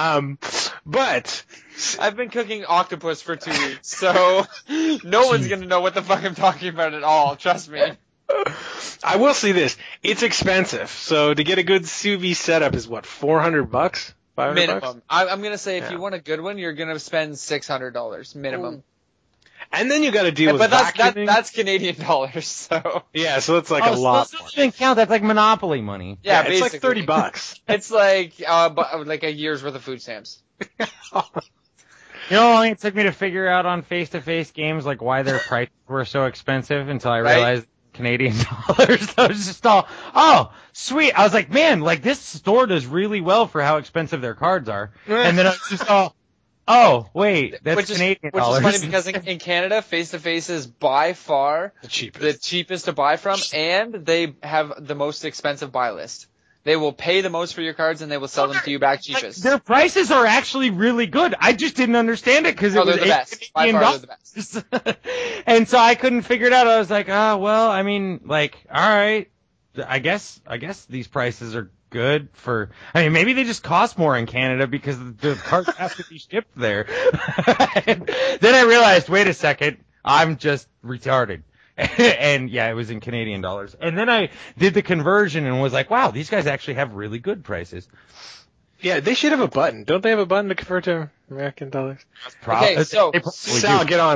but. I've been cooking octopus for 2 weeks, so no one's gonna know what the fuck I'm talking about at all. Trust me. I will say this: it's expensive. So to get a good sous vide setup is what, $400, $500? Minimum. I'm gonna say if Yeah. you want a good one, you're gonna spend $600 minimum. And then you got to deal with But vacuuming. that's Canadian dollars, so Yeah, so it's like a lot. So more. that doesn't count. That's like Monopoly money. yeah, it's like basically. $30. It's like a year's worth of food stamps. You know how long it took me to figure out on face-to-face games like why their prices were so expensive until I Right. realized Canadian dollars. I was just all, oh, sweet. I was like, man, like this store does really well for how expensive their cards are. And then I was just all, oh, wait, that's Canadian which dollars. is funny because in Canada, face-to-face is by far The cheapest. the cheapest to buy from, and they have the most expensive buy list. They will pay the most for your cards, and they will sell them to you back Like, cheapest. their prices are actually really good. I just didn't understand it because it No, was they're the best. By Canadian far, they're the dollars. And so I couldn't figure it out. I was like, well, I mean, like, all right, I guess these prices are good for, I mean, maybe they just cost more in Canada because the cards have to be shipped there. And then I realized, wait a second, I'm just retarded. And yeah, it was in Canadian dollars. And then I did the conversion and was like, wow, these guys actually have really good prices. Yeah, they should have a button. Don't they have a button to convert to American dollars? Okay, so They probably Sal, do. get on that.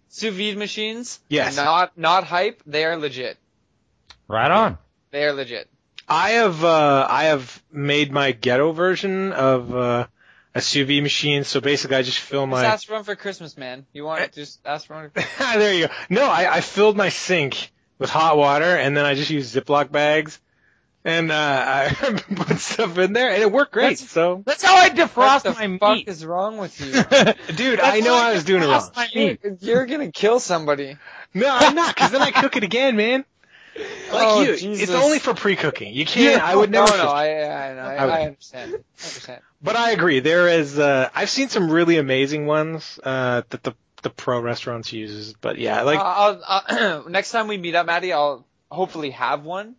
Sous vide machines. Yes. Not hype. They are legit. Right on. They are legit. I have made my ghetto version of a sous vide machine. So basically, I just fill my. Just ask for one for Christmas, man. You want just ask for one. There you go. No, I filled my sink with hot water, and then I just used Ziploc bags, and I put stuff in there, and it worked great. So That's how I defrost What my the fuck meat. is wrong with you? dude, I know I was doing it wrong. My meat. You're gonna kill somebody. No, I'm not, because then I cook it again, man. Like Oh, you, Jesus. it's only for pre-cooking. You can't. I would No, never. no, I understand. I understand. But I agree. There is. I've seen some really amazing ones that the pro restaurants uses. But yeah, like I'll next time we meet up, Maddie, I'll hopefully have one.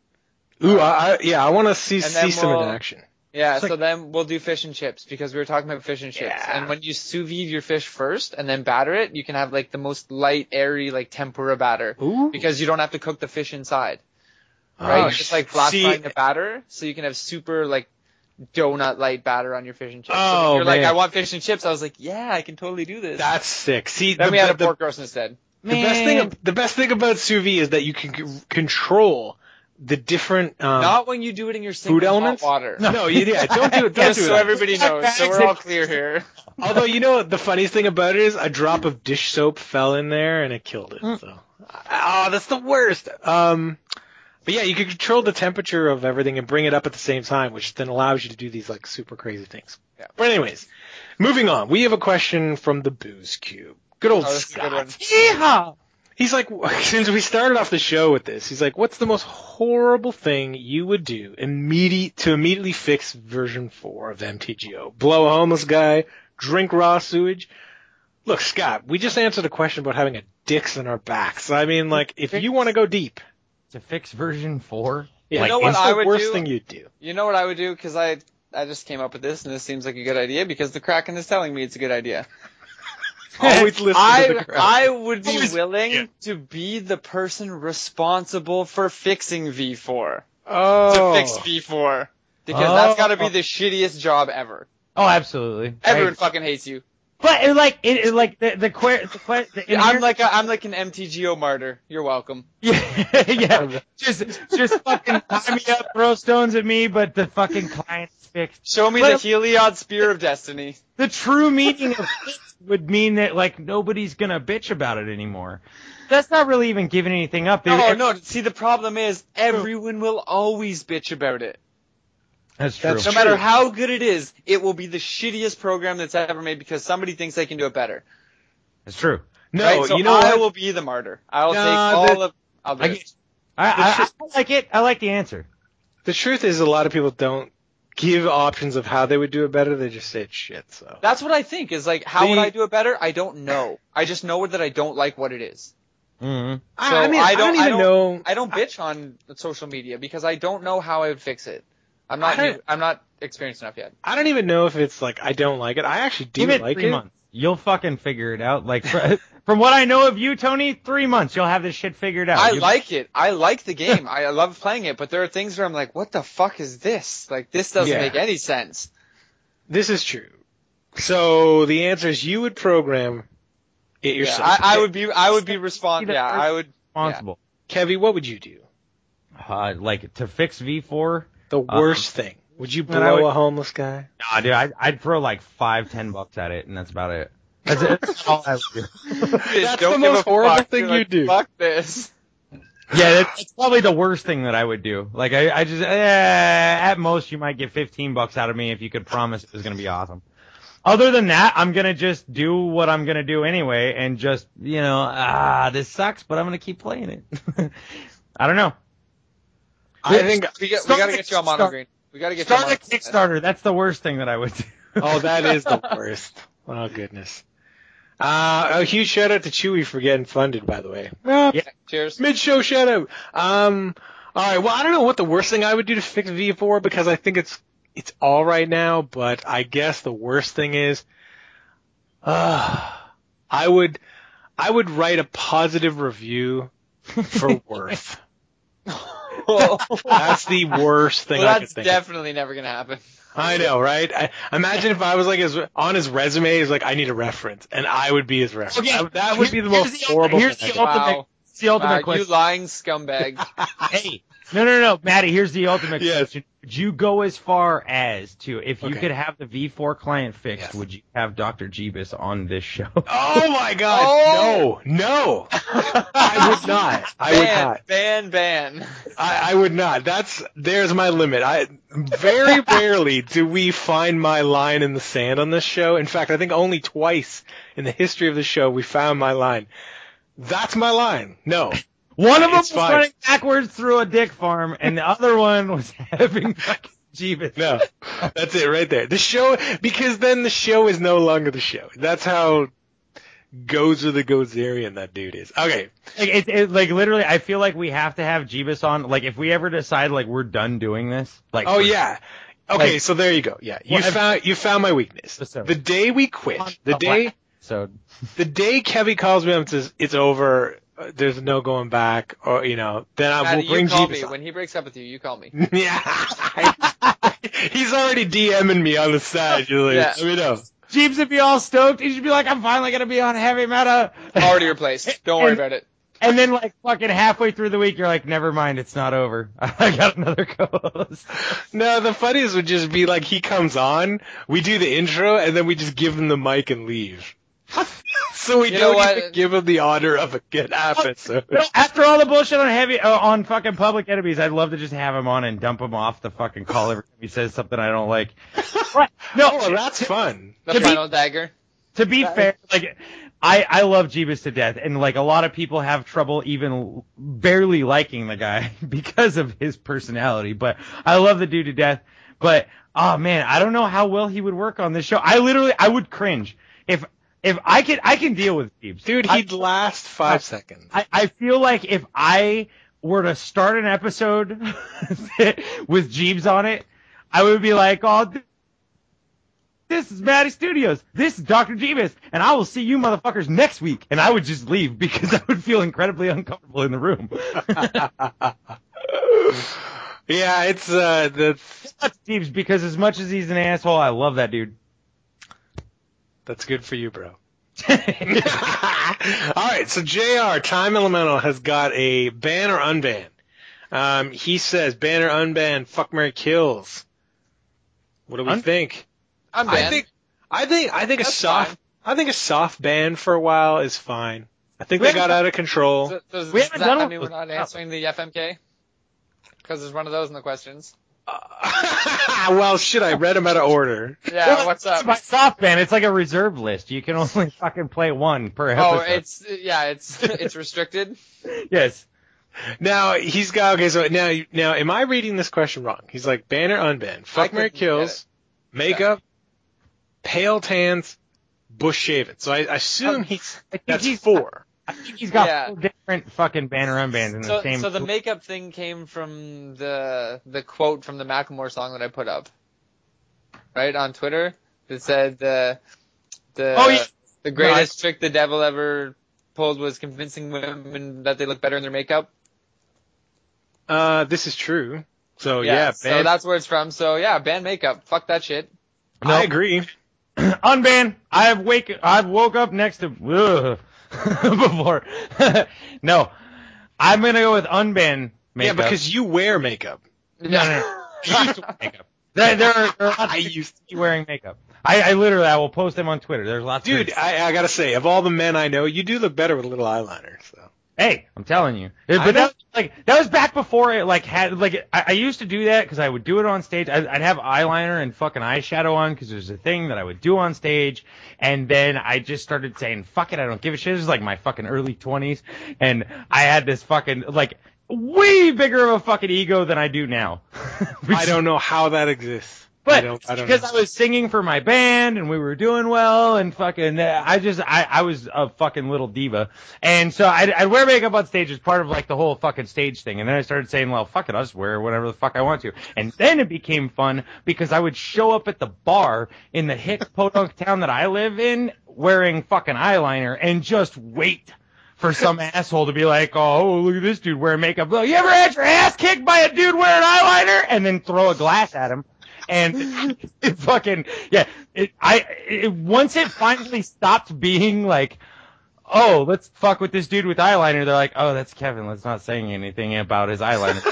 I want to see then some in we'll- action. Yeah, It's so then we'll do fish and chips because we were talking about fish and chips. Yeah. And when you sous vide your fish first and then batter it, you can have like the most light, airy, like tempura batter Ooh. because you don't have to cook the fish inside. Right? Oh, You're just like flat see- frying the batter, so you can have super like donut light batter on your fish and chips. So Oh, when you're like, man. I want fish and chips. I was like, yeah, I can totally do this. That's sick. See, Then we had a pork roast instead. the best thing about sous vide is that you can control the different Not when you do it in your sink food with elements. hot water. No, yeah, don't do it. Don't Just do so it. everybody knows, so we're all clear here. Although the funniest thing about it is a drop of dish soap fell in there and it killed it. So, that's the worst. But yeah, you can control the temperature of everything and bring it up at the same time, which then allows you to do these like super crazy things. Yeah. But anyways, moving on. We have a question from the Booze Cube. Good old Oh, this is a good one. Scott. Yeehaw! He's like, since we started off the show with this, he's like, what's the most horrible thing you would do to immediately fix version 4 of MTGO? Blow a homeless guy, drink raw sewage? Look, Scott, we just answered a question about having a dicks in our backs. I mean, like, if you want to go deep, To fix version 4? yeah, You know what what's I the would worst do? thing you'd do? You know what I would do? Because I just came up with this, and this seems like a good idea because the Kraken is telling me it's a good idea. Always listen to the crowd. I would be Always- willing yeah. to be the person responsible for fixing V4. Oh. To fix V4. Because that's gotta be the shittiest job ever. Oh, absolutely. Everyone fucking hates you. But it, like, I'm like an MTGO martyr. You're welcome. yeah. Just fucking tie me up, throw stones at me, but the fucking client's fixed. Show me But- the Heliod Spear of Destiny. The true meaning of fixed would mean that, like, nobody's gonna bitch about it anymore. That's not really even giving anything up. No. See, the problem is everyone will always bitch about it. That's true. That's No true. matter how good it is, it will be the shittiest program that's ever made because somebody thinks they can do it better. That's true. No, right? So you know I what? will be the martyr. I'll No, take all of. I'll do I, it. I like it. I like the answer. The truth is a lot of people don't give options of how they would do it better. They just say it's shit, so. That's what I think. Is like, how would The- I do it better? I don't know. I just know that I don't like what it is. Mm-hmm. So I mean, I don't even know. I don't bitch on social media because I don't know how I would fix it. I'm not experienced enough yet. I don't even know if it's like I don't like it. I actually do Give it like 3 it. months. You'll fucking figure it out. Like, from what I know of you, Tony, 3 months, you'll have this shit figured out. I like it. I like the game. I love playing it, but there are things where I'm like, what the fuck is this? Like, this doesn't Yeah. make any sense. This is true. So the answer is you would program it Yeah, yourself. I would be responsible. Yeah, I would. responsible. Kevy, what would you do? Like, to fix V4? The worst thing. Would you I blow would- a homeless guy? Nah, dude, I'd throw like $5-10 at it, and that's about it. That's all I would do. That's Don't the give most a horrible fuck. thing You're you like, do. Fuck this. Yeah, that's probably the worst thing that I would do. Like, I just, at most, you might get $15 out of me if you could promise it was gonna be awesome. Other than that, I'm gonna just do what I'm gonna do anyway, and just, this sucks, but I'm gonna keep playing it. I don't know. I think. We gotta get you on Mono Green. We gotta get you on Start a Mono Green. Kickstarter. That's the worst thing that I would do. Oh, that is the worst. Oh goodness. A huge shout out to Chewy for getting funded, by the way. Yeah. Cheers. Mid-show shout out. All right. Well, I don't know what the worst thing I would do to fix V4 because I think it's all right now. But I guess the worst thing is, I would write a positive review for Worth. That's the worst thing Well, I could that's think of. definitely never gonna happen. I know, right? Imagine if I was like on his resume, he's like, I need a reference, and I would be his reference. Okay, That would be the most horrible Here's thing. the ultimate. Wow. It's the ultimate You question. lying scumbag. Hey, no, Maddie. Here's the ultimate Yes. question. Would you go as far as to, if you Okay. could have the V4 client fixed, Yes. would you have Dr. Jeebus on this show? Oh my God! Oh. No, I would not. I would not. Ban. I would not. There's my limit. Very rarely do we find my line in the sand on this show. In fact, I think only twice in the history of the show we found my line. That's my line. No. One of them was It's fine. running backwards through a dick farm, and the other one was having fucking Jeebus. No. That's it right there. The show, because then the show is no longer the show. That's how Gozer the Gozerian that dude is. Okay. Like literally, I feel like we have to have Jeebus on. Like, if we ever decide like we're done doing this, like, Oh yeah. Okay, Like- so there you go. Yeah. You found my weakness. So- The day we quit, the day Kevy calls me up and says it's over, there's no going back, or then I will Maddie, bring you call Jeebus me on. when he breaks up with you. You call me. Yeah. He's already DMing me on the side. You're like, Yeah. let me know. Jeebs would be all stoked. He should be like, I'm finally gonna be on Heavy Meta. Already replaced. Don't worry about it. And then like fucking halfway through the week, you're like, never mind, it's not over. I got another co-host. No, the funniest would just be like he comes on, we do the intro, and then we just give him the mic and leave. So we You know don't what? even give him the honor of a good episode. After all the bullshit on fucking Public Enemies, I'd love to just have him on and dump him off the fucking call every time he says something I don't like. Right. No, Oh, that's fun. The To be- final dagger. to be fair, like, I love Jeebus to death, and like a lot of people have trouble even barely liking the guy because of his personality, but I love the dude to death. But oh man, I don't know how well he would work on this show. I would cringe if I can deal with Jeebs. Dude, he'd last 5 seconds. I feel like if I were to start an episode with Jeebs on it, I would be like, oh, this is Maddie Studios. This is Dr. Jeebus. And I will see you motherfuckers next week. And I would just leave because I would feel incredibly uncomfortable in the room. Yeah, it's That's Jeebs, because as much as he's an asshole, I love that dude. that's good for you, bro. All right, so JR, Time Elemental, has got a ban or unban. He says ban or unban, fuck, marry, kills. What do we think? I'm I banned. think a That's soft, fine. I think a soft ban for a while is fine. I think they got out of control. Does We haven't that done mean one we're of not those. answering the FMK? Because there's one of those in the questions. Well, shit, I read them out of order. Yeah, what's It's up? my soft band. It's like a reserve list. You can only fucking play one per Oh, episode. it's restricted. Yes. Now he's got okay. So now, am I reading this question wrong? He's like ban or unban, fuck, marry, couldn't get kills, makeup, pale tans, bush shaven. So I assume that's he's- 4. I think he's got Yeah. 4 different fucking banner unbans in the same. So the makeup thing came from the quote from the Macklemore song that I put up, right on Twitter. It said the Oh, yeah. the greatest trick the devil ever pulled was convincing women that they look better in their makeup. This is true. So yeah, so ban. that's where it's from. So yeah, ban makeup. Fuck that shit. I agree. Unban. I've woke up next to before. No, I'm gonna go with unban makeup. Yeah, because you wear makeup. no. You used to wear makeup. There are lots of I people used who wearing makeup. I literally I will post them on Twitter. There's lots. Dude, of I gotta say, of all the men I know, you do look better with a little eyeliner. So Hey, I'm telling you. I But know. that was back before it I used to do that because I would do it on stage. I'd have eyeliner and fucking eyeshadow on because there's a thing that I would do on stage, and then I just started saying fuck it, I don't give a shit. This was like my fucking early 20s, and I had this fucking like way bigger of a fucking ego than I do now. I don't know how that exists. But I don't because know. I was singing for my band and we were doing well and fucking, I was a fucking little diva. And so I'd wear makeup on stage as part of like the whole fucking stage thing. And then I started saying, well, fuck it, I'll just wear whatever the fuck I want to. And then it became fun because I would show up at the bar in the hick podunk town that I live in wearing fucking eyeliner and just wait for some asshole to be like, oh, look at this dude wearing makeup. You ever had your ass kicked by a dude wearing eyeliner? And then throw a glass at him. And it fucking, yeah, once it finally stopped being like, oh, let's fuck with this dude with eyeliner, they're like, oh, that's Kevin. Let's not say anything about his eyeliner.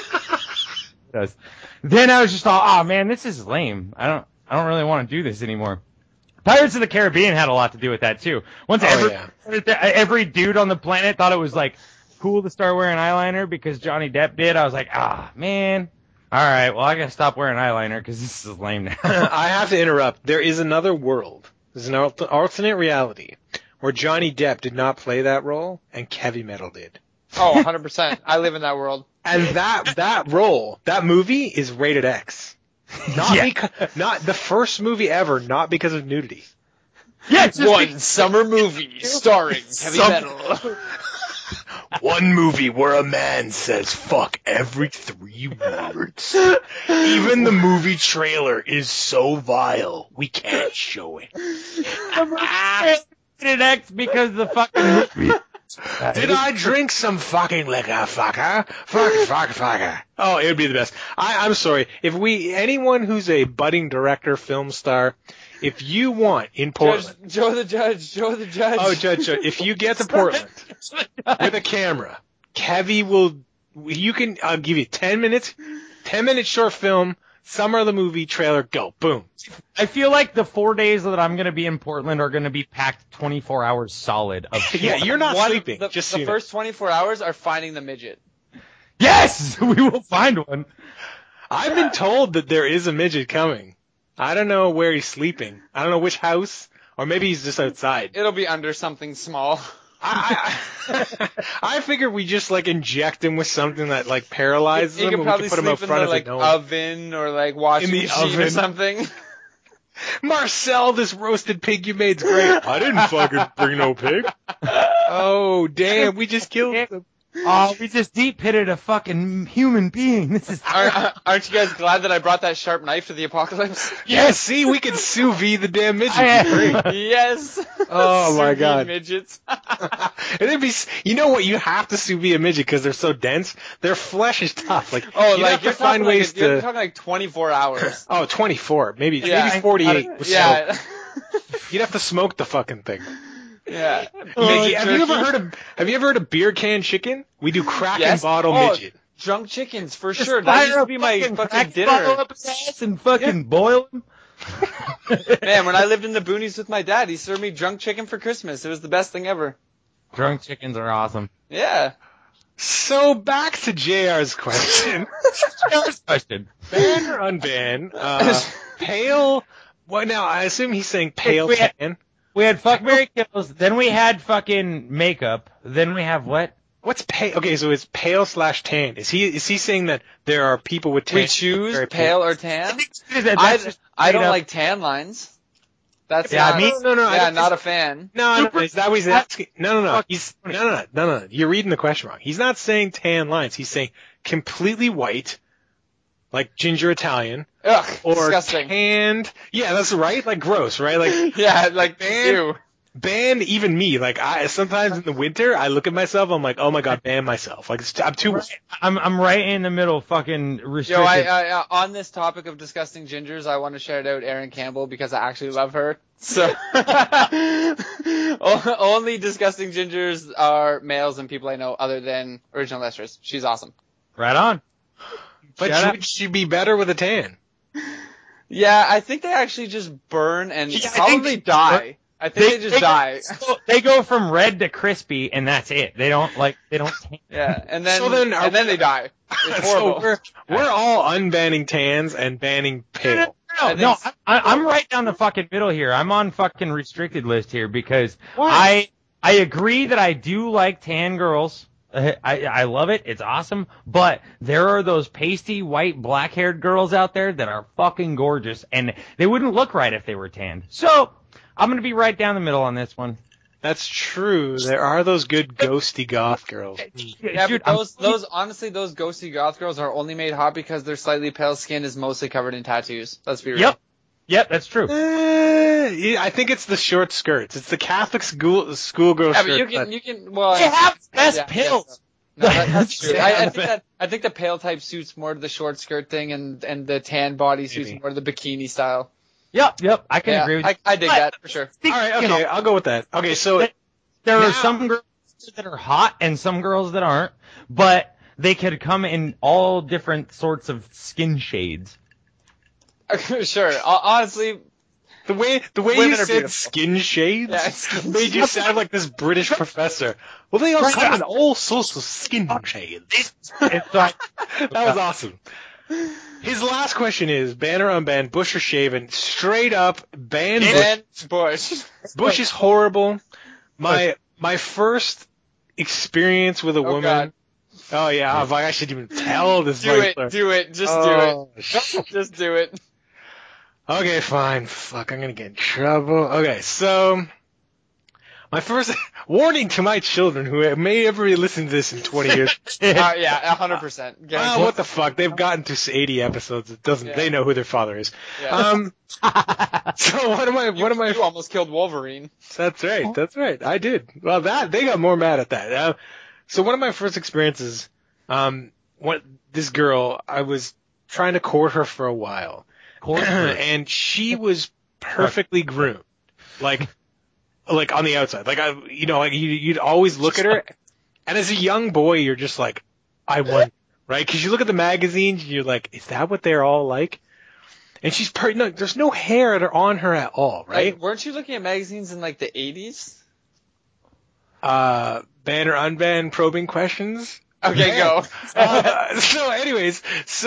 Then I was just all, oh man, this is lame. I don't really want to do this anymore. Pirates of the Caribbean had a lot to do with that too. Once every dude on the planet thought it was like cool to start wearing eyeliner because Johnny Depp did, I was like, man. All right, well I gotta stop wearing eyeliner because this is lame now. I have to interrupt. There is another world. There's an alternate reality where Johnny Depp did not play that role and Kevin Metal did. Oh, 100%. I live in that world. And that role, that movie is rated X. Not the first movie ever, not because of nudity. Yeah, one summer movie starring Kevin Metal. One movie where a man says fuck every 3 words. Even the movie trailer is so vile, we can't show it. Rated X because the fucking movie. Did I drink some fucking liquor, fucker? Fucker. Oh, it would be the best. I'm sorry. Anyone who's a budding director, film star, if you want in Portland. Joe the Judge. Oh, Judge. If you get to Portland with a camera, Kevy I'll give you 10 minutes, 10-minute short film, summer of the movie, trailer, go. Boom. I feel like the 4 days that I'm going to be in Portland are going to be packed 24 hours solid of Yeah, you're not sleeping. The first 24 hours are finding the midget. Yes! We will find one. I've been told that there is a midget coming. I don't know where he's sleeping. I don't know which house, or maybe he's just outside. It'll be under something small. I figure we just like inject him with something that like paralyzes him. You could probably put him sleep out in front the of like oven or like washing machine or something. Marcel, this roasted pig you made's great. I didn't fucking bring no pig. Oh damn, we just killed him. Oh, we just deep pitted a fucking human being. This is. Aren't you guys glad that I brought that sharp knife to the apocalypse? Yes, see, we can sous vide the damn midget. Yes. Oh my god. Midgets. And it'd be, you know what? You have to sous vide a midget because they're so dense. Their flesh is tough. Like, you're talking like 24 hours. Oh, 24, maybe 48. Yeah. You'd have to smoke the fucking thing. Yeah. Mickey, have you ever heard of beer can chicken? We do crack and bottle midget. Drunk chickens for sure. That used to be my fucking dinner. Up his ass and fucking boil them. Man, when I lived in the boonies with my dad, he served me drunk chicken for Christmas. It was the best thing ever. Drunk chickens are awesome. Yeah. So back to JR's question. Ban or unban? Pale. Well, now I assume he's saying pale tan. We had fuck, marry, kills, then we had fucking makeup, then we have what? What's pale? Okay, so it's pale/tan. Is he saying that there are people with tan? We choose pale or tan? I don't like tan lines. That's not a fan. No, is that what he's asking? No. No. You're reading the question wrong. He's not saying tan lines. He's saying completely white, like ginger Italian. Ugh, or disgusting. Tanned. Yeah, that's right. Like gross, right? Like yeah, like ew. Ban even me. Like sometimes in the winter I look at myself. I'm like, oh my god, ban myself. Like I'm too. I'm right in the middle. Fucking restricted. Yo, I on this topic of disgusting gingers, I want to shout out Erin Campbell because I actually love her. So only disgusting gingers are males and people I know other than Original Lester's. She's awesome. Right on. But should she be better with a tan? Yeah, I think they actually just burn and probably die. I think they just die. They go from red to crispy, and that's it. They don't. Yeah, and then they die. It's horrible. So we're all unbanning tans and banning pale. No, I'm right down the fucking middle here. I'm on fucking restricted list here because I agree that I do like tan girls. I love it. It's awesome. But there are those pasty white black-haired girls out there that are fucking gorgeous, and they wouldn't look right if they were tanned. So I'm going to be right down the middle on this one. That's true. There are those good ghosty goth girls. Yeah, dude, but those honestly, those ghosty goth girls are only made hot because their slightly pale skin is mostly covered in tattoos. Let's be real. Yep, that's true. Yeah, I think it's the short skirts. It's the Catholic schoolgirl Yeah, but skirts. you can. Well, They have the best yeah, pills. No, that's true. Yeah. I think the pale type suits more to the short skirt thing, and the tan body suits Maybe. more to the bikini style. Yep, I can agree with you. I dig that for sure. All right, okay, I'll go with that. Okay, so There now- are some girls that are hot and some girls that aren't, but they could come in all different sorts of skin shades. Sure. Honestly, the way Women you are said beautiful. skin shades Yeah, skin made you sound like this British professor. Well, they all come in all sorts of skin shades. It's like, That was awesome. His last question is, ban or unban, Bush or shaven? Straight up, ban Bush. Ben Bush. Bush is horrible. My first experience with a woman. God. Oh yeah, I should even tell this. Do it. Just do it. Just do it. Okay, fine. Fuck, I'm gonna get in trouble. Okay, so my first warning to my children who may ever listen to this in 20 years. Yeah, 100%. Well, what the fuck? They've gotten to 80 episodes. It doesn't. Yeah. They know who their father is. Yeah. So what am I? You almost killed Wolverine. That's right. I did. Well, they got more mad at that. So one of my first experiences, this girl, I was trying to court her for a while, and she was perfectly groomed, like on the outside. Like you'd always look at her, and as a young boy, you're just like, I won, right? Because you look at the magazines, and you're like, is that what they're all like? And she's no, there's no hair on her at all, right? Like, weren't you looking at magazines in like the 80s? Ban or unban probing questions. Okay, go. So anyways,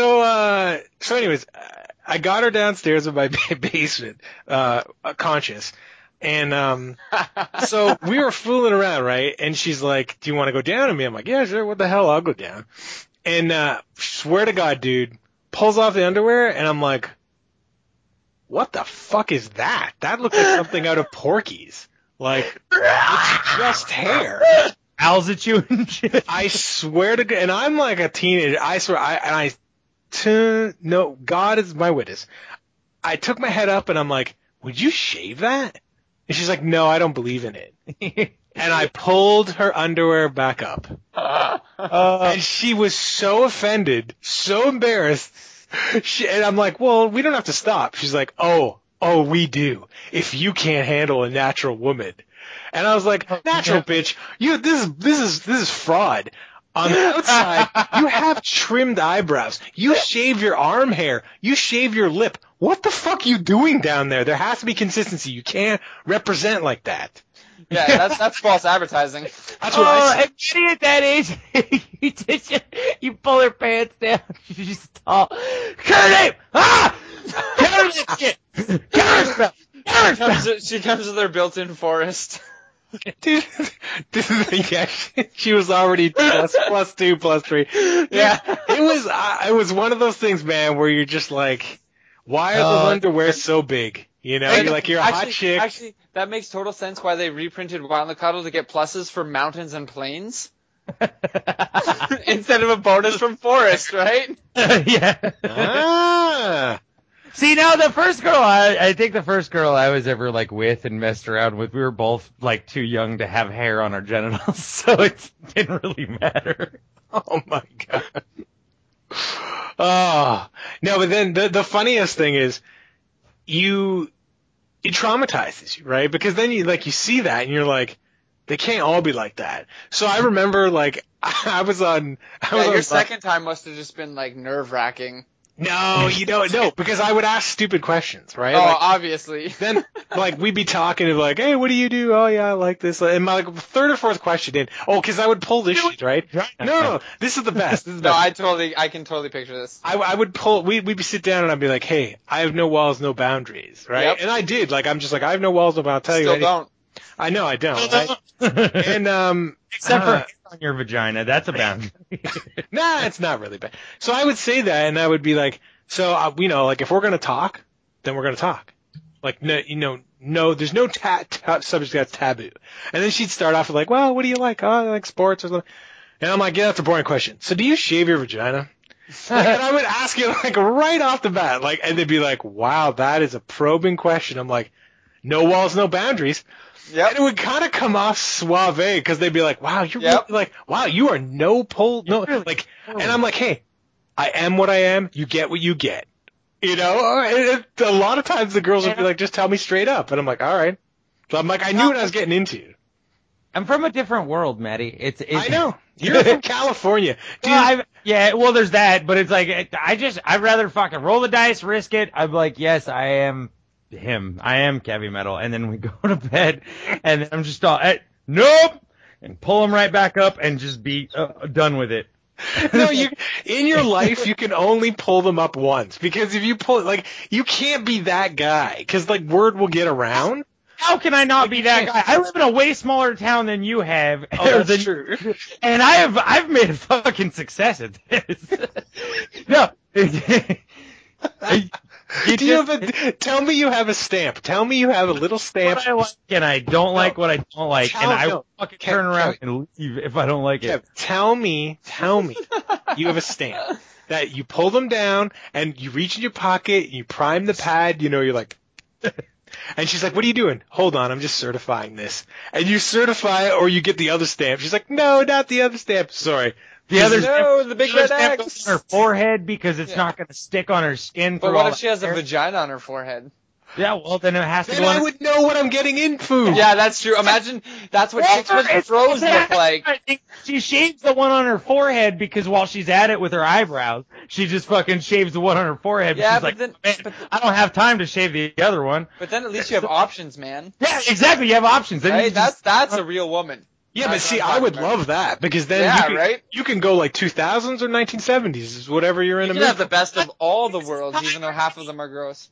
I got her downstairs in my basement, conscious. And, so we were fooling around, right? And she's like, do you want to go down on me? I'm like, yeah, sure. What the hell? I'll go down. And, swear to God, dude, pulls off the underwear and I'm like, what the fuck is that? That looks like something out of Porky's. Like, it's just hair. owls at you and shit. I swear to God, and I'm like a teenager. I swear, no, God is my witness. I took my head up and I'm like, would you shave that? And she's like, no, I don't believe in it. And I pulled her underwear back up. And she was so offended, so embarrassed. And I'm like, well, we don't have to stop. She's like, oh, we do. If you can't handle a natural woman. And I was like, natural bitch, this is fraud. On the outside, you have trimmed eyebrows. You shave your arm hair. You shave your lip. What the fuck are you doing down there? There has to be consistency. You can't represent like that. Yeah, that's false advertising. That's what I said. Getting at that age, you pull her pants down. She's tall. Curly! Ah! Cover that shit! Cover spell! She comes with her built-in forest. Dude, yeah, she was already plus 2, plus 3. Yeah, it was one of those things, man, where you're just like, why are those underwear so big? You know, you're a hot chick. Actually, that makes total sense why they reprinted Wild and Cuddle to get pluses for mountains and plains. Instead of a bonus from forest, right? Yeah. Ah. See, now the first girl, I think the first girl I was ever like with and messed around with, we were both like too young to have hair on our genitals, so it didn't really matter. Oh my God. Oh. No, but then the funniest thing is it traumatizes you, right? Because then you see that and you're like, they can't all be like that. So I remember like, your second time must have just been like nerve-wracking. No, no, because I would ask stupid questions, right? Oh, like, obviously. Then, like, we'd be talking and like, hey, what do you do? Oh, yeah, I like this. And my third or fourth question in, because I would pull this shit, right? No, this is the best. This is the best. I can totally picture this. I would pull, we'd be sit down and I'd be like, hey, I have no walls, no boundaries, right? Yep. And I did, like, I'm just like, I have no walls, no boundaries. I'll tell you Still anything. don't. I know I don't. Right? And, Except for hair on your vagina, that's a boundary. Nah, it's not really bad. So I would say that and I would be like, so, like, if we're going to talk, then we're going to talk. Like, no, there's no subject that's taboo. And then she'd start off with like, well, what do you like? Oh, I like sports or something. And I'm like, yeah, that's a boring question. So do you shave your vagina? Like, and I would ask it like right off the bat, like, and they'd be like, "Wow, that is a probing question." I'm like, "No walls, no boundaries." Yep. And it would kind of come off suave because they'd be like, "Wow, you're Yep. really like, wow, you are no like," and I'm like, "Hey, I am what I am. You get what you get." You know, a lot of times the girls would be like, "Just tell me straight up," and I'm like, "All right." So I'm like, I knew what I was getting into. I'm from a different world, Maddie. It's I know. You're from California. Dude, Well, there's that, but it's like, I'd rather fucking roll the dice, risk it. I'm like, yes, I am him. I am Kevy Metal. And then we go to bed, and then I'm just all, nope! And pull him right back up and just be done with it. no, in your life, you can only pull them up once. Because if you pull, like, you can't be that guy. Because, like, word will get around. How can I not be that guy? I live in a way smaller town than you have. Oh, that's true. And I've made a fucking success at this. No. Do you have tell me you have a stamp. Tell me you have a little stamp. What I like and I don't like what I don't like, and I will fucking turn around Kev, and leave if I don't like it. Kev, tell me you have a stamp that you pull them down and you reach in your pocket, you prime the pad, you know, you're like, and she's like, "What are you doing?" "Hold on, I'm just certifying this." And you certify it or you get the other stamp. She's like, "No, not the other stamp. Sorry." The other the big red stamp X. goes on her forehead because it's not going to stick on her skin. But what if she has a vagina on her forehead? Yeah, well, then it has to Then go on. I would know what I'm getting into. Yeah, that's true. Imagine that's what chicks with froze look like. I think she shaves the one on her forehead because while she's at it with her eyebrows, she just fucking shaves the one on her forehead. Yeah, she's but like, then- "Man, I don't have time to shave the other one." But then at least you have options, man. Yeah, exactly. You have options. Then you Right? just- That's a real woman. Yeah, but That's see, what I'm I would talking about. love that because then Yeah, you can, right? you can go like 2000s or 1970s, is whatever you're in You a can have mood the best of all the worlds, even though half of them are gross.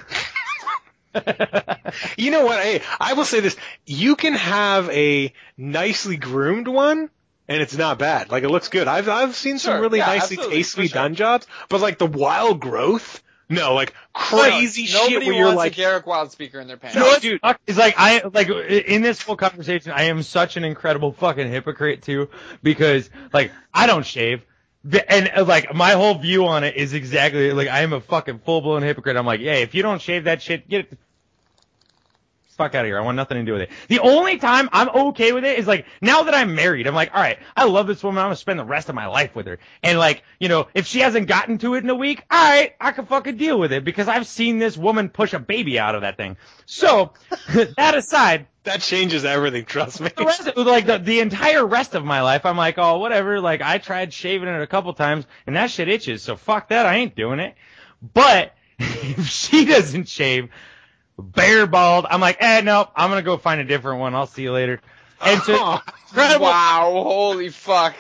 You know what? Hey, I will say this. You can have a nicely groomed one, and it's not bad. Like, it looks good. I've seen some Sure, really yeah, nicely, absolutely, tastefully for sure. done jobs, but like the wild growth, no, like crazy shit Nobody where you're wants like, a Garrick Wild speaker in their pants. You know what, dude. It's like in this whole conversation, I am such an incredible fucking hypocrite too, because like I don't shave, and like my whole view on it is exactly like I am a fucking full blown hypocrite. I'm like, yeah, if you don't shave that shit, get it the fuck out of here. I want nothing to do with it. The only time I'm okay with it is like now that I'm married, I'm like, all right, I love this woman. I'm gonna spend the rest of my life with her, and like, you know, if she hasn't gotten to it in a week, all right, I can fucking deal with it because I've seen this woman push a baby out of that thing. So that aside. that changes everything, trust me. The rest of, like the entire rest of my life, I'm like, oh, whatever. Like I tried shaving it a couple times, and that shit itches. So fuck that. I ain't doing it. But if she doesn't shave, bare bald, I'm like, no, I'm gonna go find a different one. I'll see you later. And so, incredible. Wow, holy fuck.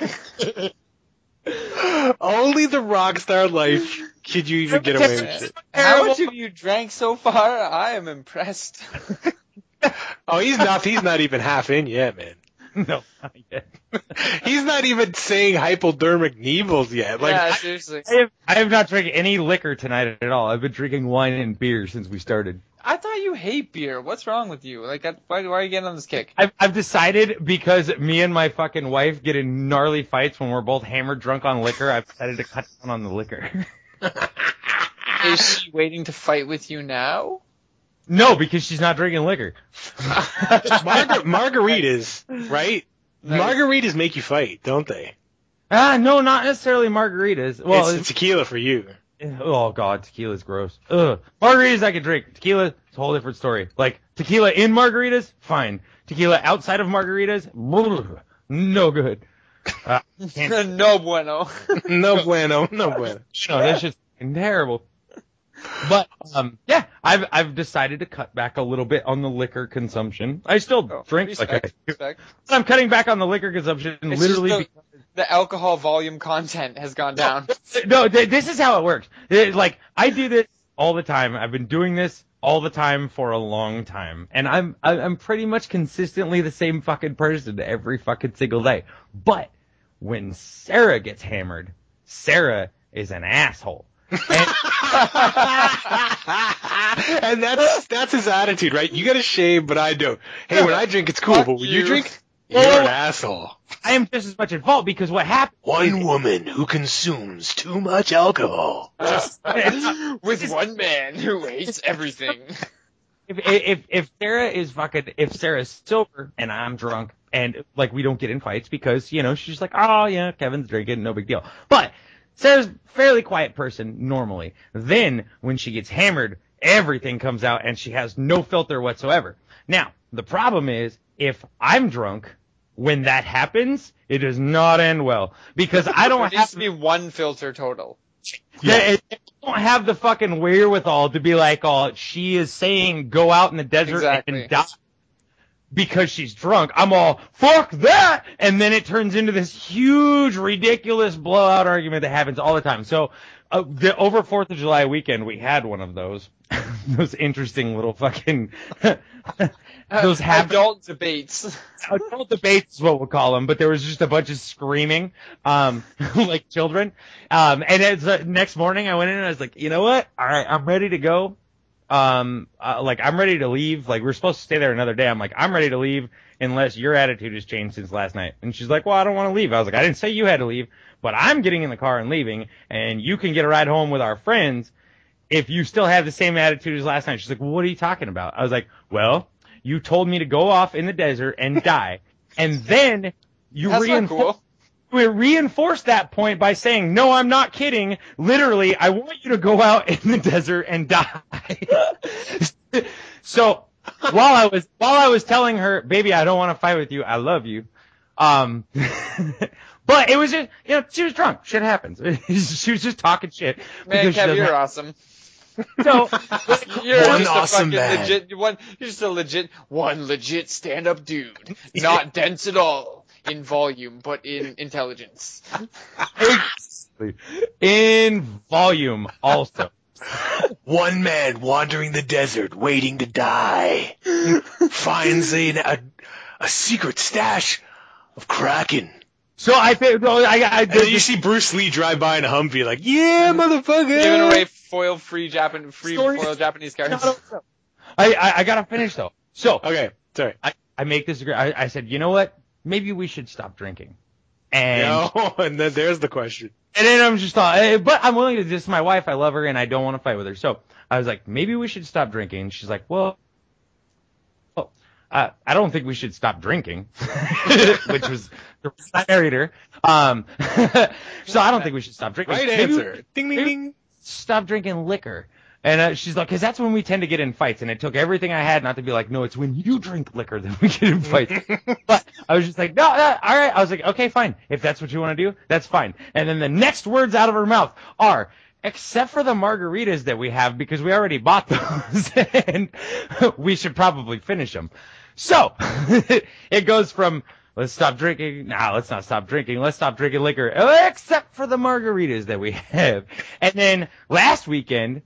Only the rock star life could you even get away with it. How much have you drank so far? I am impressed. Oh, he's not even half in yet, man. No, not yet. He's not even saying hypodermic needles yet. Like, Yeah, seriously. I have not drank any liquor tonight at all. I've been drinking wine and beer since we started. I thought you hate beer. What's wrong with you? Like, why are you getting on this kick? I've decided because me and my fucking wife get in gnarly fights when we're both hammered drunk on liquor, I've decided to cut down on the liquor. Is she waiting to fight with you now? No, because she's not drinking liquor. margaritas, right? Nice. Margaritas make you fight, don't they? No, not necessarily margaritas. Well, It's tequila for you. oh god, tequila's gross. Ugh. Margaritas I can drink. Tequila, it's a whole different story. Like, tequila in margaritas, fine. Tequila outside of margaritas, no good. Can't, No bueno. No bueno, no bueno. no, that's just terrible. But, yeah, I've decided to cut back a little bit on the liquor consumption. I still drink like I do. Respect. But I'm cutting back on the liquor consumption It's literally just because the alcohol volume content has gone down. no, this is how it works. Like, I do this all the time. I've been doing this all the time for a long time. And I'm pretty much consistently the same fucking person every fucking single day. But when Sarah gets hammered, Sarah is an asshole. And that's his attitude, right? You gotta shave, but I don't. Hey, when I drink, it's cool, Fuck but when you you. drink, You're an asshole. I am just as much at fault because what happened? One woman who consumes too much alcohol. With one man who hates everything. If Sarah's sober and I'm drunk and like we don't get in fights because, you know, she's like, oh yeah, Kevin's drinking, no big deal. But Sarah's a fairly quiet person normally. Then when she gets hammered, everything comes out and she has no filter whatsoever. Now, the problem is if I'm drunk, when that happens, it does not end well because I don't There needs to be one filter total. I don't have the fucking wherewithal to be like, oh, she is saying go out in the desert and die because she's drunk. I'm all, fuck that! And then it turns into this huge, ridiculous blowout argument that happens all the time. So, over 4th of July weekend, we had one of those. Those interesting little fucking... those adult debates. Adult debates is what we'll call them, but there was just a bunch of screaming, like children. And it's next morning I went in and I was like, you know what? All right, I'm ready to go. I'm ready to leave. Like, we're supposed to stay there another day. I'm like, I'm ready to leave unless your attitude has changed since last night. And she's like, well, I don't want to leave. I was like, I didn't say you had to leave, but I'm getting in the car and leaving, and you can get a ride home with our friends if you still have the same attitude as last night. She's like, well, what are you talking about? I was like, well, you told me to go off in the desert and die. And then you reinforced that point by saying, no, I'm not kidding. Literally, I want you to go out in the desert and die. So while I was telling her, baby, I don't want to fight with you. I love you. But it was just, you know, she was drunk. Shit happens. She was just talking shit. Man, Kev, you're awesome. So you're one just awesome a fucking man. You're just a legit stand-up dude. Not dense at all in volume, but in intelligence. In volume also. One man wandering the desert, waiting to die, finds a secret stash of Kraken. So I And then you see Bruce Lee drive by in a Humvee, like, yeah, motherfucker. Giving away foil-free Japanese cards. No. I gotta finish though. So Okay, sorry. I make this. I said, you know what? Maybe we should stop drinking. And No, and then there's the question. And then I'm just thought, but I'm willing to. This is my wife. I love her, and I don't want to fight with her. So I was like, maybe we should stop drinking. She's like, well, I don't think we should stop drinking, which was I married her. So I don't think we should stop drinking. Right Maybe answer. Ding, ding, ding. Stop drinking liquor. And she's like, because that's when we tend to get in fights. And it took everything I had not to be like, no, it's when you drink liquor that we get in fights. But I was just like, no, all right. I was like, okay, fine. If that's what you want to do, that's fine. And then the next words out of her mouth are, except for the margaritas that we have, because we already bought those, and we should probably finish them. So it goes from, let's stop drinking. Nah, let's not stop drinking. Let's stop drinking liquor, except for the margaritas that we have. And then last weekend,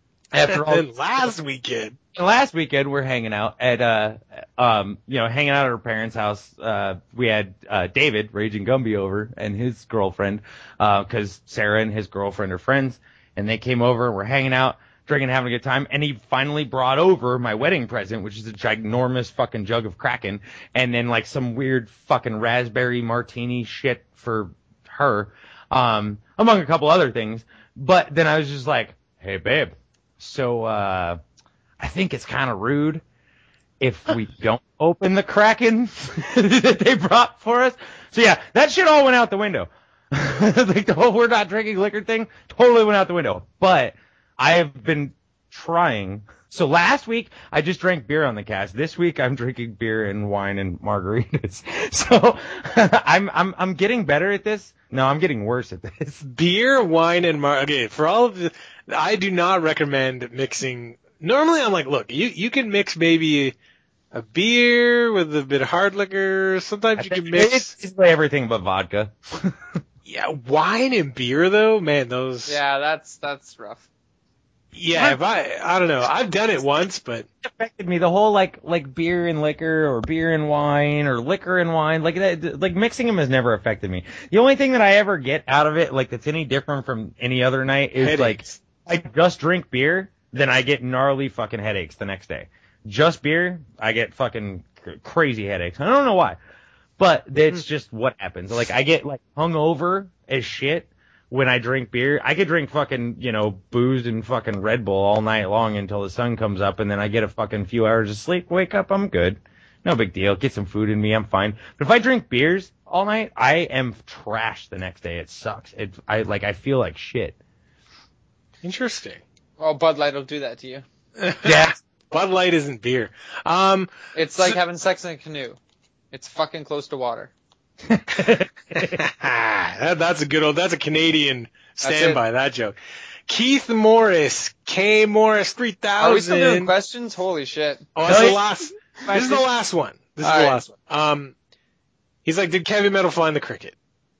last weekend we're hanging out at hanging out at her parents' house. We had David Raging Gumby over and his girlfriend, because Sarah and his girlfriend are friends, and they came over and we're hanging out, drinking, having a good time. And he finally brought over my wedding present, which is a ginormous fucking jug of Kraken, and then like some weird fucking raspberry martini shit for her, among a couple other things. But then I was just like, hey babe. So, I think it's kind of rude if we don't open the Kraken that they brought for us. So yeah, that shit all went out the window. Like the whole we're not drinking liquor thing totally went out the window. But I have been trying. So last week I just drank beer on the cast. This week I'm drinking beer and wine and margaritas. So I'm getting better at this. No, I'm getting worse at this. Beer, wine, and okay, for all of the, I do not recommend mixing. Normally I'm like, look, you can mix maybe a beer with a bit of hard liquor. Sometimes you can mix. It's everything but vodka. Yeah, wine and beer though, man, those. Yeah, that's rough. Yeah, if I don't know. I've done it once, but It affected me. The whole like beer and liquor or beer and wine or liquor and wine, like that, like mixing them has never affected me. The only thing that I ever get out of it, like that's any different from any other night, is headaches. like I just drink beer, then I get gnarly fucking headaches the next day. Just beer, I get fucking crazy headaches. I don't know why. But that's just what happens. Like, I get, like, hungover as shit when I drink beer. I could drink fucking, booze and fucking Red Bull all night long until the sun comes up, and then I get a fucking few hours of sleep, wake up, I'm good. No big deal. Get some food in me, I'm fine. But if I drink beers all night, I am trash the next day. It sucks. I feel like shit. Interesting. Well, Bud Light will do that to you. Yeah. Bud Light isn't beer. It's like having sex in a canoe. It's fucking close to water. That's a Canadian standby, that joke. Keith Morris, K Morris 3000. Are we still doing questions? Holy shit. Oh, that's the last. This is the last one. Last one. He's like, did Heavy Metal find the cricket?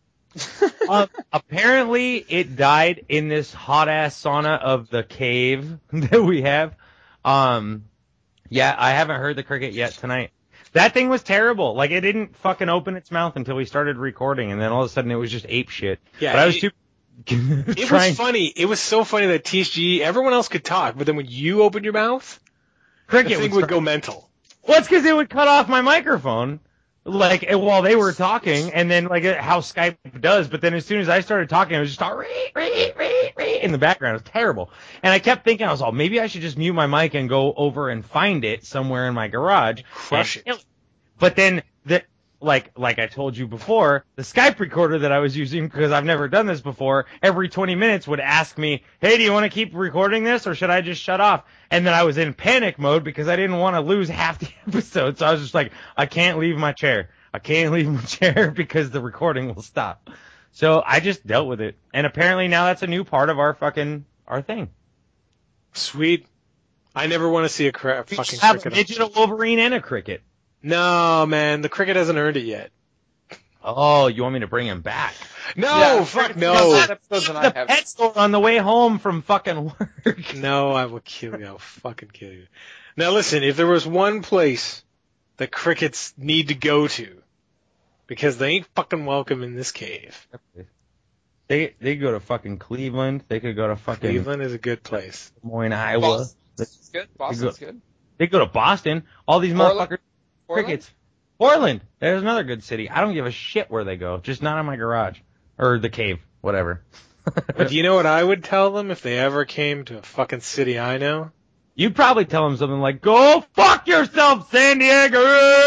Apparently it died in this hot ass sauna of the cave that we have. Yeah, I haven't heard the cricket yet tonight. That thing was terrible. Like, it didn't fucking open its mouth until we started recording, and then all of a sudden it was just ape shit. Yeah, but I was too. It was funny. It was so funny that TSG, everyone else could talk, but then when you opened your mouth, cricket the thing would go mental. Well, it's because it would cut off my microphone, like, while they were talking, and then, like, how Skype does, but then as soon as I started talking, it was just all in the background. It was terrible. And I kept thinking, I was all, maybe I should just mute my mic and go over and find it somewhere in my garage. Crush it. But then, like I told you before, the Skype recorder that I was using, because I've never done this before, every 20 minutes would ask me, hey, do you want to keep recording this, or should I just shut off? And then I was in panic mode because I didn't want to lose half the episode, so I was just like, I can't leave my chair. I can't leave my chair because the recording will stop. So I just dealt with it. And apparently now that's a new part of our thing. Sweet. I never want to see a fucking have cricket. A digital Wolverine and a cricket. No, man, the cricket hasn't earned it yet. Oh, you want me to bring him back? No, fuck no. The pet store on the way home from fucking work. No, I will kill you. I'll fucking kill you. Now listen, if there was one place that crickets need to go to, because they ain't fucking welcome in this cave. They go to fucking Cleveland. They could go to fucking... Cleveland is a good place. Des Moines, Iowa. Boston's good. Boston's good. They go to Boston. All these motherfuckers... Crickets. Portland. There's another good city. I don't give a shit where they go. Just not in my garage. Or the cave. Whatever. But do you know what I would tell them if they ever came to a fucking city I know? You'd probably tell them something like, go fuck yourself, San Diego!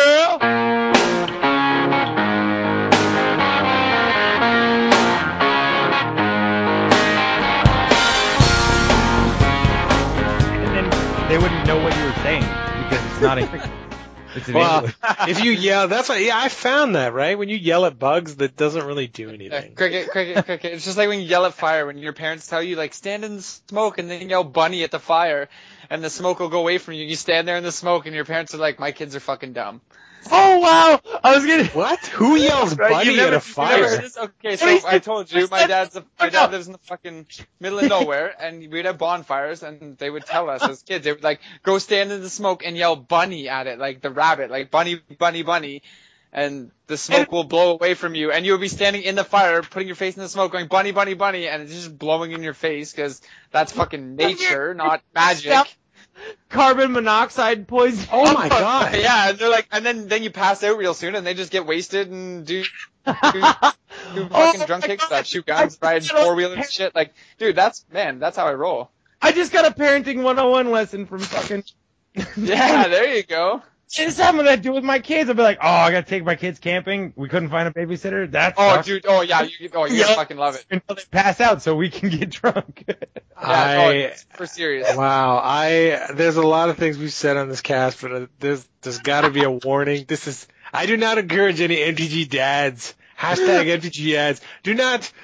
And then they wouldn't know what you were saying because it's not a... Well, if you yell, that's why, I found that, right? When you yell at bugs, that doesn't really do anything. Cricket. It's just like when you yell at fire, when your parents tell you, like, stand in the smoke, and then yell bunny at the fire, and the smoke will go away from you. You stand there in the smoke, and your parents are like, my kids are fucking dumb. Oh, wow! I was gonna... What? Who yells bunny at a fire? Okay, so I told you, my dad lives in the fucking middle of nowhere, and we'd have bonfires, and they would tell us as kids, they would, like, go stand in the smoke and yell bunny at it, like the rabbit, like bunny, bunny, bunny, and the smoke will blow away from you, and you would be standing in the fire, putting your face in the smoke, going bunny, bunny, bunny, and it's just blowing in your face, because that's fucking nature, not magic. Carbon monoxide poisoning. Oh my god. Yeah, and they're like, and then you pass out real soon, and they just get wasted and do fucking drunk kicks that shoot guns, ride 4-wheelers and shit. Like, dude, that's how I roll. I just got a parenting 101 lesson from fucking... Yeah, there you go. It's something that I do with my kids. I'll be like, oh, I gotta take my kids camping. We couldn't find a babysitter. That's dude. Oh yeah, you're gonna fucking love it. Until they pass out, so we can get drunk. For serious. Wow, there's a lot of things we've said on this cast, but there's got to be a warning. I do not encourage any MTG dads. Hashtag MTG dads. Do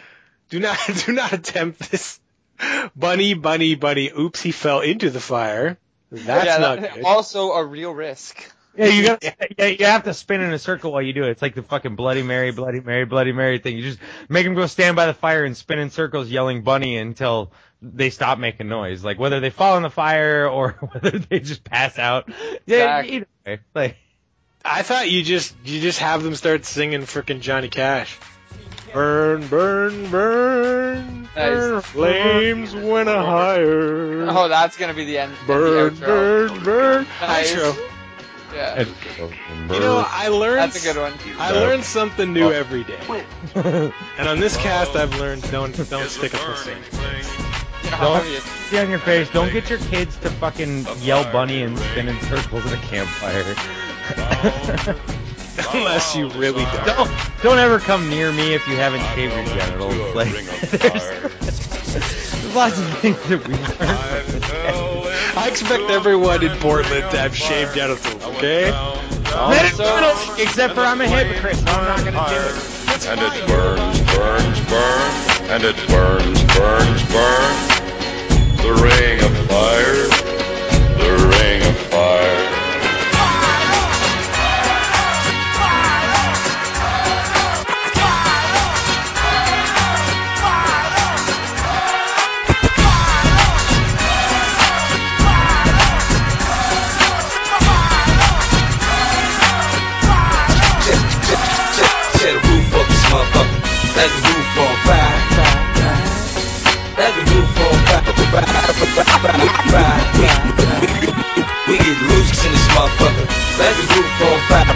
not attempt this. Bunny. Oops, he fell into the fire. That's not good. Also a real risk. Yeah, you have to spin in a circle while you do it. It's like the fucking Bloody Mary thing. You just make them go stand by the fire and spin in circles yelling bunny until they stop making noise. Like whether they fall in the fire or whether they just pass out. Yeah, either way. Like, I thought you just have them start singing frickin' Johnny Cash. Burn, burn, burn, nice. Flames went higher. Oh, that's gonna be the end. Burn, the outro. burn. Nice. Outro. Yeah. You know, I learned. That's a good one. I learned something new every day. And on this cast, I've learned don't stick a pussy. Don't see on your face. Don't get your kids to fucking yell bunny and spin in circles at a campfire. Unless you really don't. Don't ever come near me if you haven't shaved your genitals. Like, there's lots of things that we learned from this. I expect everyone in Portland to have shaved genitals, okay? Except for I'm a hypocrite, so I'm not gonna do it. And it burns, burns, burns, and it burns, burns, burns. The ring of fire, the ring of fire. Set the roof up, this motherfucker. Let the roof on fire. Let the roof on fire. We get loose in this motherfucker. Let the roof on fire.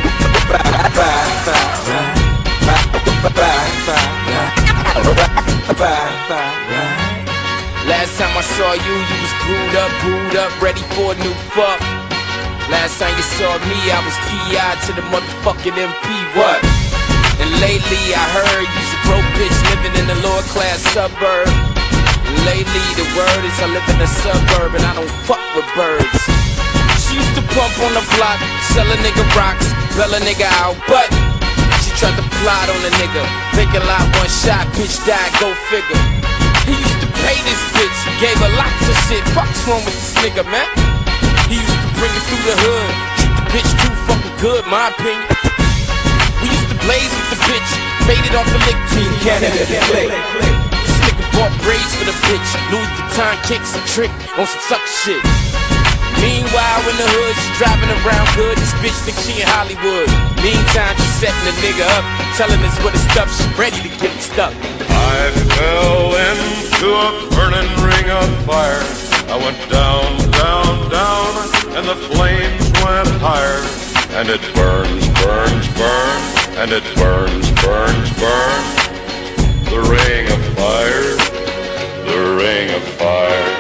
Last time I saw you was brewed up, ready for a new fuck. Last time you saw me, I was PI to the motherfucking MP, what? And lately I heard you's a broke bitch living in a lower class suburb. And lately the word is I live in a suburb and I don't fuck with birds. She used to pump on the block, sell a nigga rocks, bail a nigga out, but she tried to plot on a nigga. Vacant lot, one shot, bitch died, go figure. He used to pay this bitch, gave her lots of shit. Fuck's wrong with this nigga, man? He used to bring it through the hood, treat the bitch too fucking good, my opinion. We used to blaze with the bitch, faded off the lick team. Canada play. This nigga bought braids for the bitch, Louis Vuitton kicks and trick on some sucker shit. Meanwhile in the hood, she driving around good. This bitch thinks she in Hollywood. Meantime, she setting the nigga up, telling us what the stuff, she ready to get him stuck. I fell into a burning ring of fire. I went down, down, down, and the flames went higher. And it burns, burns, burns, and it burns, burns, burns. The ring of fire, the ring of fire.